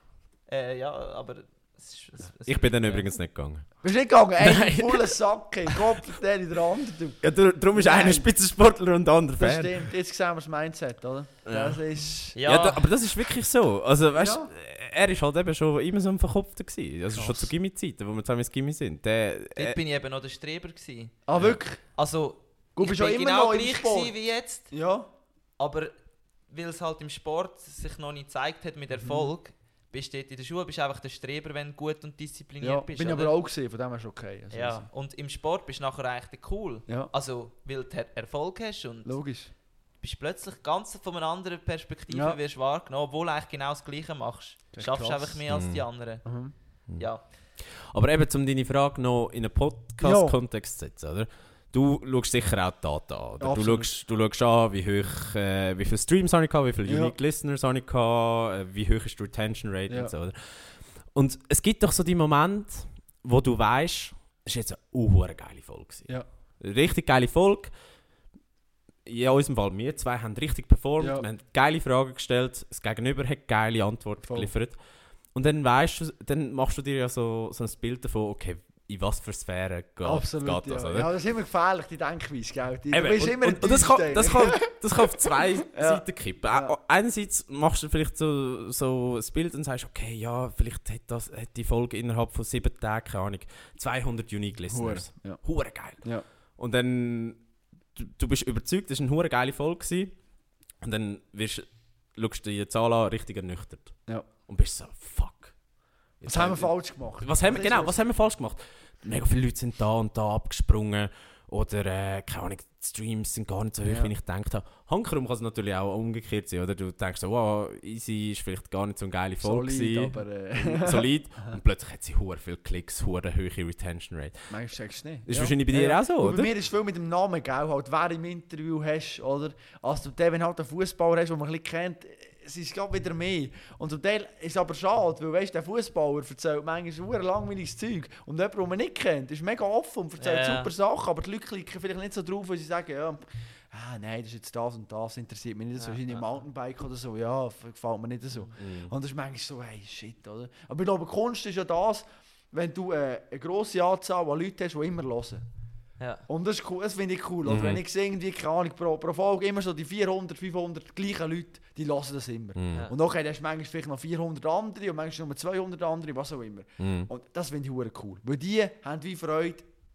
[SPEAKER 1] Ja, aber
[SPEAKER 2] ich bin dann übrigens nicht gegangen.
[SPEAKER 3] Bist du nicht gegangen? Ey, voller Sack, Kopf, der in der andere.
[SPEAKER 2] Ja, darum ist einer Spitzensportler und der andere Fan.
[SPEAKER 3] Das stimmt, jetzt sehen wir das Mindset, oder?
[SPEAKER 2] Ja.
[SPEAKER 3] Das ist...
[SPEAKER 2] Ja, aber das ist wirklich so. Also, weißt, er war halt eben schon immer so ein Verkopfter gewesen. Also schon zu Gimmi-Zeiten, wo wir zusammen ins Gimmi sind.
[SPEAKER 1] Dort bin ich eben noch der Streber gewesen.
[SPEAKER 3] Ah, wirklich?
[SPEAKER 1] Also,
[SPEAKER 3] ich
[SPEAKER 1] bin
[SPEAKER 3] immer
[SPEAKER 1] genau
[SPEAKER 3] noch im
[SPEAKER 1] gleich
[SPEAKER 3] Sport.
[SPEAKER 1] wie jetzt.
[SPEAKER 3] Ja.
[SPEAKER 1] Aber weil es halt im Sport sich noch nicht gezeigt hat mit Erfolg, bist du dort in der Schule, bist einfach der Streber, wenn du gut und diszipliniert bist.
[SPEAKER 3] Bin ich aber auch gesehen, von dem her ist okay. Also
[SPEAKER 1] ja, und im Sport bist du nachher eigentlich cool.
[SPEAKER 3] Ja.
[SPEAKER 1] Also, weil du Erfolg hast und
[SPEAKER 3] logisch.
[SPEAKER 1] Bist plötzlich ganz von einer anderen Perspektive wirst wahrgenommen, obwohl du eigentlich genau das Gleiche machst. Du schaffst einfach mehr als die anderen. Ja.
[SPEAKER 2] Aber eben, um deine Frage noch in einen Podcast-Kontext zu setzen, oder? Du schaust sicher auch die Daten an. Oder? Du schaust an, wie viele Streams habe ich gehabt, wie viele Unique Listeners habe ich gehabt, wie hoch ist die Retention Rate und so. Oder? Und es gibt doch so die Momente, wo du weißt, es war jetzt eine geile Folge.
[SPEAKER 3] Ja.
[SPEAKER 2] Eine richtig geile Folge. In unserem Fall, wir zwei haben richtig performt, wir haben geile Fragen gestellt, das Gegenüber hat geile Antworten geliefert. Und dann dann machst du dir ja so ein Bild davon, okay, in was für Sphären geht das, oder?
[SPEAKER 3] Ja, das ist immer gefährlich, die Denkweise, gell? Du bist immer
[SPEAKER 2] und das kann auf zwei Seiten kippen. Einerseits machst du vielleicht so ein Bild und sagst, okay, ja, vielleicht hat die Folge innerhalb von 7 Tagen, keine Ahnung, 200 Unique Listeners. Hure geil. Ja. Und dann, du bist überzeugt, das war eine hure geile Folge gewesen. Und dann schaust du die Zahl an, richtig ernüchtert. Ja. Und bist so, fuck.
[SPEAKER 3] Was haben wir falsch gemacht?
[SPEAKER 2] Was haben wir falsch gemacht? Mega viele Leute sind da und da abgesprungen. Oder, keine Ahnung, die Streams sind gar nicht so hoch, wie ich gedacht habe. Hankerum kann es natürlich auch umgekehrt sein, oder? Du denkst so, wow, Easy ist vielleicht gar nicht so eine geile Folge gewesen. Solid. Und plötzlich hat sie hure viele Klicks, hure hohe Retention Rate.
[SPEAKER 3] Manchmal sagst du nicht.
[SPEAKER 2] Das ist wahrscheinlich bei dir auch so, oder?
[SPEAKER 3] Bei mir ist viel mit dem Namen, gell? Halt, wer im Interview hast, oder? Also, wenn du halt einen Fußballer hast, den man ein bisschen kennt, es ist gerade wieder mehr. Und zum Teil ist es aber schade, weil weißt, der Fußballer erzählt manchmal langweiliges Zeug. Und jemand, den man nicht kennt, ist mega offen und erzählt super Sachen, aber die Leute klicken vielleicht nicht so drauf, weil sie sagen, ja, nein, das ist jetzt das und das, interessiert mich nicht so. Wahrscheinlich Mountainbike oder so, ja, gefällt mir nicht so. Und das ist manchmal so, hey, shit, oder? Aber ich glaube, Kunst ist ja das, wenn du eine grosse Anzahl an Leuten hast, die immer hören. Ja. Und das ist cool, das finde ich cool. Oder wenn ich sehe, irgendwie, keine Ahnung, pro Folge immer so die 400, 500 gleichen Leute, die hören das immer. Ja. Und nachher hast du manchmal vielleicht noch 400 andere und manchmal nur 200 andere, was auch immer. Und das finde ich cool. Weil die haben wie Freude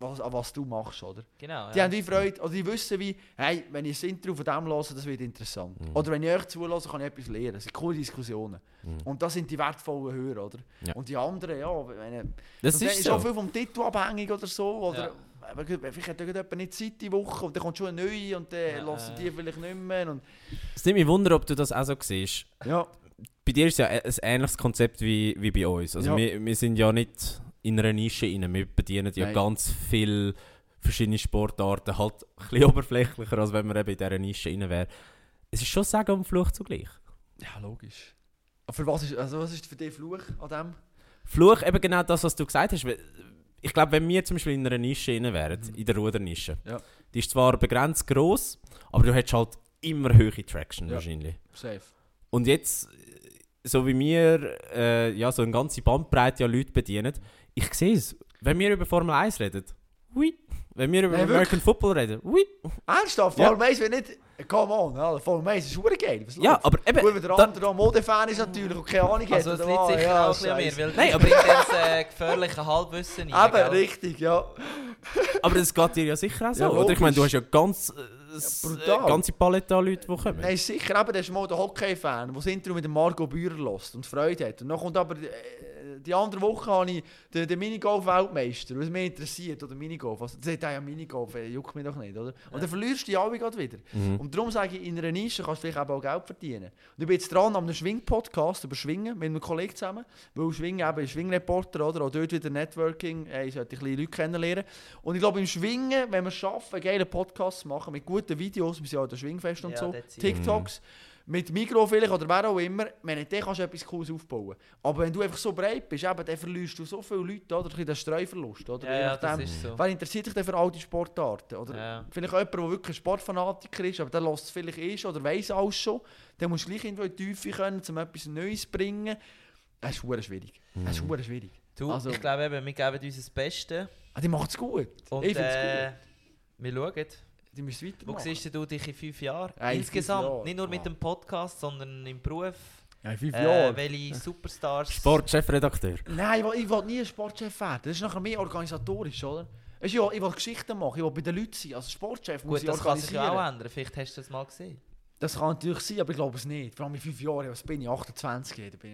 [SPEAKER 3] was du machst, oder?
[SPEAKER 1] Genau,
[SPEAKER 3] Die haben wie Freude, oder die wissen wie, hey, wenn ich ein Intro von dem höre, das wird interessant. Oder wenn ich euch zuhöre, kann ich etwas lernen. Das sind coole Diskussionen. Und das sind die wertvollen Hörer, oder?
[SPEAKER 2] Ja.
[SPEAKER 3] Und die anderen, ja,
[SPEAKER 2] Das ist so.
[SPEAKER 3] schon viel vom Titel abhängig oder so, oder vielleicht hat jemand nicht Zeit die Woche und dann kommt schon eine neue und dann lassen die vielleicht nicht mehr. Und
[SPEAKER 2] Es nimmt mich Wunder, ob du das auch so siehst.
[SPEAKER 3] ja.
[SPEAKER 2] Bei dir ist ja ein ähnliches Konzept wie bei uns. Also wir sind ja nicht in einer Nische rein. Wir bedienen ja ganz viele verschiedene Sportarten, halt ein bisschen oberflächlicher, als wenn wir eben in dieser Nische rein wären. Es ist schon Sagen und Fluch zugleich.
[SPEAKER 3] Ja, logisch. Aber was ist für dich Fluch an dem?
[SPEAKER 2] Fluch, eben genau das, was du gesagt hast. Ich glaube, wenn wir zum Beispiel in einer Nische rein wären, in der Rudernische, die ist zwar begrenzt gross, aber du hättest halt immer höhere Traction wahrscheinlich.
[SPEAKER 3] Safe.
[SPEAKER 2] Und jetzt, so wie wir so eine ganze Bandbreite Leute bedienen, ich sehe es. Wenn wir über Formel 1 reden, oui. Wenn wir über American Football reden, oui.
[SPEAKER 3] Ernsthaft? Formel 1 wird nicht... Come on, Alter. Formel 1 ist verdammt geil. Was
[SPEAKER 2] Ja,
[SPEAKER 3] läuft?
[SPEAKER 2] aber eben...
[SPEAKER 3] Gut, wenn der andere Modefan ist natürlich und keine Ahnung
[SPEAKER 1] Also
[SPEAKER 3] hat.
[SPEAKER 1] es liegt sicher auch ein bisschen an mir, weil ich bringe das gefährliche Halbwissen rein.
[SPEAKER 3] Eben, richtig, ja.
[SPEAKER 2] Aber das geht dir ja sicher auch so,
[SPEAKER 3] Ja,
[SPEAKER 2] oder? Ich meine, du hast
[SPEAKER 3] logisch.
[SPEAKER 2] ja
[SPEAKER 3] brutal.
[SPEAKER 2] ganze Palette an Leuten, die kommen.
[SPEAKER 3] Nein, sicher, eben, der ist mal der Hockey-Fan, der das Intro mit dem Margot Bührer hört und Freude hat. Und dann kommt aber... Die andere Woche habe ich den Minigolf-Weltmeister, was mich interessiert, oder Minigolf. Also, das sagt ja Minigolf, juckt mich doch nicht, oder? Und dann verlierst du die alle gerade wieder. Und darum sage ich, in einer Nische kannst du vielleicht auch Geld verdienen. Und ich bin jetzt dran an einem Schwing-Podcast über Schwingen mit einem Kollegen zusammen, weil Schwingen eben ist Schwingreporter, oder? Auch dort wieder Networking, ich sollte ein bisschen Leute kennenlernen. Und ich glaube, im Schwingen, wenn wir es schaffen, einen geilen Podcast zu machen, mit guten Videos, wir sind ja an der Schwingfest und so, TikToks, mit Mikro vielleicht oder wer auch immer, dann kannst du etwas Cooles aufbauen. Aber wenn du einfach so breit bist, dann verlierst du so viele Leute, oder? Den Streuverlust, oder?
[SPEAKER 1] Ja, das ist so.
[SPEAKER 3] Wer interessiert sich denn für all die Sportarten? Oder vielleicht jemand, der wirklich ein Sportfanatiker ist, aber der lässt es vielleicht oder weiss alles schon, dann musst du gleich irgendwo in die Tiefe können, um etwas Neues zu bringen. Das ist verdammt schwierig. Das ist verdammt schwierig.
[SPEAKER 1] Du, ich glaube eben, wir geben uns das Beste.
[SPEAKER 3] Die macht es gut.
[SPEAKER 1] Und
[SPEAKER 3] ich finde es gut.
[SPEAKER 1] Wir schauen.
[SPEAKER 3] Die müssen weitermachen.
[SPEAKER 1] Wo siehst du dich in 5 Jahren?
[SPEAKER 3] In
[SPEAKER 1] Insgesamt,
[SPEAKER 3] 5 Jahren.
[SPEAKER 1] nicht nur mit dem Podcast, sondern im Beruf.
[SPEAKER 3] Ja, in 5 Jahren.
[SPEAKER 1] Welche Superstars...
[SPEAKER 2] Sportchefredakteur.
[SPEAKER 3] Nein, ich will nie ein Sportchef werden. Das ist nachher mehr organisatorisch, oder? Ich will Geschichten machen, ich will bei den Leuten sein. Als Sportchef muss
[SPEAKER 1] Gut,
[SPEAKER 3] ich
[SPEAKER 1] das kann sich
[SPEAKER 3] organisieren.
[SPEAKER 1] ja auch ändern. Vielleicht hast du das mal gesehen.
[SPEAKER 3] Das kann natürlich sein, aber ich glaube es nicht. Vor allem in 5 Jahren, was bin ich, 28, da bin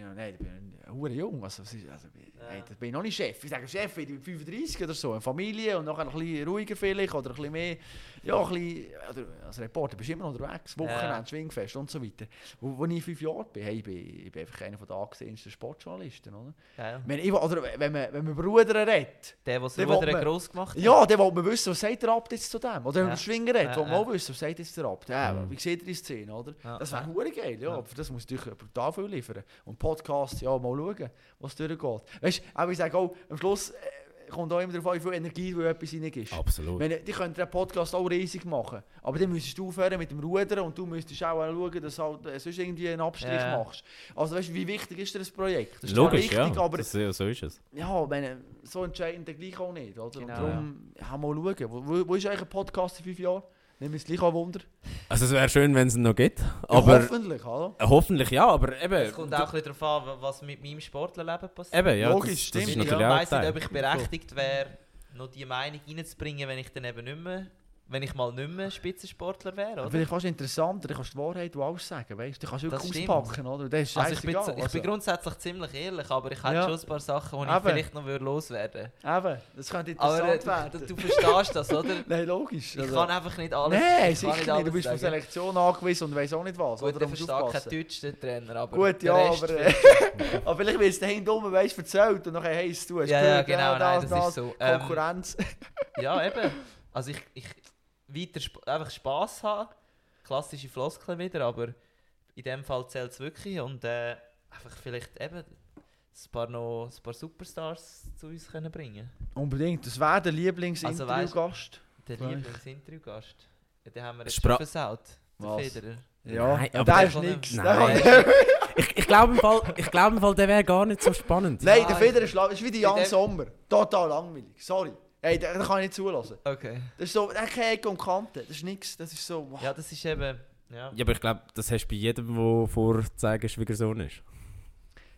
[SPEAKER 3] ich jung. Da bin ich noch nicht Chef. Ich sage Chef, ich bin 35 oder so, eine Familie und nachher ein bisschen ruhiger vielleicht oder ein bisschen mehr, ein bisschen, oder als Reporter bist du immer noch unterwegs, Wochenende, Schwingfest und so weiter. Wo ich 5 Jahre bin, ich bin einfach einer der angesehensten Sportjournalisten, oder?
[SPEAKER 1] Ja.
[SPEAKER 3] Wenn man über Rudern redet.
[SPEAKER 1] Der das Rudern gross gemacht hat.
[SPEAKER 3] Ja, der will man wissen, was sagt der Abt jetzt zu dem. Oder wenn man über Schwingen redet, will man auch wissen, was sagt jetzt der Abt. Wie sieht er die Szene, oder? Das wäre verdammt geil, ja. Aber für das muss natürlich brutal viel liefern. Und Podcast, ja, mal schauen, was durchgeht. Weißt du, ich sage auch, am Schluss kommt auch immer darauf an, wie viel Energie du etwas reingibst.
[SPEAKER 2] Absolut.
[SPEAKER 3] Die könnten den Podcast auch riesig machen. Aber dann müsstest du aufhören mit dem Rudern und du müsstest auch schauen, dass du halt sonst irgendwie einen Abstrich machst. Also weißt du, wie wichtig ist dir das Projekt? Das ist
[SPEAKER 2] logisch,
[SPEAKER 3] wichtig,
[SPEAKER 2] ja.
[SPEAKER 3] aber
[SPEAKER 2] So ist es.
[SPEAKER 3] ja, so entscheidend gleich auch nicht. Oder?
[SPEAKER 1] Genau,
[SPEAKER 3] und darum, mal schauen. Wo ist eigentlich ein Podcast in 5 Jahren? Nehmen wir es gleich an Wunder.
[SPEAKER 2] Also es wäre schön, wenn es noch gibt.
[SPEAKER 3] Ja,
[SPEAKER 2] Aber
[SPEAKER 3] hoffentlich, oder?
[SPEAKER 2] hoffentlich ja, aber eben...
[SPEAKER 1] Es kommt auch ein bisschen darauf an, was mit meinem Sportlerleben passiert.
[SPEAKER 2] Eben, ja,
[SPEAKER 3] Logisch,
[SPEAKER 2] das
[SPEAKER 3] stimmt.
[SPEAKER 2] ist
[SPEAKER 1] Ich
[SPEAKER 2] natürlich auch
[SPEAKER 1] weiss nicht,
[SPEAKER 2] Teil.
[SPEAKER 1] ob ich berechtigt wäre, noch die Meinung reinzubringen, wenn ich dann eben nicht mehr, wenn ich mal nicht mehr Spitzensportler wäre.
[SPEAKER 3] Aber
[SPEAKER 1] Oder?
[SPEAKER 3] vielleicht kannst du interessanter, dann kannst du die Wahrheit und alles sagen, weißt du? Dann kannst du
[SPEAKER 1] Das
[SPEAKER 3] wirklich
[SPEAKER 1] stimmt.
[SPEAKER 3] auspacken, oder? Das ist
[SPEAKER 1] Also ich bin
[SPEAKER 3] scheissegal,
[SPEAKER 1] grundsätzlich ziemlich ehrlich, aber ich hätte
[SPEAKER 3] Ja.
[SPEAKER 1] schon ein paar Sachen, die ich
[SPEAKER 3] Eben.
[SPEAKER 1] vielleicht noch loswerden würde.
[SPEAKER 3] Eben, das könnte
[SPEAKER 1] Aber
[SPEAKER 3] interessant werden.
[SPEAKER 1] du verstehst das, oder?
[SPEAKER 3] Nein, logisch.
[SPEAKER 1] Ich kann einfach nicht alles.
[SPEAKER 3] Nein,
[SPEAKER 1] ich kann
[SPEAKER 3] sicher nicht. Du
[SPEAKER 1] alles
[SPEAKER 3] bist von
[SPEAKER 1] sagen.
[SPEAKER 3] Selektion angewiesen und weiss auch nicht was.
[SPEAKER 1] Gut,
[SPEAKER 3] oder?
[SPEAKER 1] der
[SPEAKER 3] Da musst du
[SPEAKER 1] versteht
[SPEAKER 3] aufpassen.
[SPEAKER 1] kein Deutsch, der Trainer, aber
[SPEAKER 3] Gut,
[SPEAKER 1] der
[SPEAKER 3] ja,
[SPEAKER 1] Rest
[SPEAKER 3] aber,
[SPEAKER 1] vielleicht
[SPEAKER 3] aber vielleicht wirst du dahin dumm, weißt du, erzählt und nachher heisst du, hast
[SPEAKER 1] Ja,
[SPEAKER 3] gehört,
[SPEAKER 1] genau, nein, das ist so.
[SPEAKER 3] Konkurrenz.
[SPEAKER 1] Ja, eben. Also ich weiter einfach Spass haben. Klassische Floskeln wieder, aber in dem Fall zählt es wirklich. Und einfach vielleicht eben ein paar Superstars zu uns können bringen.
[SPEAKER 3] Unbedingt. Das wäre der Lieblingsinterviewgast.
[SPEAKER 1] Der
[SPEAKER 3] Vielleicht.
[SPEAKER 1] Lieblingsinterviewgast. Ja, den haben wir jetzt
[SPEAKER 2] Spra-
[SPEAKER 1] schon versaut. Der
[SPEAKER 3] Was?
[SPEAKER 1] Federer.
[SPEAKER 3] Ja,
[SPEAKER 2] Nein,
[SPEAKER 3] aber
[SPEAKER 2] aber
[SPEAKER 3] der
[SPEAKER 1] der
[SPEAKER 3] ist
[SPEAKER 1] von
[SPEAKER 3] nichts.
[SPEAKER 1] dem-
[SPEAKER 2] Nein. Ich glaube im Fall, der wäre gar nicht so spannend.
[SPEAKER 3] Nein, der
[SPEAKER 1] Nein.
[SPEAKER 3] Federer ist wie der Jan
[SPEAKER 1] dem-
[SPEAKER 3] Sommer. Total langweilig. Sorry. Hey, den kann ich nicht zulassen.
[SPEAKER 1] Okay.
[SPEAKER 3] Das ist so, der hat keine Ecke und Kante. Das ist nichts. Das ist so... Wow.
[SPEAKER 1] Ja, das ist eben... Ja.
[SPEAKER 2] Ja, aber ich glaube, das hast du bei jedem, der vorzeigen Schwiegersohn ist.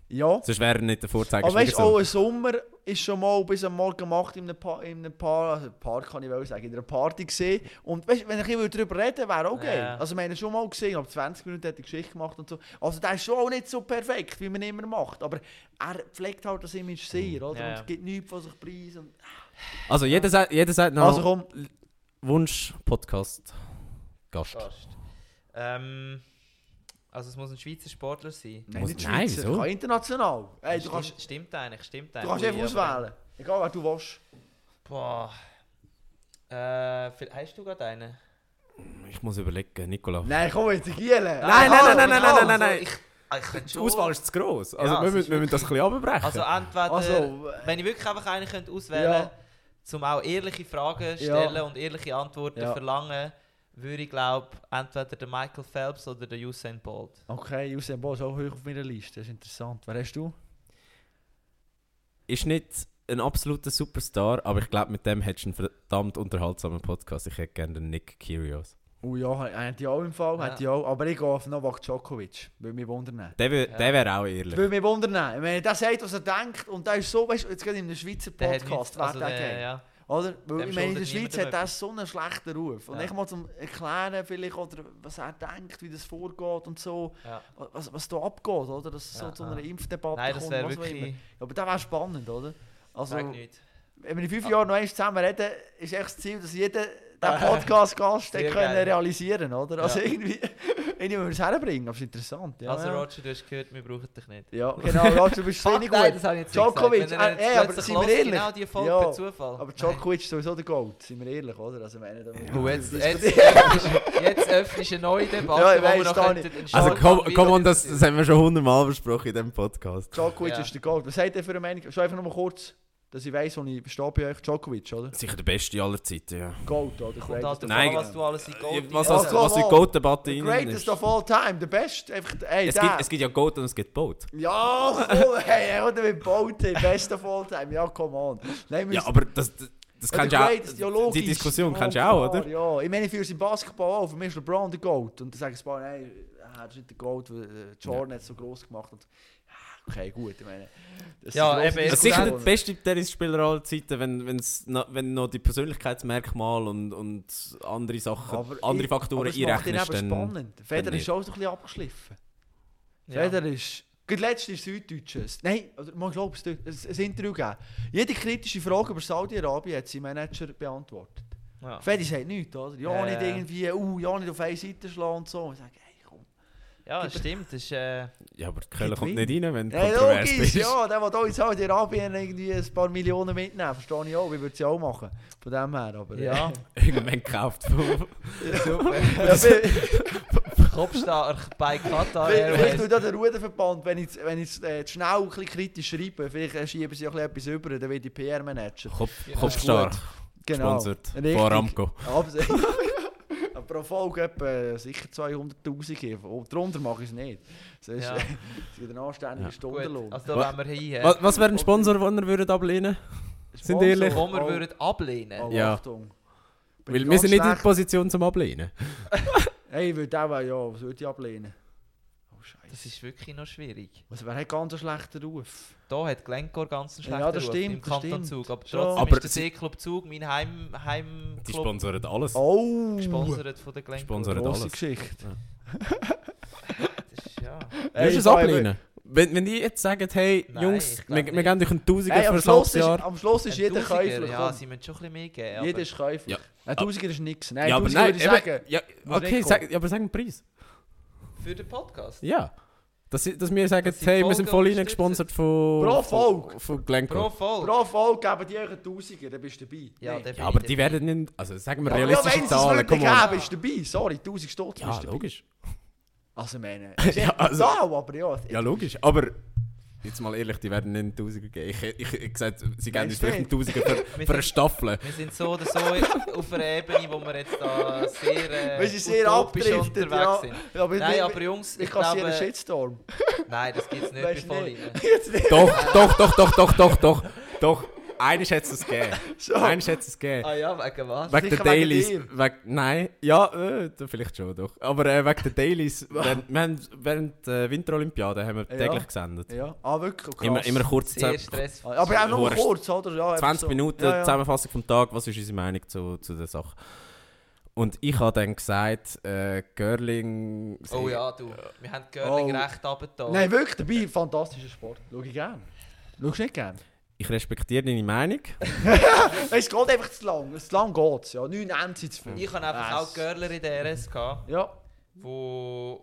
[SPEAKER 3] Ja.
[SPEAKER 2] Sonst wäre er nicht der
[SPEAKER 3] Aber
[SPEAKER 2] Vorzeigeschwiegersohn.
[SPEAKER 3] weißt du, auch im Sommer ist schon mal bis am Morgen gemacht in einem Park, kann ich sagen, in einer Party gesehen. Und weißt, wenn ich darüber reden wäre auch geil.
[SPEAKER 1] Ja.
[SPEAKER 3] Also wir haben ihn schon mal gesehen, ab 20 Minuten hat er Geschichte gemacht und so. Also der ist schon auch nicht so perfekt, wie man immer macht. Aber er pflegt halt das Image sehr, oder?
[SPEAKER 1] Ja.
[SPEAKER 3] Und es gibt nichts von sich preis. Und
[SPEAKER 2] Also jeder sagt noch
[SPEAKER 3] also komm,
[SPEAKER 2] Wunsch-Podcast. Gast.
[SPEAKER 1] Also es muss ein Schweizer Sportler sein.
[SPEAKER 3] nein, nicht
[SPEAKER 2] Nein,
[SPEAKER 3] Schweizer,
[SPEAKER 2] wieso?
[SPEAKER 3] kann international. Hey, du kannst
[SPEAKER 1] Stimmt eigentlich.
[SPEAKER 3] du kannst einfach auswählen. Egal, wer du willst.
[SPEAKER 1] Boah. Hast du gerade einen?
[SPEAKER 2] Ich muss überlegen, Nicola.
[SPEAKER 3] Nein, komm jetzt, Giele.
[SPEAKER 2] Nein.
[SPEAKER 1] Ich könnte
[SPEAKER 2] Die
[SPEAKER 1] schon.
[SPEAKER 2] Auswahl ist zu gross. Also
[SPEAKER 1] Ja,
[SPEAKER 2] wir
[SPEAKER 1] es ist
[SPEAKER 2] müssen das ein bisschen runterbrechen.
[SPEAKER 1] Also entweder,
[SPEAKER 3] Also,
[SPEAKER 1] wenn ich wirklich einfach einen könnte auswählen
[SPEAKER 3] Ja.
[SPEAKER 1] könnte, um auch ehrliche Fragen stellen und ehrliche Antworten verlangen, würde ich glaube entweder der Michael Phelps oder der Usain Bolt.
[SPEAKER 3] Okay, Usain Bolt ist auch hoch auf meiner Liste, das ist interessant. Wer hast du?
[SPEAKER 2] Ist nicht ein absoluter Superstar, aber ich glaube, mit dem hättest du einen verdammt unterhaltsamen Podcast. Ich hätte gerne den Nick Kyrgios.
[SPEAKER 3] Oh ja, hätte ich auch im Fall, hätte ich auch. Aber ich gehe auf Novak Djokovic, würde mich wundern.
[SPEAKER 2] Der wäre auch ehrlich.
[SPEAKER 3] Würde mich wundern. Ich meine, der sagt, was er denkt und der ist so, weißt du, jetzt gerade in einem Schweizer
[SPEAKER 1] Der hat
[SPEAKER 3] Podcast,
[SPEAKER 1] nichts-
[SPEAKER 3] wäre der geil.
[SPEAKER 1] ja.
[SPEAKER 3] Oder? Weil
[SPEAKER 1] Dem
[SPEAKER 3] ich meine, in der
[SPEAKER 1] schuldet
[SPEAKER 3] Schweiz
[SPEAKER 1] niemandem
[SPEAKER 3] hat er so einen schlechten Ruf. Und
[SPEAKER 1] Ja.
[SPEAKER 3] ich mal zum Erklären, vielleicht, oder was er denkt, wie das vorgeht und so,
[SPEAKER 1] Ja.
[SPEAKER 3] was da abgeht, oder? Dass es so
[SPEAKER 1] Ja,
[SPEAKER 3] zu einer
[SPEAKER 1] ja.
[SPEAKER 3] Impfdebatte
[SPEAKER 1] Nein, das
[SPEAKER 3] kommt,
[SPEAKER 1] wäre
[SPEAKER 3] was auch immer.
[SPEAKER 1] wirklich...
[SPEAKER 3] Aber das wäre spannend, oder? Also,
[SPEAKER 1] Sag nicht.
[SPEAKER 3] wenn wir in 5 Jahren noch einmal zusammen reden, ist echt das Ziel, dass jeder den Podcast-Gast
[SPEAKER 1] Sehr
[SPEAKER 3] können
[SPEAKER 1] geil.
[SPEAKER 3] realisieren, oder? Also
[SPEAKER 1] Ja.
[SPEAKER 3] irgendwie müssen wir es herbringen, aber es ist interessant. Ja,
[SPEAKER 1] Also
[SPEAKER 3] ja.
[SPEAKER 1] Roger, du hast gehört, wir brauchen dich nicht.
[SPEAKER 3] Ja, genau, Roger, du bist wenig
[SPEAKER 1] Nein,
[SPEAKER 3] gut.
[SPEAKER 1] das habe ich jetzt
[SPEAKER 3] Djokovic,
[SPEAKER 1] nicht gesagt. Wenn er
[SPEAKER 3] aber
[SPEAKER 1] plötzlich
[SPEAKER 3] sind wir
[SPEAKER 1] hört,
[SPEAKER 3] ehrlich?
[SPEAKER 1] genau die Folge
[SPEAKER 3] Ja,
[SPEAKER 1] per Zufall.
[SPEAKER 3] Aber Djokovic ist sowieso der Gold, sind wir ehrlich, oder? Also, meine,
[SPEAKER 1] Jetzt öffnest du eine neue Debatte,
[SPEAKER 3] Ja, ich
[SPEAKER 1] wo wir
[SPEAKER 3] weiss,
[SPEAKER 1] noch
[SPEAKER 3] Dani.
[SPEAKER 1] könnten
[SPEAKER 2] Also
[SPEAKER 1] entscheiden,
[SPEAKER 2] komm on,
[SPEAKER 1] wie
[SPEAKER 2] das haben wir schon 100-mal besprochen in diesem Podcast.
[SPEAKER 3] Djokovic
[SPEAKER 1] Ja.
[SPEAKER 3] ist der Gold. Was sagt ihr für eine Meinung? Schon einfach noch mal kurz, dass ich weiss, wo ich stehe bei euch. Djokovic, oder?
[SPEAKER 2] Sicher der Beste aller Zeiten, ja.
[SPEAKER 3] Gold, oder?
[SPEAKER 1] Kommt halt
[SPEAKER 2] Nein,
[SPEAKER 1] davon, was du alles in Gold
[SPEAKER 2] Was
[SPEAKER 3] Ja,
[SPEAKER 1] reinlässt.
[SPEAKER 2] in die Goat-Debatte
[SPEAKER 3] The
[SPEAKER 2] rein
[SPEAKER 3] greatest
[SPEAKER 2] ist.
[SPEAKER 3] of all time, the best. Einfach, ey,
[SPEAKER 2] Es gibt ja Goat und es gibt Boat.
[SPEAKER 3] Ja, komm, hey, oder mit Bolt, best of all time. Ja, come on. Nein,
[SPEAKER 2] Ja, aber das kannst du auch... Die Diskussion kannst du auch, oder?
[SPEAKER 3] Ja, ich meine, für uns im Basketball auch. Für mich ist LeBron der Goat. Und dann sagen sie ein paar, nein, das ist nicht der Goat, weil Jordan hat so gross gemacht. Und, okay, gut, ich meine... Das
[SPEAKER 1] Ja,
[SPEAKER 3] sind grosse
[SPEAKER 1] eben,
[SPEAKER 2] Das ist sicher der
[SPEAKER 3] Diskussionen.
[SPEAKER 2] beste Tennisspieler aller Zeiten, wenn noch die Persönlichkeitsmerkmale und andere Sachen,
[SPEAKER 3] Aber
[SPEAKER 2] andere
[SPEAKER 3] aber
[SPEAKER 2] Faktoren
[SPEAKER 3] es macht ihn
[SPEAKER 2] einrechnest,
[SPEAKER 3] eben
[SPEAKER 2] dann...
[SPEAKER 3] spannend. Federer
[SPEAKER 2] nicht.
[SPEAKER 3] ist auch so ein bisschen abgeschliffen.
[SPEAKER 1] Ja.
[SPEAKER 3] Federer ist... Gerade letztes Süddeutsches. Nein, oder man glaubt es, ein Interview gegeben. Jede kritische Frage über Saudi-Arabien hat sein Manager beantwortet.
[SPEAKER 1] Ja.
[SPEAKER 3] Fedi sagt nichts, oder? Ja, nicht
[SPEAKER 1] Ja.
[SPEAKER 3] irgendwie, ja, nicht auf eine Seite schlagen und so. Und ich sage, hey, komm.
[SPEAKER 1] Ja, das stimmt. Das ist,
[SPEAKER 2] Ja, aber die Kölle
[SPEAKER 3] Geht
[SPEAKER 2] kommt
[SPEAKER 3] rein.
[SPEAKER 2] nicht rein, wenn du
[SPEAKER 3] Ja,
[SPEAKER 2] kontrovers
[SPEAKER 3] logisch,
[SPEAKER 2] bist.
[SPEAKER 3] ja, der will auch in Saudi-Arabien irgendwie ein paar Millionen mitnehmen. Verstehe ich auch, wie würde es ja auch machen. Von dem her, aber...
[SPEAKER 1] ja,
[SPEAKER 2] Irgendwann gekauft.
[SPEAKER 1] super.
[SPEAKER 3] Ja,
[SPEAKER 1] Kopfstark bei Qatar
[SPEAKER 3] vielleicht
[SPEAKER 1] Airways.
[SPEAKER 3] tut ja der Ruderverband, wenn ich schnell ein bisschen kritisch schreibe, vielleicht schieben sie auch etwas über, dann wird die PR-Manager.
[SPEAKER 2] Kopfstark.
[SPEAKER 3] Genau.
[SPEAKER 2] Sponsert
[SPEAKER 3] Richtig.
[SPEAKER 2] von Aramco.
[SPEAKER 3] Aber pro Folge etwa sicher 200'000. Oh, darunter mache ich es nicht. Das ist,
[SPEAKER 1] Ja.
[SPEAKER 3] das ist ein anständiger
[SPEAKER 2] Ja.
[SPEAKER 3] Stundenlohn.
[SPEAKER 1] Gut, also da wollen wir hin.
[SPEAKER 2] Was wäre ein Sponsor, den ihr würdet ablehnen? sind ehrlich?
[SPEAKER 1] Wo wir würden ablehnen.
[SPEAKER 3] Oh,
[SPEAKER 2] Ja.
[SPEAKER 3] Achtung. Bin
[SPEAKER 2] Weil
[SPEAKER 3] ich
[SPEAKER 2] wir
[SPEAKER 3] ganz
[SPEAKER 2] sind nicht in der
[SPEAKER 3] schlecht?
[SPEAKER 2] Position zum Ablehnen.
[SPEAKER 3] Hey, ich würde auch, ja, was würde ich ablehnen? Oh, Scheiße.
[SPEAKER 1] Das ist wirklich noch schwierig.
[SPEAKER 3] Was wäre ganz ein schlechter Ruf?
[SPEAKER 1] Da hat Glencore ganz einen schlechten
[SPEAKER 3] Ja, das
[SPEAKER 1] Ruf
[SPEAKER 3] stimmt,
[SPEAKER 1] im
[SPEAKER 3] das
[SPEAKER 1] Kanton
[SPEAKER 3] stimmt.
[SPEAKER 1] Zug. Aber
[SPEAKER 3] Schon.
[SPEAKER 1] trotzdem
[SPEAKER 2] Aber
[SPEAKER 1] ist der Seeclub Zug mein
[SPEAKER 2] Die
[SPEAKER 1] Heimclub
[SPEAKER 2] sponsoren alles.
[SPEAKER 3] Oh!
[SPEAKER 1] gesponsert von der Glencore.
[SPEAKER 2] Sponsoren
[SPEAKER 3] Grosse
[SPEAKER 2] alles.
[SPEAKER 3] Geschichte.
[SPEAKER 1] Das ist, ja.
[SPEAKER 2] Würdest du es ablehnen? Wenn die jetzt sagen, hey
[SPEAKER 1] Nein,
[SPEAKER 2] Jungs,
[SPEAKER 1] ich glaub
[SPEAKER 2] wir
[SPEAKER 1] nicht.
[SPEAKER 2] geben euch einen Tausiger
[SPEAKER 3] Hey,
[SPEAKER 2] für
[SPEAKER 3] am,
[SPEAKER 2] ein
[SPEAKER 3] Schluss
[SPEAKER 2] halbes Jahr.
[SPEAKER 3] ist, am Schluss ist
[SPEAKER 1] Ein
[SPEAKER 3] jeder
[SPEAKER 1] Tausiger,
[SPEAKER 3] käuflich.
[SPEAKER 1] Ja,
[SPEAKER 3] komm.
[SPEAKER 1] sie müssen schon ein bisschen mehr geben.
[SPEAKER 3] Jeder
[SPEAKER 1] aber
[SPEAKER 3] ist käuflich.
[SPEAKER 2] Ja.
[SPEAKER 3] Ein Tausiger ist nichts. Nein,
[SPEAKER 2] Ja, aber
[SPEAKER 3] Tausiger
[SPEAKER 2] nein,
[SPEAKER 3] würde ich sagen.
[SPEAKER 2] ja,
[SPEAKER 3] Muss
[SPEAKER 2] okay,
[SPEAKER 3] nicht
[SPEAKER 2] ja, aber sag einen Preis.
[SPEAKER 1] für den Podcast.
[SPEAKER 2] Ja. Dass wir sagen,
[SPEAKER 1] Dass sie
[SPEAKER 2] hey, wir
[SPEAKER 1] Folge
[SPEAKER 2] sind voll
[SPEAKER 1] unterstützen.
[SPEAKER 2] reingesponsert von...
[SPEAKER 3] Pro Folge.
[SPEAKER 2] Von Glencore.
[SPEAKER 1] Pro Folge.
[SPEAKER 3] Pro Folge geben die euch einen Tausiger, dann bist du dabei.
[SPEAKER 1] Ja,
[SPEAKER 3] Nein.
[SPEAKER 1] der
[SPEAKER 2] Ja, aber die werden nicht... Also sagen wir
[SPEAKER 3] Ja,
[SPEAKER 2] realistische
[SPEAKER 3] wenn sie es
[SPEAKER 2] Zahlen,
[SPEAKER 3] würden
[SPEAKER 2] komm on.
[SPEAKER 3] geben, bist du dabei. Sorry, 1000 Stutz
[SPEAKER 2] Ja,
[SPEAKER 3] bist du dabei.
[SPEAKER 2] logisch.
[SPEAKER 3] Also meine...
[SPEAKER 2] Ja, also-
[SPEAKER 3] aber ja.
[SPEAKER 2] Ja, logisch. Aber... Jetzt mal ehrlich, die werden nicht einen Tausiger geben. Ich gesagt, sie geben uns
[SPEAKER 3] Meinst du
[SPEAKER 2] vielleicht einen Tausiger
[SPEAKER 1] Wir
[SPEAKER 2] für eine
[SPEAKER 1] sind-
[SPEAKER 2] Staffel.
[SPEAKER 1] Wir sind so oder so auf einer Ebene, wo wir jetzt da sehr,
[SPEAKER 3] Wir sind sehr
[SPEAKER 1] utopisch
[SPEAKER 3] abgedriftet,
[SPEAKER 1] unterwegs
[SPEAKER 3] ja.
[SPEAKER 1] sind.
[SPEAKER 3] Ja, aber
[SPEAKER 1] Nein, aber Jungs,
[SPEAKER 3] ich
[SPEAKER 1] ich
[SPEAKER 3] kassiere
[SPEAKER 1] glaube...
[SPEAKER 3] einen Shitstorm.
[SPEAKER 1] Nein, das gibt es nicht
[SPEAKER 3] Weißt
[SPEAKER 1] bei
[SPEAKER 3] du
[SPEAKER 1] Vollinen.
[SPEAKER 3] Jetzt nicht.
[SPEAKER 2] Doch. Eines hätte es gegeben.
[SPEAKER 3] So.
[SPEAKER 2] Eines hätte es gegeben.
[SPEAKER 1] Ah ja, wegen was?
[SPEAKER 2] Wegen der
[SPEAKER 3] Sicher wegen
[SPEAKER 2] Dailies.
[SPEAKER 3] dir.
[SPEAKER 2] Nein, ja, vielleicht schon doch. Aber wegen der Dailies, während der Winterolympiade haben wir
[SPEAKER 3] Ja.
[SPEAKER 2] täglich gesendet.
[SPEAKER 3] Ja, wirklich krass.
[SPEAKER 2] Immer kurz
[SPEAKER 1] Sehr stressvoll.
[SPEAKER 3] Aber auch nur
[SPEAKER 2] Hure-
[SPEAKER 3] kurz, oder? Ja,
[SPEAKER 2] 20
[SPEAKER 3] so.
[SPEAKER 2] Minuten
[SPEAKER 3] Ja, ja.
[SPEAKER 2] Zusammenfassung vom Tag, was ist unsere Meinung zu der Sache. Und ich habe dann gesagt, Görling...
[SPEAKER 1] Oh ja, du. Wir haben Görling
[SPEAKER 3] Oh.
[SPEAKER 1] recht runtergetan.
[SPEAKER 3] Nein, wirklich, dabei, fantastischer Sport. Schau ich gerne. Schaust du nicht gerne?
[SPEAKER 2] Ich respektiere deine Meinung.
[SPEAKER 3] Es geht einfach zu lang. Zu lang geht es, ja. 9 Enden sind zu viel.
[SPEAKER 1] Ich habe einfach auch Görler in der RS gehabt,
[SPEAKER 3] Ja.
[SPEAKER 1] wo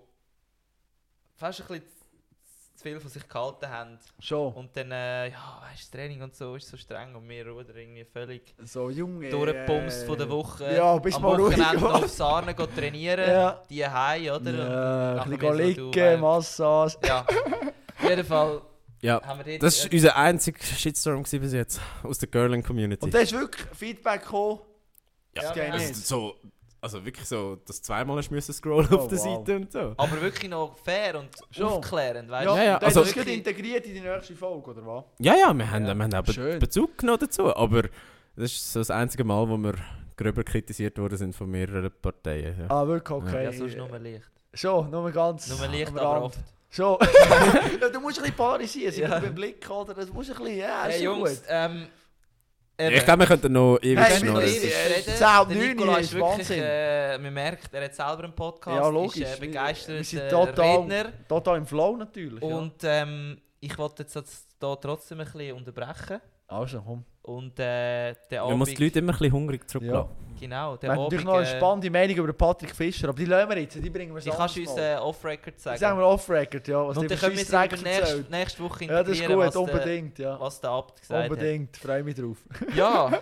[SPEAKER 1] fast ein bisschen zu viel von sich gehalten haben.
[SPEAKER 3] Schon.
[SPEAKER 1] Und dann, ja, weißt, das Training und so ist so streng und wir rudern irgendwie völlig
[SPEAKER 3] So, Junge.
[SPEAKER 1] durchgepumst von der Woche.
[SPEAKER 3] Ja, bist
[SPEAKER 1] Am
[SPEAKER 3] mal ruhig.
[SPEAKER 1] Wochenende noch auf Sarne trainieren,
[SPEAKER 3] Ja.
[SPEAKER 1] die heim, oder?
[SPEAKER 3] Ja,
[SPEAKER 1] Und
[SPEAKER 3] ein
[SPEAKER 1] nachher
[SPEAKER 3] bisschen
[SPEAKER 1] wir so,
[SPEAKER 3] liegen,
[SPEAKER 1] du,
[SPEAKER 3] Massage.
[SPEAKER 1] Ja, auf jeden Fall
[SPEAKER 2] Ja,
[SPEAKER 1] haben wir dort...
[SPEAKER 2] das war unser einziger Shitstorm gewesen bis jetzt aus der Görling-Community.
[SPEAKER 3] Und da ist wirklich Feedback gekommen.
[SPEAKER 1] Ja,
[SPEAKER 3] Das geht
[SPEAKER 1] also
[SPEAKER 3] nicht.
[SPEAKER 2] Also wirklich so, dass du zweimal hast müssen scrollen
[SPEAKER 3] Oh,
[SPEAKER 2] auf der
[SPEAKER 3] wow.
[SPEAKER 2] Seite und so.
[SPEAKER 1] aber wirklich noch fair und
[SPEAKER 3] Schon.
[SPEAKER 1] aufklärend, weißt
[SPEAKER 3] Ja,
[SPEAKER 2] Ja, ja,
[SPEAKER 3] und
[SPEAKER 2] also-
[SPEAKER 3] das ist gut integriert in die nächste Folge, oder was?
[SPEAKER 2] Ja, wir haben auch
[SPEAKER 3] Schön.
[SPEAKER 2] Bezug genommen dazu, aber das ist so das einzige Mal, wo wir gröber kritisiert worden sind von mehreren Parteien. Ja.
[SPEAKER 3] Ah, wirklich, okay.
[SPEAKER 1] Ja, sonst nur leicht.
[SPEAKER 3] Schon, nur ganz...
[SPEAKER 1] Nur leicht,
[SPEAKER 3] am
[SPEAKER 1] aber
[SPEAKER 3] Rand.
[SPEAKER 1] oft.
[SPEAKER 3] Schon. Ja, du musst ein bisschen polarisieren,
[SPEAKER 1] Ja.
[SPEAKER 3] ja. Beim Blick, oder? Das musst du ein bisschen... Ja, ist
[SPEAKER 1] Hey
[SPEAKER 3] schon
[SPEAKER 1] Jungs,
[SPEAKER 3] gut.
[SPEAKER 2] Ich glaube, wir könnten noch ewig
[SPEAKER 3] Hey,
[SPEAKER 1] wir
[SPEAKER 2] schnurren.
[SPEAKER 1] müssen
[SPEAKER 3] ewig
[SPEAKER 1] ewig
[SPEAKER 3] reden.
[SPEAKER 1] reden.
[SPEAKER 3] 10 ab
[SPEAKER 1] Der
[SPEAKER 3] 9
[SPEAKER 1] Nicola
[SPEAKER 3] ist
[SPEAKER 1] ist wirklich,
[SPEAKER 3] Wahnsinn.
[SPEAKER 1] man merkt, er hat selber einen Podcast,
[SPEAKER 3] Ja, logisch.
[SPEAKER 1] ist
[SPEAKER 3] Wir
[SPEAKER 1] begeisterter
[SPEAKER 3] sind total,
[SPEAKER 1] Redner.
[SPEAKER 3] total im Flow natürlich.
[SPEAKER 1] Und ich wollte jetzt hier trotzdem ein bisschen unterbrechen.
[SPEAKER 3] Ja. Also, komm.
[SPEAKER 1] Und der
[SPEAKER 2] Wir müssen die Leute immer ein bisschen hungrig zurücklassen.
[SPEAKER 1] genau,
[SPEAKER 3] Wir
[SPEAKER 1] der
[SPEAKER 3] haben natürlich
[SPEAKER 1] Abend,
[SPEAKER 3] noch eine spannende Meinung über Patrick Fischer, aber die lassen wir jetzt, die bringen wir
[SPEAKER 1] die kannst du uns
[SPEAKER 3] mal.
[SPEAKER 1] Off-Record sagen.
[SPEAKER 3] Sagen wir off-record, ja. Was
[SPEAKER 1] und
[SPEAKER 3] der
[SPEAKER 1] dann können wir
[SPEAKER 3] Scheissdreck
[SPEAKER 1] es
[SPEAKER 3] erzählt.
[SPEAKER 1] nächste Woche
[SPEAKER 3] Ja, das ist
[SPEAKER 1] integrieren,
[SPEAKER 3] gut,
[SPEAKER 1] was, der,
[SPEAKER 3] unbedingt, ja.
[SPEAKER 1] was der Abt gesagt
[SPEAKER 3] Unbedingt, freue mich drauf.
[SPEAKER 1] hat. Ja,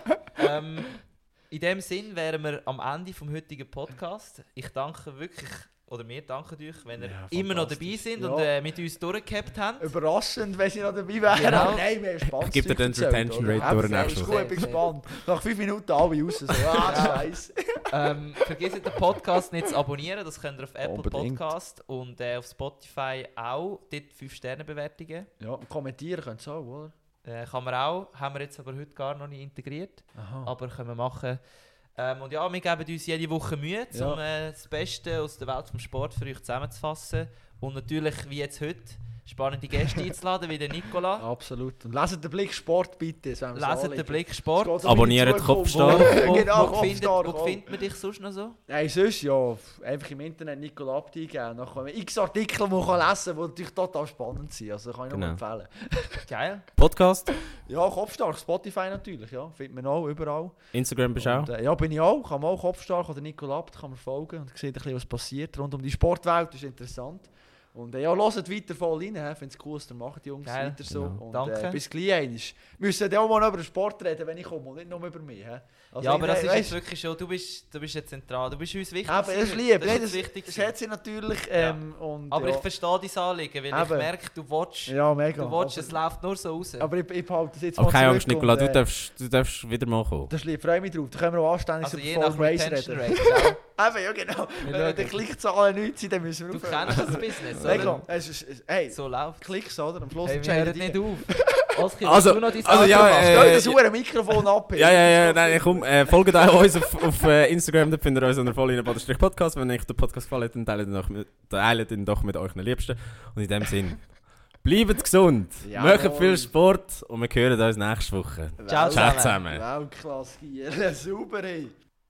[SPEAKER 1] in dem Sinn wären wir am Ende vom heutigen Podcast. Ich danke wirklich, oder wir danken euch, wenn ihr
[SPEAKER 3] Ja,
[SPEAKER 1] immer noch dabei
[SPEAKER 3] fantastisch.
[SPEAKER 1] sind
[SPEAKER 3] Ja.
[SPEAKER 1] und mit uns durchgehabt habt.
[SPEAKER 3] Überraschend, wenn sie noch dabei wären.
[SPEAKER 1] Genau.
[SPEAKER 3] Aber nein, wir haben Spaß.
[SPEAKER 2] Gib dir dann die Retention Rate durch nächste
[SPEAKER 3] Ist
[SPEAKER 2] Woche.
[SPEAKER 3] gut, bin gespannt. Nach 5 Minuten alle raus. So, Scheiße.
[SPEAKER 1] Vergesst den Podcast nicht zu abonnieren, das könnt ihr auf Apple
[SPEAKER 3] Unbedingt.
[SPEAKER 1] Podcast und auf Spotify auch. Dort 5-Sterne-Bewertungen.
[SPEAKER 3] Ja, und kommentieren könnt ihr auch, oder?
[SPEAKER 1] Kann man auch, haben wir jetzt aber heute gar noch nicht integriert,
[SPEAKER 3] Aha.
[SPEAKER 1] aber können wir machen. Und ja, wir geben uns jede Woche Mühe,
[SPEAKER 3] Ja.
[SPEAKER 1] um das Beste aus der Welt vom Sport für euch zusammenzufassen. Und natürlich, wie jetzt heute, spannende Gäste einzuladen, wie der Nicola.
[SPEAKER 3] Absolut. Und leset den Blick Sport bitte. das wäre mir so
[SPEAKER 1] Leset den
[SPEAKER 3] anliegen.
[SPEAKER 1] Blick
[SPEAKER 3] Es
[SPEAKER 1] Sport.
[SPEAKER 3] geht so
[SPEAKER 2] Abonniert
[SPEAKER 3] in die Zukunft.
[SPEAKER 2] Kopfstark.
[SPEAKER 3] Genau,
[SPEAKER 1] Wo findet
[SPEAKER 3] Kopfstark.
[SPEAKER 1] man dich sonst noch so?
[SPEAKER 3] Nein, sonst ja, einfach im Internet Nicola Abt eingeben. Dann kommen x Artikel, die man lesen kann, die natürlich total spannend sind. Also kann ich nur
[SPEAKER 2] Genau.
[SPEAKER 3] empfehlen.
[SPEAKER 1] Geil.
[SPEAKER 2] Podcast,
[SPEAKER 3] Ja, Kopfstark, Spotify natürlich, ja. Findet man auch, überall.
[SPEAKER 2] Instagram bist du auch.
[SPEAKER 3] Und, ja, bin ich auch. Kann man auch Kopfstark oder Nicola Abt kann man folgen und sieht ein bisschen, was passiert rund um die Sportwelt. Das ist interessant. Und ja, hört weiter voll rein. Finde es cool, was ihr macht, Jungs.
[SPEAKER 1] Geil.
[SPEAKER 3] Weiter so.
[SPEAKER 2] Genau.
[SPEAKER 3] Und,
[SPEAKER 1] Danke.
[SPEAKER 3] bis gleich einmal. Wir müssen ja auch mal über den Sport reden, wenn ich komme, und nicht nur über mich. Also,
[SPEAKER 1] Ja, aber das ist
[SPEAKER 3] weißt-
[SPEAKER 1] jetzt wirklich schon, du bist jetzt zentral, du bist uns wichtig.
[SPEAKER 3] Aber das ist
[SPEAKER 1] gewesen.
[SPEAKER 3] lieb.
[SPEAKER 1] Das
[SPEAKER 3] Nein,
[SPEAKER 1] ist
[SPEAKER 3] das,
[SPEAKER 1] wichtig.
[SPEAKER 3] das
[SPEAKER 1] gewesen.
[SPEAKER 3] hat sie natürlich. Und,
[SPEAKER 1] Aber
[SPEAKER 3] ja.
[SPEAKER 1] ich verstehe dein Anliegen, weil ich
[SPEAKER 3] Eben.
[SPEAKER 1] merke, du willst,
[SPEAKER 3] Ja, mega.
[SPEAKER 1] du willst,
[SPEAKER 3] aber,
[SPEAKER 1] es läuft nur so raus.
[SPEAKER 3] aber ich behalte das jetzt
[SPEAKER 2] Aber
[SPEAKER 3] mal
[SPEAKER 2] keine Angst,
[SPEAKER 3] zurück
[SPEAKER 2] Nicola,
[SPEAKER 3] und,
[SPEAKER 2] du darfst wieder mal kommen.
[SPEAKER 3] Das ist lieb, freue mich drauf. Da können wir auch anständig
[SPEAKER 1] Also
[SPEAKER 3] über
[SPEAKER 1] je
[SPEAKER 3] Formel
[SPEAKER 1] nach
[SPEAKER 3] Race
[SPEAKER 1] Retention
[SPEAKER 3] reden.
[SPEAKER 1] Rate.
[SPEAKER 3] Eben, ja genau. Wenn die Klickzahlen nichts sind, dann müssen wir
[SPEAKER 1] Du
[SPEAKER 3] aufhören.
[SPEAKER 1] kennst das Business,
[SPEAKER 3] Mega.
[SPEAKER 1] oder?
[SPEAKER 3] Hey,
[SPEAKER 1] So läuft
[SPEAKER 3] Klicks, oder? Am Schluss
[SPEAKER 1] Hey, wir
[SPEAKER 3] entscheiden
[SPEAKER 1] hören
[SPEAKER 3] die.
[SPEAKER 1] nicht auf. Oskar,
[SPEAKER 2] Also-
[SPEAKER 1] du noch dein
[SPEAKER 2] also ja,
[SPEAKER 1] Outro machen?
[SPEAKER 3] Stell das hure Mikrofon ab.
[SPEAKER 2] Ja, nein, komm, folgt auch uns auf Instagram, da findet ihr uns unter Vollinnen-Podcast. Wenn euch der Podcast gefällt, dann teilt ihn doch mit euren Liebsten. Und in dem Sinn, bleibt gesund,
[SPEAKER 3] Jawohl.
[SPEAKER 2] macht viel Sport und wir hören uns nächste Woche.
[SPEAKER 1] Ciao
[SPEAKER 2] Ciao
[SPEAKER 1] zusammen.
[SPEAKER 2] zusammen.
[SPEAKER 3] Weltklasse hier. Super, hey.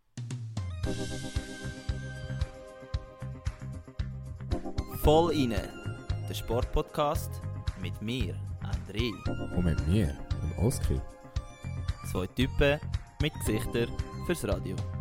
[SPEAKER 1] Voll inne, der Sportpodcast mit mir, André.
[SPEAKER 2] Und mit mir, dem Oskar.
[SPEAKER 1] Zwei Typen mit Gesichtern fürs Radio.